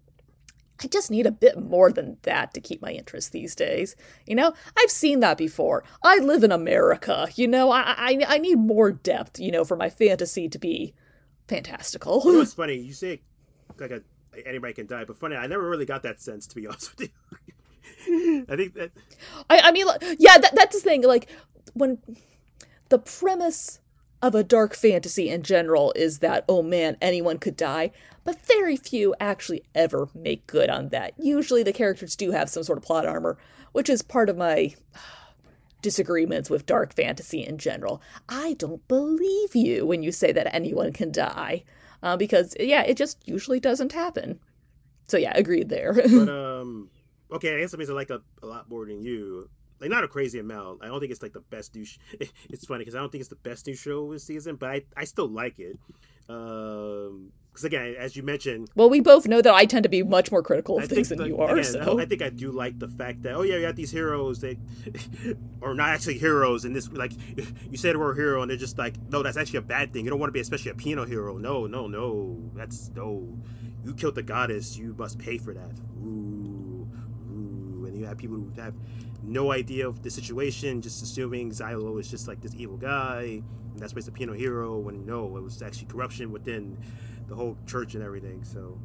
I just need a bit more than that to keep my interest these days. You know, I've seen that before. I live in America. You know, I I, I need more depth, you know, for my fantasy to be fantastical.
You know what's funny? You say like a anybody can die, but funny, I never really got that sense, to be honest with you. I think that
I, I mean, yeah, that, that's the thing. Like, when the premise of a dark fantasy in general is that, oh man, anyone could die, but very few actually ever make good on that. Usually the characters do have some sort of plot armor, which is part of my disagreements with dark fantasy in general. I don't believe you when you say that anyone can die. Uh, because, yeah, it just usually doesn't happen. So, yeah, agreed there.
but, um, okay, I guess that means I like a, a lot more than you. Like, not a crazy amount. I don't think it's, like, the best new... Sh- it's funny, because I don't think it's the best new show this season, but I, I still like it. Um... Because, again, as you mentioned...
Well, we both know that I tend to be much more critical of
I
things
think
than
the,
you are,
again,
so...
I think I do like the fact that, oh, yeah, you have these heroes, they... or not actually heroes, and this, like, you say the word hero, and they're just like, no, that's actually a bad thing. You don't want to be especially a piano hero. No, no, no. That's, no. You killed the goddess, you must pay for that. Ooh, ooh. And you have people who have no idea of the situation, just assuming Xylo is just, like, this evil guy, and that's why he's a piano hero, when, no, it was actually corruption within the whole church and everything. So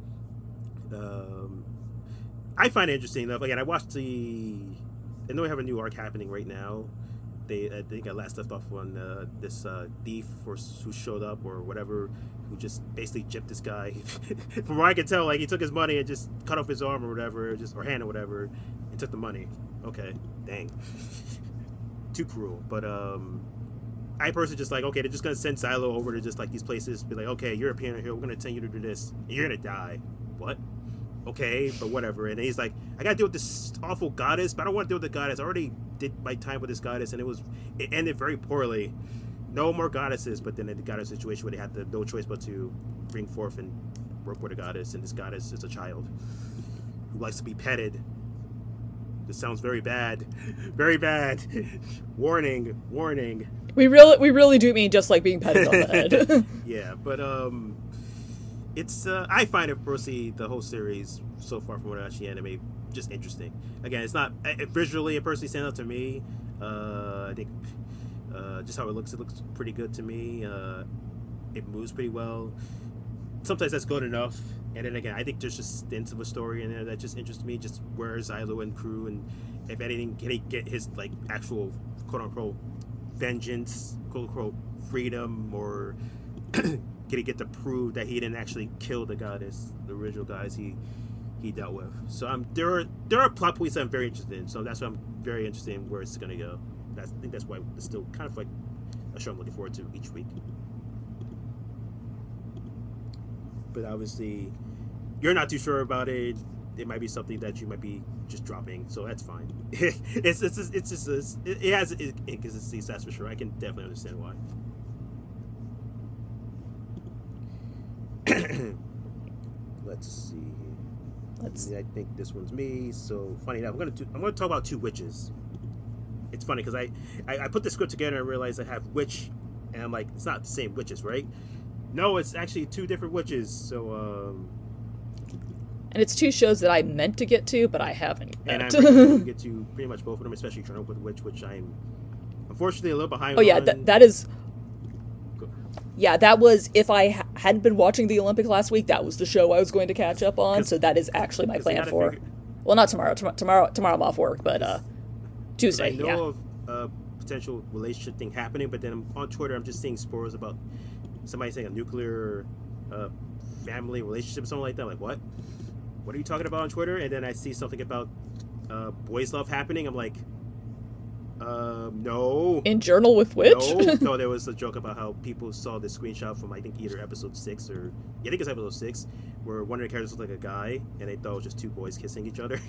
um I find it interesting enough. Again, I watched the I know we have a new arc happening right now. They I think I last left off on uh, this uh thief or who showed up or whatever, who just basically gypped this guy. From what I can tell, like, he took his money and just cut off his arm or whatever, just or hand or whatever, and took the money. Okay, dang. Too cruel. But um I personally just like, okay, they're just gonna send Xylo over to just like these places, be like, okay, you're a piano hero, we're gonna tell you to do this, and you're gonna die. What? Okay, but whatever. And he's like, I gotta deal with this awful goddess, but I don't want to deal with the goddess. I already did my time with this goddess, and it was it ended very poorly. No more goddesses, but then the goddess situation where they had the, no choice but to bring forth and work with a goddess, and this goddess is a child who likes to be petted. This sounds very bad, very bad. warning, warning.
We really, we really do mean just like being petted on the head.
Yeah, but um, it's uh, I find it personally the whole series so far from what I actually anime just interesting. Again, it's not uh, visually it personally stands out to me. Uh, I think uh, just how it looks, it looks pretty good to me. Uh, it moves pretty well. Sometimes that's good enough. And then again, I think there's just stints of a story in there that just interests me. Just where is Xylo and crew, and if anything, can he get his like actual quote unquote vengeance, quote unquote freedom, or can he get to prove that he didn't actually kill the goddess, the original guys he he dealt with? So I'm there are there are plot points I'm very interested in. So that's why I'm very interested in where it's gonna go. That's, I think that's why it's still kind of like a show I'm looking forward to each week. But obviously, you're not too sure about it. It might be something that you might be just dropping, so that's fine. it's it's it's, it's just it's, it has inconsistencies, that's for sure. I can definitely understand why. Let's see. Let's. I think this one's me. So funny enough, I'm gonna do. I'm gonna talk about two witches. It's funny because I, I I put the script together and I realized I have witch, and I'm like, it's not the same witches, right? No, it's actually two different witches. So, um...
And it's two shows that I meant to get to, but I haven't yet.
And I'm going to get to pretty much both of them, especially Eternal with Witch, which I'm unfortunately a little behind
oh, yeah,
on.
that, that is... Yeah, that was, if I ha- hadn't been watching the Olympic last week, that was the show I was going to catch up on, so that is actually my plan for... Figure... Well, not tomorrow. Tom- tomorrow tomorrow I'm off work, but uh, Tuesday,
I know
yeah.
of a potential relationship thing happening, but then on Twitter I'm just seeing spores about somebody saying a nuclear uh, family relationship or something like that. I'm like, what? what are you talking about on Twitter? And then I see something about uh, boys love happening. I'm like, um, no.
In Journal with Witch?
No, no, there was a joke about how people saw this screenshot from, I think, either episode six or, yeah, I think it's episode six, where one of the characters looked like a guy, and they thought it was just two boys kissing each other.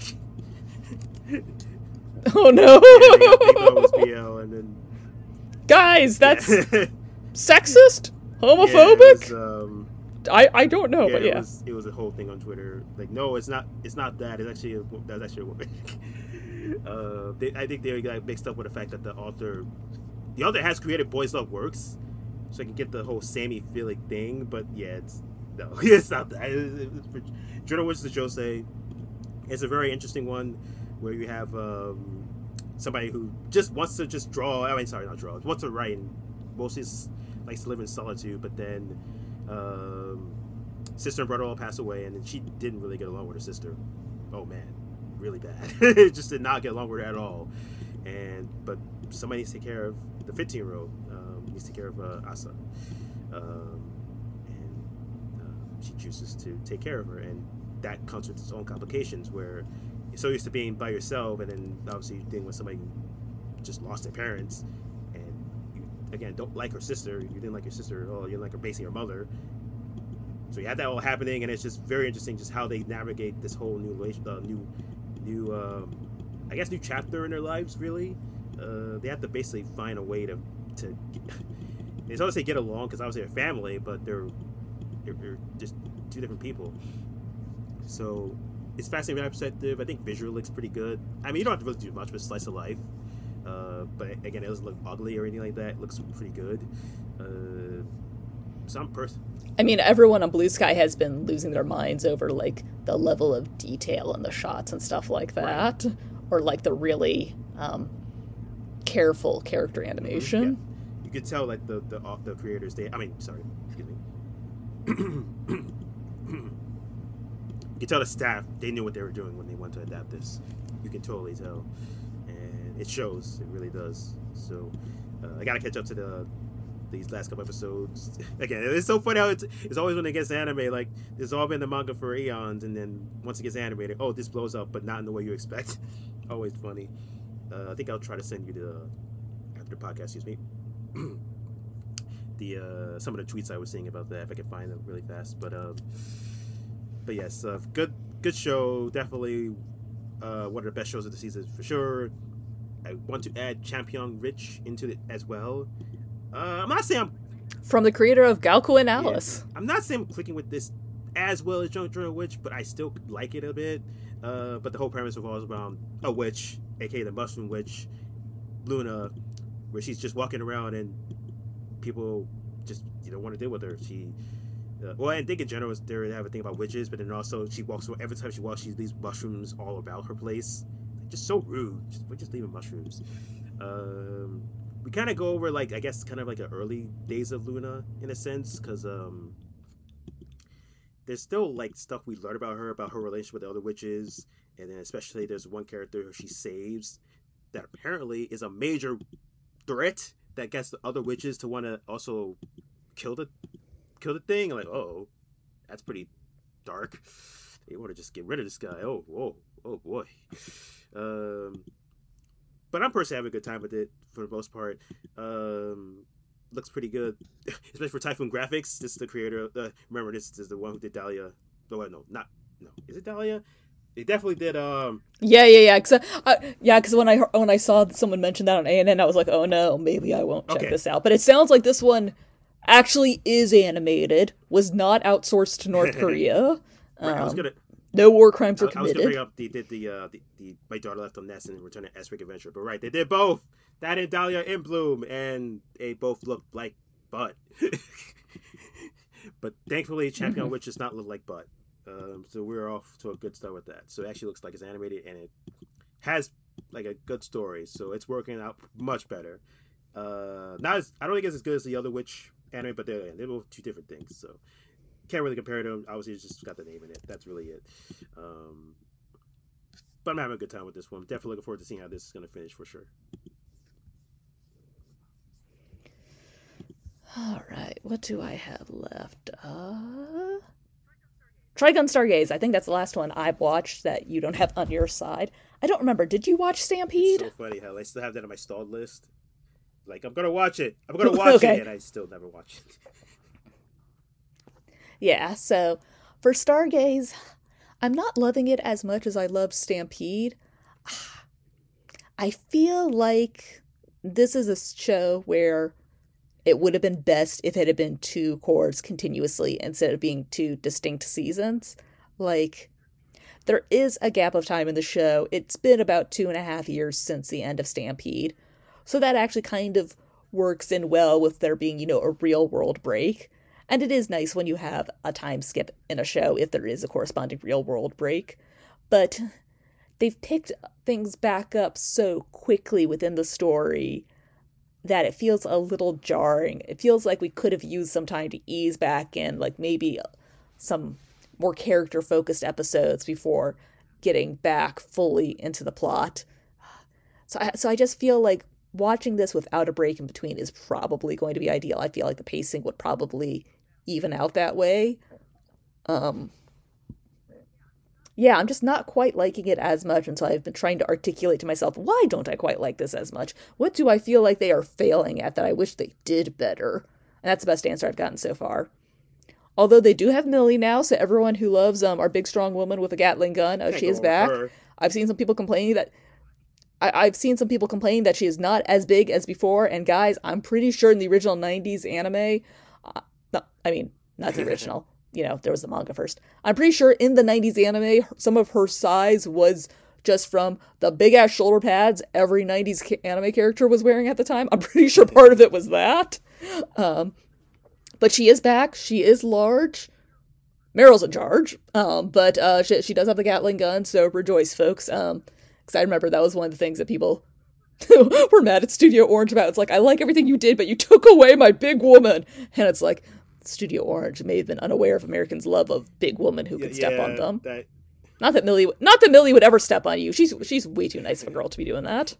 Oh no!
Yeah, they, got, they thought it was B L, and then...
Guys, that's
yeah.
sexist? Homophobic?
Yeah, it was, um,
I, I don't know,
yeah,
but
it
yeah.
was, it was a whole thing on Twitter. Like, no, it's not. It's not that. It's actually a, that's actually a woman. uh, they, I think they got mixed up with the fact that the author, the author has created Boys Love Works, so I can get the whole Sammy Felix thing. But yeah, it's no, it's not that. It's, it's, Journal Witch the Josei. It's a very interesting one where you have um, somebody who just wants to just draw. I mean, sorry, not draw. Wants to write and mostly likes to live in solitude, but then. Um, sister and brother all passed away, and then she didn't really get along with her sister. Oh man, really bad. Just did not get along with her at all. And but somebody needs to take care of the fifteen-year-old. Um, needs to take care of uh, Asa, um, and uh, she chooses to take care of her, and that comes with its own complications. Where you're so used to being by yourself, and then obviously you're dealing with somebody who just lost their parents. Again, don't like her sister. You didn't like your sister. Oh, you didn't like her, basically her mother. So you had that all happening, and it's just very interesting, just how they navigate this whole new, uh, new, new, um, I guess, new chapter in their lives. Really, uh, they have to basically find a way to, to. Get, they always say get along because obviously they're family, but they're, they're, they're just two different people. So it's fascinating from that perspective. I think visual looks pretty good. I mean, you don't have to really do much with slice of life. Uh, but again, it doesn't look ugly or anything like that. It looks pretty good. Uh, some person.
I mean, everyone on Blue Sky has been losing their minds over like the level of detail in the shots and stuff like that, right. Or like the really um, careful character animation.
Mm-hmm. Yeah. You could tell like the the uh, the creators. They, I mean, sorry, excuse me. You could tell the staff they knew what they were doing when they wanted to adapt this. You can totally tell. It shows, it really does. So uh, I gotta catch up to the these last couple episodes. Again, it's so funny how it's, it's always when it gets anime, like there's all been the manga for eons, and then once it gets animated, oh, this blows up, but not in the way you expect. Always funny. Uh, I think I'll try to send you the after the podcast. Excuse me. the uh, some of the tweets I was seeing about that if I can find them really fast. But um, but yes, uh, good good show. Definitely uh, one of the best shows of the season for sure. I want to add Champion Rich into it as well. Uh, I'm not saying I'm...
From the creator of Galco and Alice.
Yeah, I'm not saying I'm clicking with this as well as Journal Witch, but I still like it a bit. Uh, but the whole premise revolves around a witch, aka the Mushroom Witch, Luna, where she's just walking around and people just you don't want to deal with her. She... Uh, well, I think in general, they have a thing about witches, but then also she walks... Every time she walks, she leaves mushrooms all about her place. Just so rude. Just, we're just leaving mushrooms. Um, we kind of go over, like, I guess, kind of like the early days of Luna, in a sense, because um, there's still, like, stuff we learn about her, about her relationship with the other witches, and then especially there's one character who she saves that apparently is a major threat that gets the other witches to want to also kill the kill the thing. Like, oh, that's pretty dark. They want to just get rid of this guy. Oh, whoa, oh boy. Um, but I'm personally having a good time with it for the most part. Um, looks pretty good, especially for Typhoon Graphics. This is the creator. Of, uh, remember, this is the one who did Dahlia. No, no, not no. Is it Dahlia? They definitely did. Um,
yeah, yeah, yeah. Cause, uh, yeah, because when I when I saw someone mention that on A N N, I was like, oh no, maybe I won't check okay. this out. But it sounds like this one actually is animated. Was not outsourced to North Korea.
Right,
um,
I was gonna.
No war crimes were
I,
committed.
I was going to bring up, they did the, uh, the, the My Daughter Left on Nest and Return to Espic Adventure. But right, they did both. That and Dahlia in Bloom. And they both looked like butt. But thankfully, Champion mm-hmm. Witch does not look like butt. Um, so we're off to a good start with that. So it actually looks like it's animated and it has like a good story. So it's working out much better. Uh, not as, I don't think it's as good as the other Witch anime, but they're, they're both two different things. So can't really compare them. Obviously, it's just got the name in it. That's really it. Um, but I'm having a good time with this one. Definitely looking forward to seeing how this is going to finish for sure.
All right, what do I have left? Uh, Trigun Stargaze. I think that's the last one I've watched that you don't have on your side. I don't remember. Did you watch
It's
Stampede?
so funny how I still have that on my stalled list. Like, I'm gonna watch it. I'm gonna watch
Okay.
it, and I still never watch it.
Yeah, so for Stargaze, I'm not loving it as much as I love Stampede. I feel like this is a show where it would have been best if it had been two chords continuously instead of being two distinct seasons. Like, there is a gap of time in the show. It's been about two and a half years since the end of Stampede. So that actually kind of works in well with there being, you know, a real world break. And it is nice when you have a time skip in a show if there is a corresponding real world break. But they've picked things back up so quickly within the story that it feels a little jarring. It feels like we could have used some time to ease back in, like maybe some more character focused episodes before getting back fully into the plot. So I, so I just feel like watching this without a break in between is probably going to be ideal. I feel like the pacing would probably even out that way. Um, yeah, I'm just not quite liking it as much, and so I've been trying to articulate to myself, why don't I quite like this as much? What do I feel like they are failing at that I wish they did better? And that's the best answer I've gotten so far. Although they do have Millie now, so everyone who loves um, our big strong woman with a Gatling gun, uh,
Can't
she
go
is
wrong with
back.
her.
I've seen some people complaining that I- I've seen some people complaining that she is not as big as before. And guys, I'm pretty sure in the original nineties anime, uh, no, I mean not the original. You know, there was the manga first. I'm pretty sure in the nineties anime, some of her size was just from the big ass shoulder pads every nineties ca- anime character was wearing at the time. I'm pretty sure part of it was that. Um, but she is back. She is large. Meryl's in charge, um, but uh, she, she does have the Gatling gun, so rejoice, folks. Um, because I remember that was one of the things that people were mad at Studio Orange about. It's like, I like everything you did, but you took away my big woman. And it's like, Studio Orange may have been unaware of Americans' love of big women who
Yeah,
could step on
yeah,
them.
that
Not that Millie, not that Millie would ever step on you. She's she's way too nice of a girl to be doing that.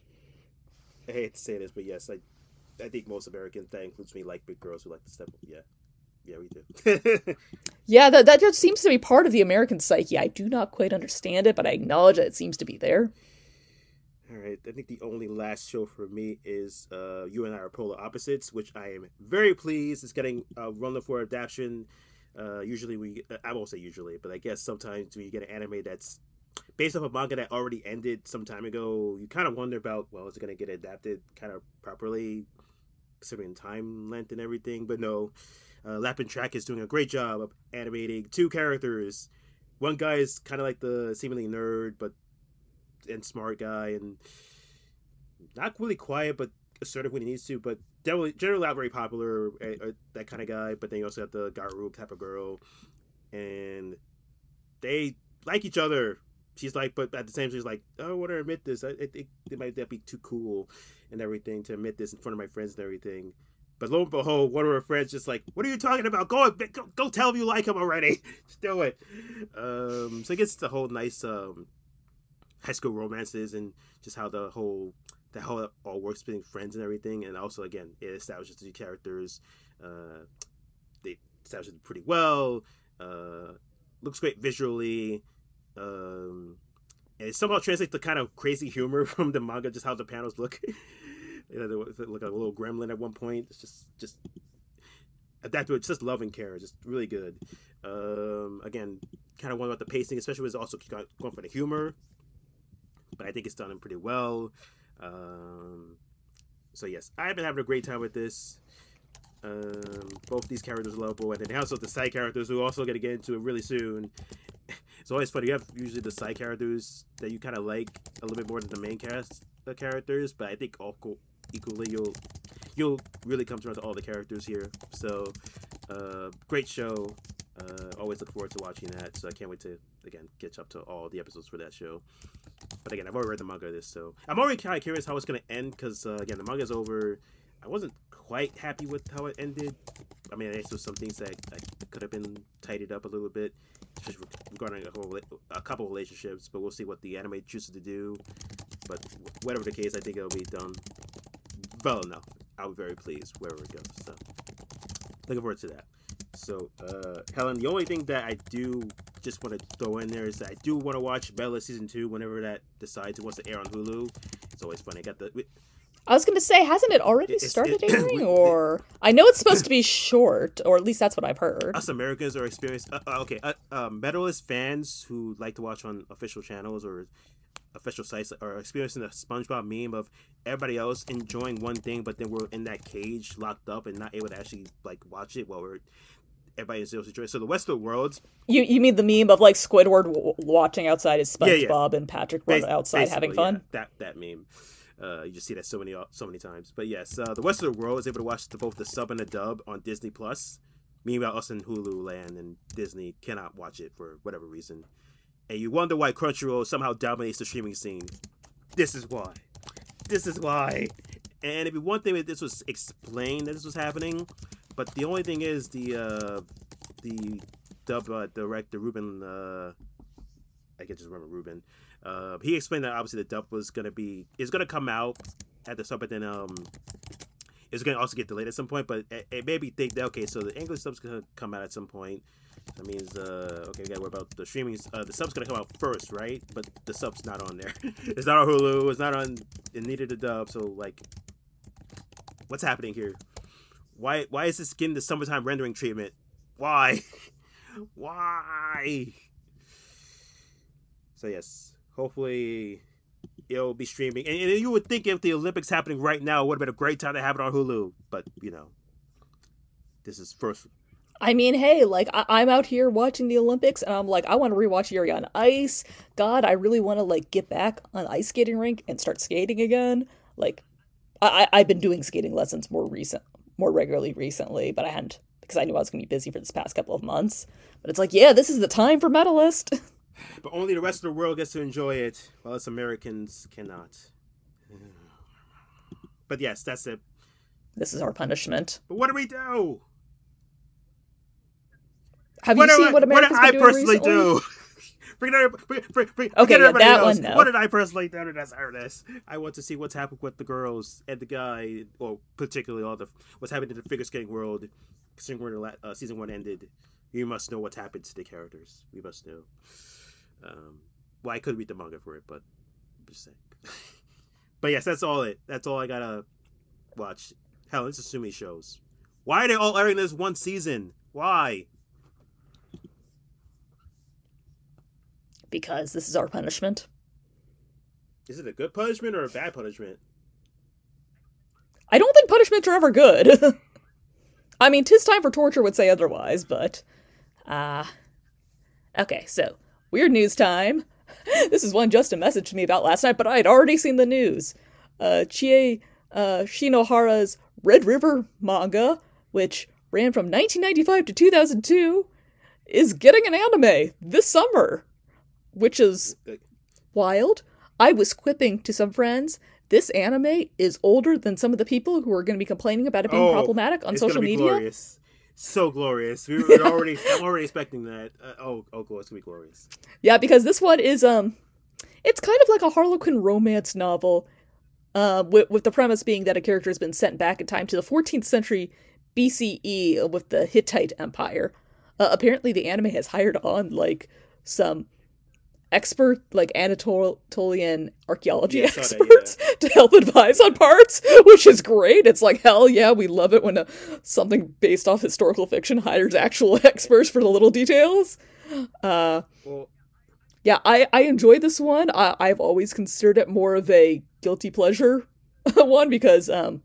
I hate to say this, but yes, I, I think most Americans, that includes me, like big girls who like to step. Yeah, yeah, we do.
Yeah, that that just seems to be part of the American psyche. I do not quite understand it, but I acknowledge that it seems to be there.
All right, I think the only last show for me is uh, You and I Are Polar Opposites, which I am very pleased is getting uh, run for adaptation. Uh, usually we, I won't say usually, but I guess sometimes when you get an anime that's based off a manga that already ended some time ago, you kind of wonder about, well, is it going to get adapted kind of properly, considering time length and everything? But no, uh, Lapin Track is doing a great job of animating two characters. One guy is kind of like the seemingly nerd, but and smart guy, and not really quiet, but assertive when he needs to, but definitely generally not very popular, uh, uh, that kind of guy. But then you also have the Garu type of girl, and they like each other. She's like, but at the same time, she's like, I don't want to admit this. I, I think it might that be too cool and everything to admit this in front of my friends and everything. But lo and behold, one of her friends just like, what are you talking about? Go, go, go tell him you like him already. Just do it. Um, so I guess it's a whole nice um, high school romances and just how the whole that how it all works between friends and everything. And also, again, it establishes the characters. Uh, they establish it pretty well. Uh, looks great visually. Um, and it somehow translates the kind of crazy humor from the manga, just how the panels look. You know, they look like a little gremlin at one point. It's just, just adapted. It's just love and care. Just really good. Um, again, kind of one about the pacing, especially with also going for the humor. But I think it's done pretty well. Um, so yes, I've been having a great time with this. Um, both these characters are lovable, and then also the side characters who are also going to get into it really soon. It's always funny. You have usually the side characters that you kind of like a little bit more than the main cast the characters, but I think all equally you'll you'll really come around to all the characters here. So uh, great show. Uh, always look forward to watching that. So I can't wait to again catch up to all the episodes for that show. But again, I've already read the manga of this, so I'm already kind of curious how it's going to end because uh, again, the manga's over. I wasn't quite happy with how it ended. I mean, there's some things that I could have been tidied up a little bit, especially regarding a whole a couple relationships. But we'll see what the anime chooses to do. But whatever the case, I think it'll be done well enough. I'll be very pleased wherever it goes. So looking forward to that. So, uh, Helen, the only thing that I do just want to throw in there is that I do want to watch Bella season two whenever that decides it wants to air on Hulu. It's always funny. I got the
I was going to say, hasn't it already
it's
started
it,
airing?
we,
Or I know it's supposed to be short, or at least that's what I've heard.
us Americans are experienced. Uh, uh, okay, uh, uh, Medalist fans who like to watch on official channels or official sites are experiencing a SpongeBob meme of everybody else enjoying one thing, but then we're in that cage locked up and not able to actually like watch it while we're everybody is enjoying. So the Western world.
You you mean the meme of like Squidward w- watching outside his SpongeBob yeah, yeah. and Patrick run Bas- outside having fun?
Yeah, that that meme. Uh, you just see that so many so many times. But yes, uh, the Western world is able to watch the, both the sub and the dub on Disney Plus. Meanwhile, us in Hulu land and Disney cannot watch it for whatever reason. And you wonder why Crunchyroll somehow dominates the streaming scene. This is why. This is why. And it'd be one thing if this was explained that this was happening, but the only thing is the uh, the dub uh, director Ruben. Uh, I can just remember Ruben. Uh, he explained that obviously the dub was gonna be is gonna come out at the sub, but then um, it's gonna also get delayed at some point. But it, it made me think that okay, so the English sub's gonna come out at some point. That means uh, okay, we gotta worry about the streaming. Uh, the sub's gonna come out first, right? But the sub's not on there. It's not on Hulu. It's not on. It needed the dub. So like, what's happening here? Why why is this getting the summertime rendering treatment? Why? Why? So yes. Hopefully, it'll be streaming. And, and you would think if the Olympics happening right now, it would have been a great time to have it on Hulu. But, you know, this is first.
I mean, hey, like, I- I'm out here watching the Olympics, and I'm like, I want to rewatch Yuri on Ice. God, I really want to, like, get back on the ice skating rink and start skating again. Like, I- I- I've been doing skating lessons more recent, more regularly recently, but I hadn't, because I knew I was going to be busy for this past couple of months. But it's like, yeah, this is the time for Medalist.
But only the rest of the world gets to enjoy it, while us Americans cannot. But yes, that's it.
This is our punishment.
But what do we do?
Have what you seen I, what America's
what
been
doing
recently?
What did I personally do? Forget, forget, forget, forget
okay, yeah, that
else.
one, no.
What did I personally do as artist? I want to see what's happened with the girls and the guy, or particularly all the what's happened in the figure skating world. Considering where the uh, season one ended, you must know what's happened to the characters. We must know. Um, well, I could read the manga for it, but I'm just saying. But yes, that's all it. That's all I gotta watch. Hell, it's Asumi shows. Why are they all airing this one season? Why?
Because this is our punishment.
Is it a good punishment or a bad punishment?
I don't think punishments are ever good. I mean, 'tis time for torture would say otherwise, but... Uh... Okay, so... Weird news time. This is one Justin messaged me about last night, but I had already seen the news. Uh, Chie uh, Shinohara's Red River manga, which ran from nineteen ninety-five to two thousand two, is getting an anime this summer, which is wild. I was quipping to some friends, this anime is older than some of the people who are going to be complaining about it being
oh,
problematic on
it's
social
gonna be
media.
Glorious. So glorious. We were already. I'm already expecting that. Uh, oh, oh, it's gonna be glorious.
Yeah, because this one is um, it's kind of like a Harlequin romance novel, uh, with, with the premise being that a character has been sent back in time to the fourteenth century B C E with the Hittite Empire. Uh, apparently, the anime has hired on like some expert, like Anatolian archaeology yeah, experts that, yeah. to help advise on parts, which is great. It's like, hell yeah, we love it when a, something based off historical fiction hires actual experts for the little details. Uh,
well,
yeah, I, I enjoy this one. I, I've always considered it more of a guilty pleasure one because um,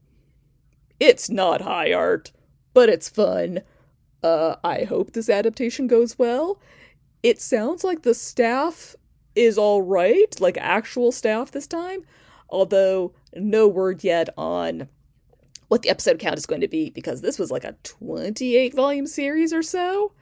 it's not high art, but it's fun. Uh, I hope this adaptation goes well. It sounds like the staff is all right, like actual staff this time, although no word yet on what the episode count is going to be, because this was like a twenty-eight volume series or so.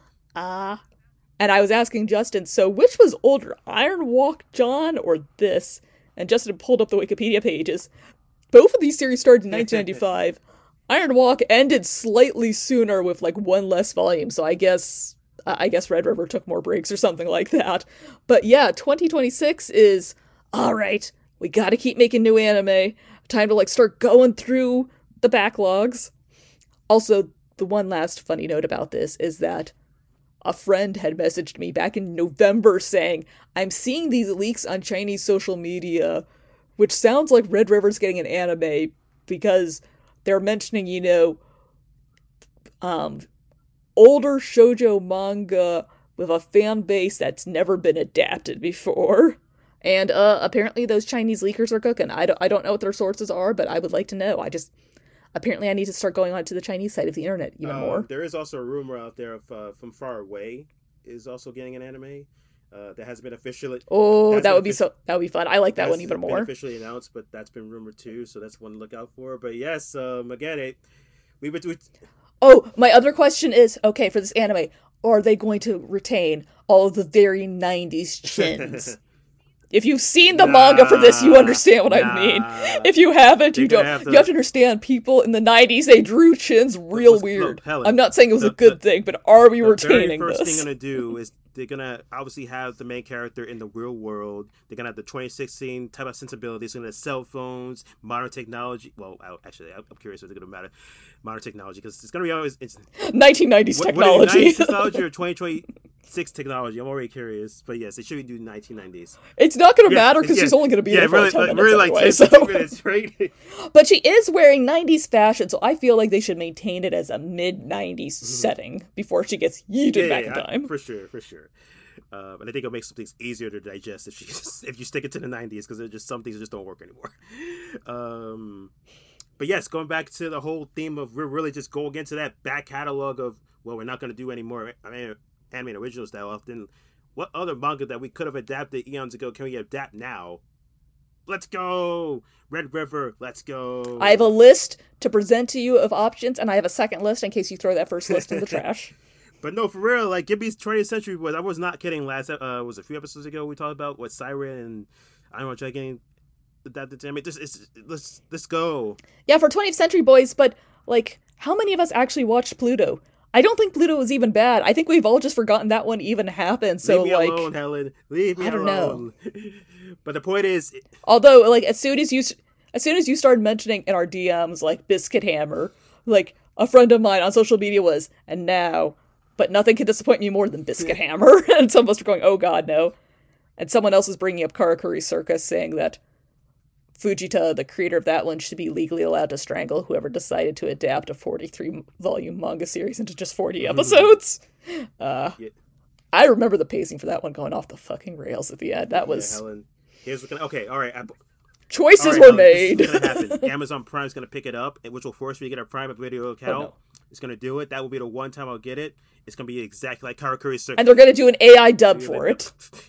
Uh, and I was asking Justin, so which was older, Iron Walk John or this? And Justin pulled up the Wikipedia pages. Both of these series started in nineteen ninety-five. Iron Walk ended slightly sooner with like one less volume, so I guess... I guess Red River took more breaks or something like that. But yeah, twenty twenty-six is, alright, we gotta keep making new anime. Time to like start going through the backlogs. Also, the one last funny note about this is that a friend had messaged me back in November saying, I'm seeing these leaks on Chinese social media, which sounds like Red River's getting an anime because they're mentioning, you know, um, older shoujo manga with a fan base that's never been adapted before. And uh, apparently those Chinese leakers are cooking. I don't, I don't know what their sources are, but I would like to know. I just apparently I need to start going on to the Chinese side of the internet even
Um,
more.
there is also a rumor out there of uh, From Far Away is also getting an anime. Uh, that has been officially
Oh,
that's
that
been
would be
official
so. That would be fun. I like that one
that's
even
been
more.
officially announced, but that's been rumored too. So that's one to look out for. But yes, um, again, it we would we,
Oh, my other question is okay for this anime. Are they going to retain all of the very nineties chins? If you've seen the manga for this, you
nah,
understand what I mean.
nah.
If you haven't,
They're
you
gonna
don't.
have
You have
to
to understand. People in the nineties, they drew chins
look,
real
look, look
weird. I'm
Helen.
not saying it was a
The the
good thing, but are we
the very
retaining
first thing
this?
gonna do is they're gonna obviously have the main character in the real world. They're gonna have the twenty sixteen type of sensibilities. They're gonna have cell phones, modern technology. Well, I, actually, I'm curious if they're gonna matter modern technology because it's gonna be always. It's,
nineteen nineties
what what are you
technology.
nineties technology or twenty twenty-six technology? I'm already curious, but yes, it should be nineteen nineties.
It's not going to
Yeah,
matter
it's,
because
yeah,
she's only going to be
yeah,
there for
really,
like ten
like,
minutes
really like
anyway.
ten,
So,
fifteen minutes, right?
but she is wearing nineties fashion, so I feel like they should maintain it as a mid nineties setting before she gets
Yeah,
yeeted
yeah,
back in
yeah,
time.
for sure, for sure. Um, and I think it'll make some things easier to digest if you if you stick it to the nineties because there's just some things that just don't work anymore. Um, but yes, going back to the whole theme of we're really just going into that back catalog of well, we're not going to do any more I mean, anime original style. Then what other manga that we could have adapted eons ago can we adapt now? Let's go, Red River. Let's
I have a
go.
list to present to you of options, and I have a second list in case you throw that first list in the trash.
But no, for real, like give me twentieth Century Boys. I was not kidding. Last uh was a few episodes ago we talked about what Siren and I don't know try getting adapted to. I mean, just it's, let's let's go.
Yeah, for twentieth Century Boys, but like, how many of us actually watched Pluto? I don't think Pluto was even bad. I think we've all just forgotten that one even happened.
Leave
So,
me alone,
like,
Helen. Leave me
I don't know.
alone. But the point is,
Although, like, as soon as you, as soon as you started mentioning in our D Ms, like, Biscuit Hammer, like, a friend of mine on social media was, and now, but nothing can disappoint me more than Biscuit Hammer. And some of us are going, oh god, no. And someone else is bringing up Karakuri Circus, saying that Fujita, the creator of that one, should be legally allowed to strangle whoever decided to adapt a forty-three volume manga series into just forty episodes. Uh,
yeah,
I remember the pacing for that one going off the fucking rails at the end. That
yeah,
was...
Helen. Here's what's gonna. Okay, all right. Apple. All
Choices
right,
were
Helen, this is
made.
what's gonna happen. Amazon Prime is gonna pick it up, which will force me to get a Prime Video account.
Oh no.
It's gonna do it. That will be the one time I'll get it. It's gonna be exactly like Karakuri Circus.
And they're going to do an A I dub for it.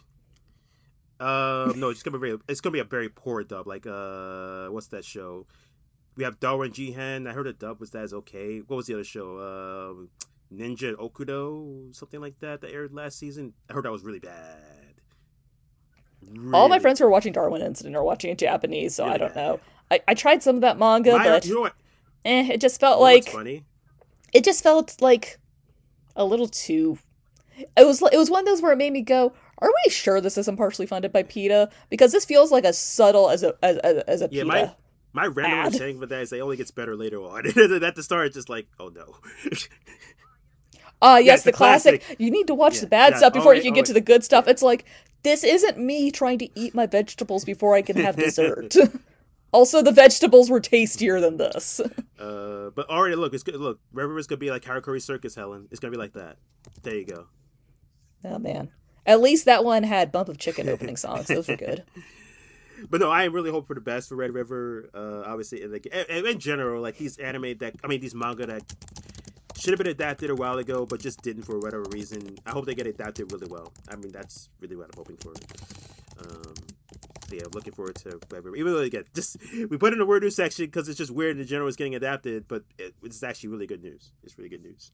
Um, no, it's gonna be very, it's gonna be a very poor dub. Like, uh, what's that show? We have Darwin Jihan. I heard the dub was that is okay. What was the other show? Um, Ninja Okudo, something like that that aired last season. I heard that was really bad. Really,
All my friends who are watching Darwin Incident are watching it Japanese, so
really
I don't
bad.
know. I, I tried some of that manga,
My,
but
you know what?
eh, it just felt
You know what's
like...
funny?
It just felt like a little too... It was it was one of those where it made me go, are we sure this isn't partially funded by PETA? Because this feels like as subtle as a as, as, as a
Yeah,
PETA
my my random
ad.
understanding for that is it only gets better later on. At the start, it's just like, oh no.
Ah, uh,
Yeah,
yes,
it's
the
the
classic.
classic.
You need to watch
Yeah,
the bad
yeah.
stuff before you
Always,
can get
always.
to the good stuff.
Yeah.
It's like, this isn't me trying to eat my vegetables before I can have dessert. Also, the vegetables were tastier than this.
Uh, but already look, it's good. Look, River's gonna be like Karakuri Circus, Helen. It's gonna be like that. There you go.
Oh, man. At least that one had Bump of Chicken opening songs. Those were good.
But no, I am really hope for the best for Red River. Uh, obviously, and, like, and in general, like these anime that I mean, these manga that should have been adapted a while ago, but just didn't for whatever reason. I hope they get adapted really well. I mean, that's really what I'm hoping for. Um, so yeah, looking forward to Red River. Even though again, just we put it in the word news section because it's just weird in general it's getting adapted, but it, it's actually really good news. It's really good news.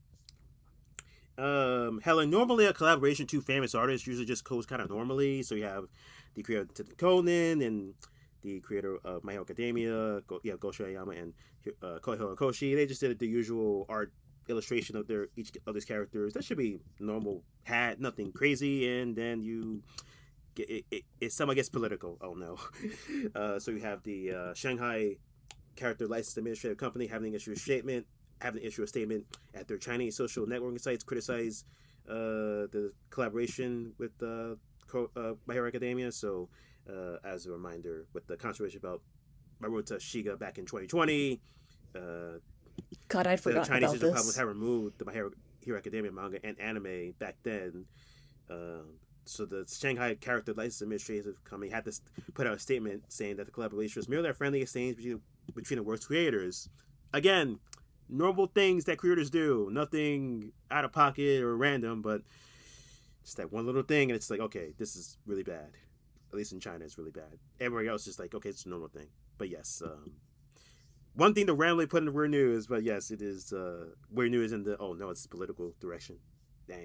Um, Helen, normally a collaboration two famous artists usually just goes kind of normally. So you have the creator of Tensei Conan and the creator of My Hero Academia, Go, yeah, Gosho Aoyama and uh, Kohei Horikoshi. They just did the usual art illustration of their each of these characters. That should be normal. Had nothing crazy, and then you get it. It, it somehow gets political. Oh no! Uh, so you have the uh, Shanghai Character License Administrative Company having issued a statement having to issue a statement at their Chinese social networking sites, criticize uh, the collaboration with uh, uh, My Hero Academia. So, uh, as a reminder, with the controversy about Maruta Shiga back in twenty twenty, uh,
God, I'd forgotten
the Chinese
about
digital
this.
publishers had removed the My Hero, Hero Academia manga and anime back then. Uh, so the Shanghai Character License Administrative Company had to put out a statement saying that the collaboration was merely a friendly exchange between, between the works creators. Again, normal things that creators do, nothing out of pocket or random, but just that one little thing, and it's like, okay, this is really bad. At least in China, it's really bad. Everywhere else is like, okay, it's a normal thing. But yes, um, one thing to randomly put in the weird news, but yes, it is uh, weird news in the, oh no, it's political direction. Dang.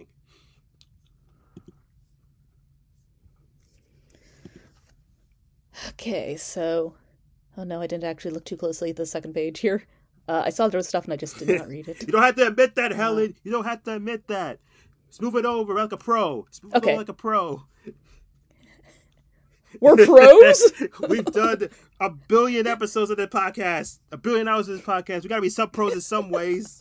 Okay, so... Oh no, I didn't actually look too closely at the second page here. Uh, I saw there was stuff and I just did not read it.
You don't have to admit that, Helen. Uh, you don't have to admit that. Smooth it over like a pro. Smooth it
okay.
over like a pro.
We're pros?
We've done a billion episodes of the podcast. A billion hours of this podcast. We gotta be sub pros in some ways.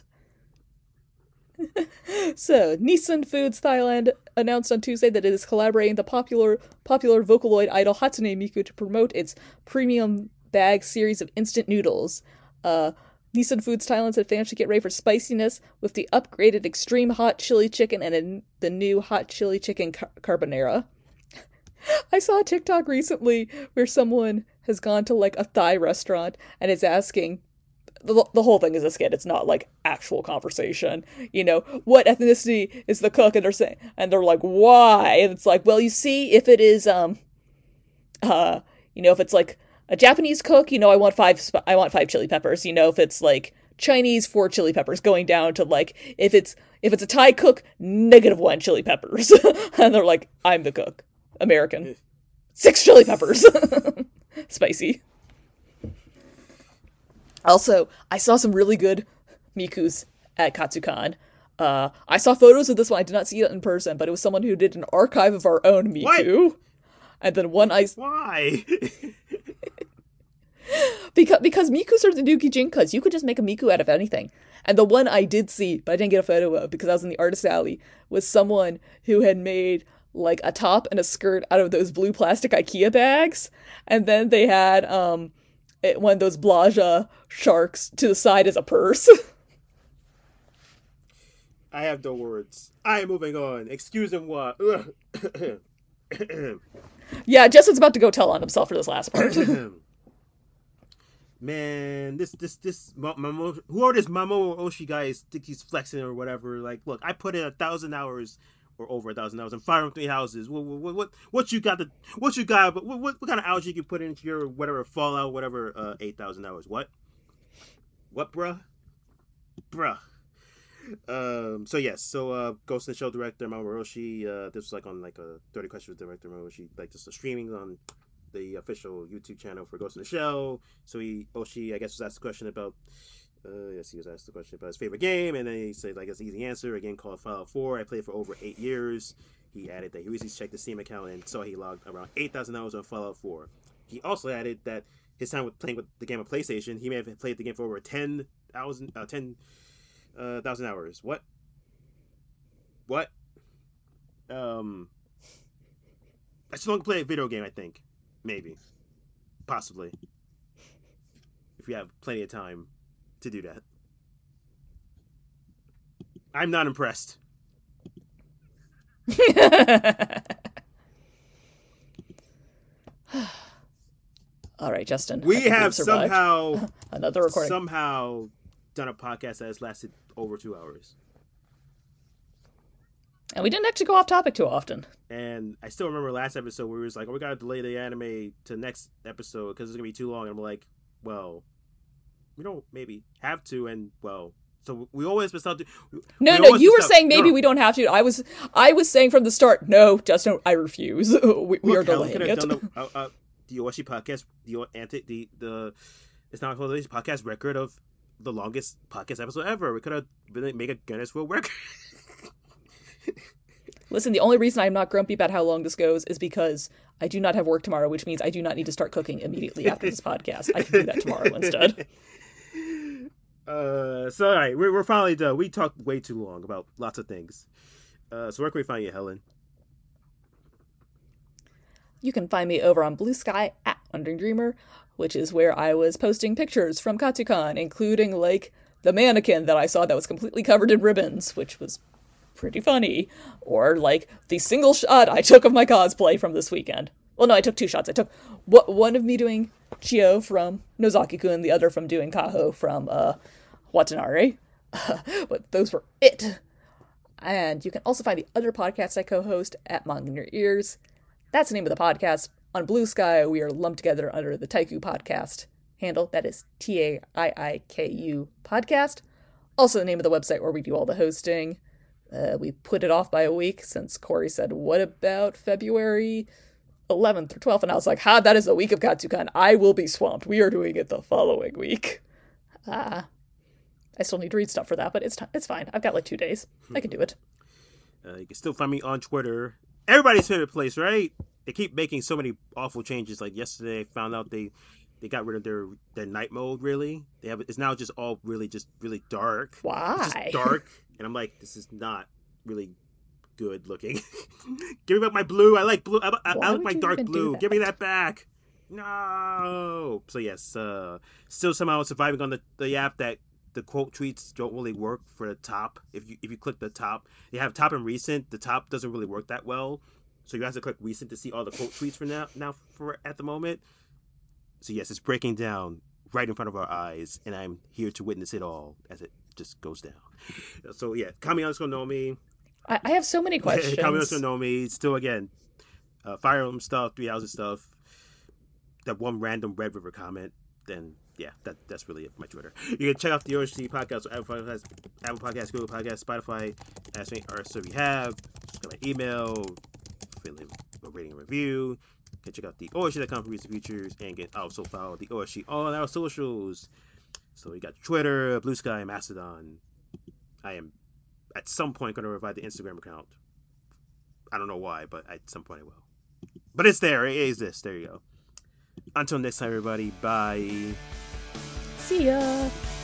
So, Nissan Foods Thailand announced on Tuesday that it is collaborating with the popular popular Vocaloid idol Hatsune Miku to promote its premium bag series of instant noodles. Uh, Nissan Foods Thailand said fans should get ready for spiciness with the upgraded extreme hot chili chicken and a, the new hot chili chicken car- carbonara. I saw a TikTok recently where someone has gone to like a Thai restaurant and is asking, the, the whole thing is a skit, it's not like actual conversation, you know, what ethnicity is the cook, and they're saying, and they're like, why? And it's like, well, you see, if it is, um, uh, you know, if it's like a Japanese cook, you know, I want five, sp- I want five chili peppers, you know, if it's like Chinese, four chili peppers, going down to like, if it's, if it's a Thai cook, negative one chili peppers. And they're like, I'm the cook. American. Six chili peppers. Spicy. Also, I saw some really good Mikus at Katsucon. Uh, I saw photos of this one. I did not see it in person, but it was someone who did an archive of our own Miku. What? And then one I...
Why?
because because Mikus are the Nuki Jinkas. You could just make a Miku out of anything. And the one I did see, but I didn't get a photo of because I was in the artist alley, was someone who had made like a top and a skirt out of those blue plastic IKEA bags. And then they had um it, one of those Blaja sharks to the side as a purse.
I have no words. I am moving on. Excuse him what?
Yeah, Justin's about to go tell on himself for this last part.
Man, this, this, this, Mamo, who are this Mamo Oshi guys think he's flexing or whatever? Like, look, I put in a thousand hours or over a thousand hours in Fire Emblem Three Houses. What, what, what, what you got? The, what you got? What, what, what kind of hours you can put into your whatever Fallout, whatever, uh, eight thousand hours? What? What, bruh? Bruh. Um. So yes. So uh, Ghost in the Shell director Mamoru Oshii. Uh, this was like on like a thirty questions with director Mamoru Oshii. Like just a streaming on the official YouTube channel for Ghost in the Shell. So he Oshii, I guess, was asked a question about. Uh, yes, he was asked the question about his favorite game, and then he said like it's an easy answer. A game called Fallout four. I played for over eight years. He added that he recently checked the Steam account and saw he logged around eight thousand hours on Fallout four. He also added that his time with playing with the game on PlayStation, he may have played the game for over ten thousand, uh, ten uh, thousand hours. What? What? Um, I still don't play a video game. I think, maybe, possibly, if you have plenty of time to do that. I'm not impressed.
All right, Justin.
We have somehow
another recording.
Somehow done a podcast that has lasted over two hours.
And we didn't actually go off topic too often.
And I still remember last episode where we was like, oh, we got to delay the anime to next episode because it's going to be too long. And I'm like, well, we don't maybe have to. And, well, so we always been stuff to...
No, no, you were stuff, saying maybe no. we don't have to. I was I was saying from the start, no, Justin, I refuse. we, we
Look,
are delaying it.
Done the, uh, uh, the Yoshi podcast, the, anti, the, the It's Not Called Yoshi podcast record of the longest podcast episode ever. We could have made a Guinness World Record.
Listen, the only reason I'm not grumpy about how long this goes is because I do not have work tomorrow, which means I do not need to start cooking immediately after this podcast. I can do that tomorrow instead.
Uh, so all right, we're we're finally done. We talked way too long about lots of things. Uh, so where can we find you, Helen?
You can find me over on Blue Sky at Wandering Dreamer, which is where I was posting pictures from Katsucon, including like the mannequin that I saw that was completely covered in ribbons, which was pretty funny, or like the single shot I took of my cosplay from this weekend. Well, no, I took two shots. I took one of me doing Chio from Nozaki-kun, the other from doing Kaho from uh, Watanabe. But those were it. And you can also find the other podcasts I co-host at Manga in Your Ears. That's the name of the podcast. On Blue Sky, we are lumped together under the Taiku Podcast handle. That is T A I I K U Podcast. Also the name of the website where we do all the hosting. Uh, we put it off by a week since Corey said, what about February eleventh or twelfth? And I was like, ha, that is a week of Katsucon. I will be swamped. We are doing it the following week. Ah. Uh, I still need to read stuff for that, but it's t- it's fine. I've got like two days. I can do it.
Uh, you can still find me on Twitter. Everybody's favorite place, right? They keep making so many awful changes. Like yesterday, I found out they they got rid of their their night mode. Really, they have it's now just all really just really dark.
Why?
It's just dark, and I'm like, this is not really good looking. Give me back my blue. I like blue. I, I, I like my dark blue. Give me that back. No. So yes, uh, still somehow surviving on the the app that. The quote tweets don't really work for the top. If you if you click the top, you have top and recent. The top doesn't really work that well, so you have to click recent to see all the quote tweets for now. Now for at the moment, so yes, it's breaking down right in front of our eyes, and I'm here to witness it all as it just goes down. So yeah, Kami underscore Nomi.
I, I have so many questions.
Kami underscore Nomi. Still again, uh, Fire Emblem stuff, Three Houses stuff. That one random Red River comment, then. Yeah, that that's really it for my Twitter. You can check out the O S C podcast, so Apple Podcasts, Apple Podcasts, Google Podcasts, Spotify, as many or so we have. Just got my email, fill in a rating and review. You can check out the O S C dot com for recent features, and get also follow the O S C on our socials. So we got Twitter, Blue Sky, Mastodon. I am at some point going to revive the Instagram account. I don't know why, but at some point I will. But it's there. It is this. There you go. Until next time, everybody. Bye.
See ya.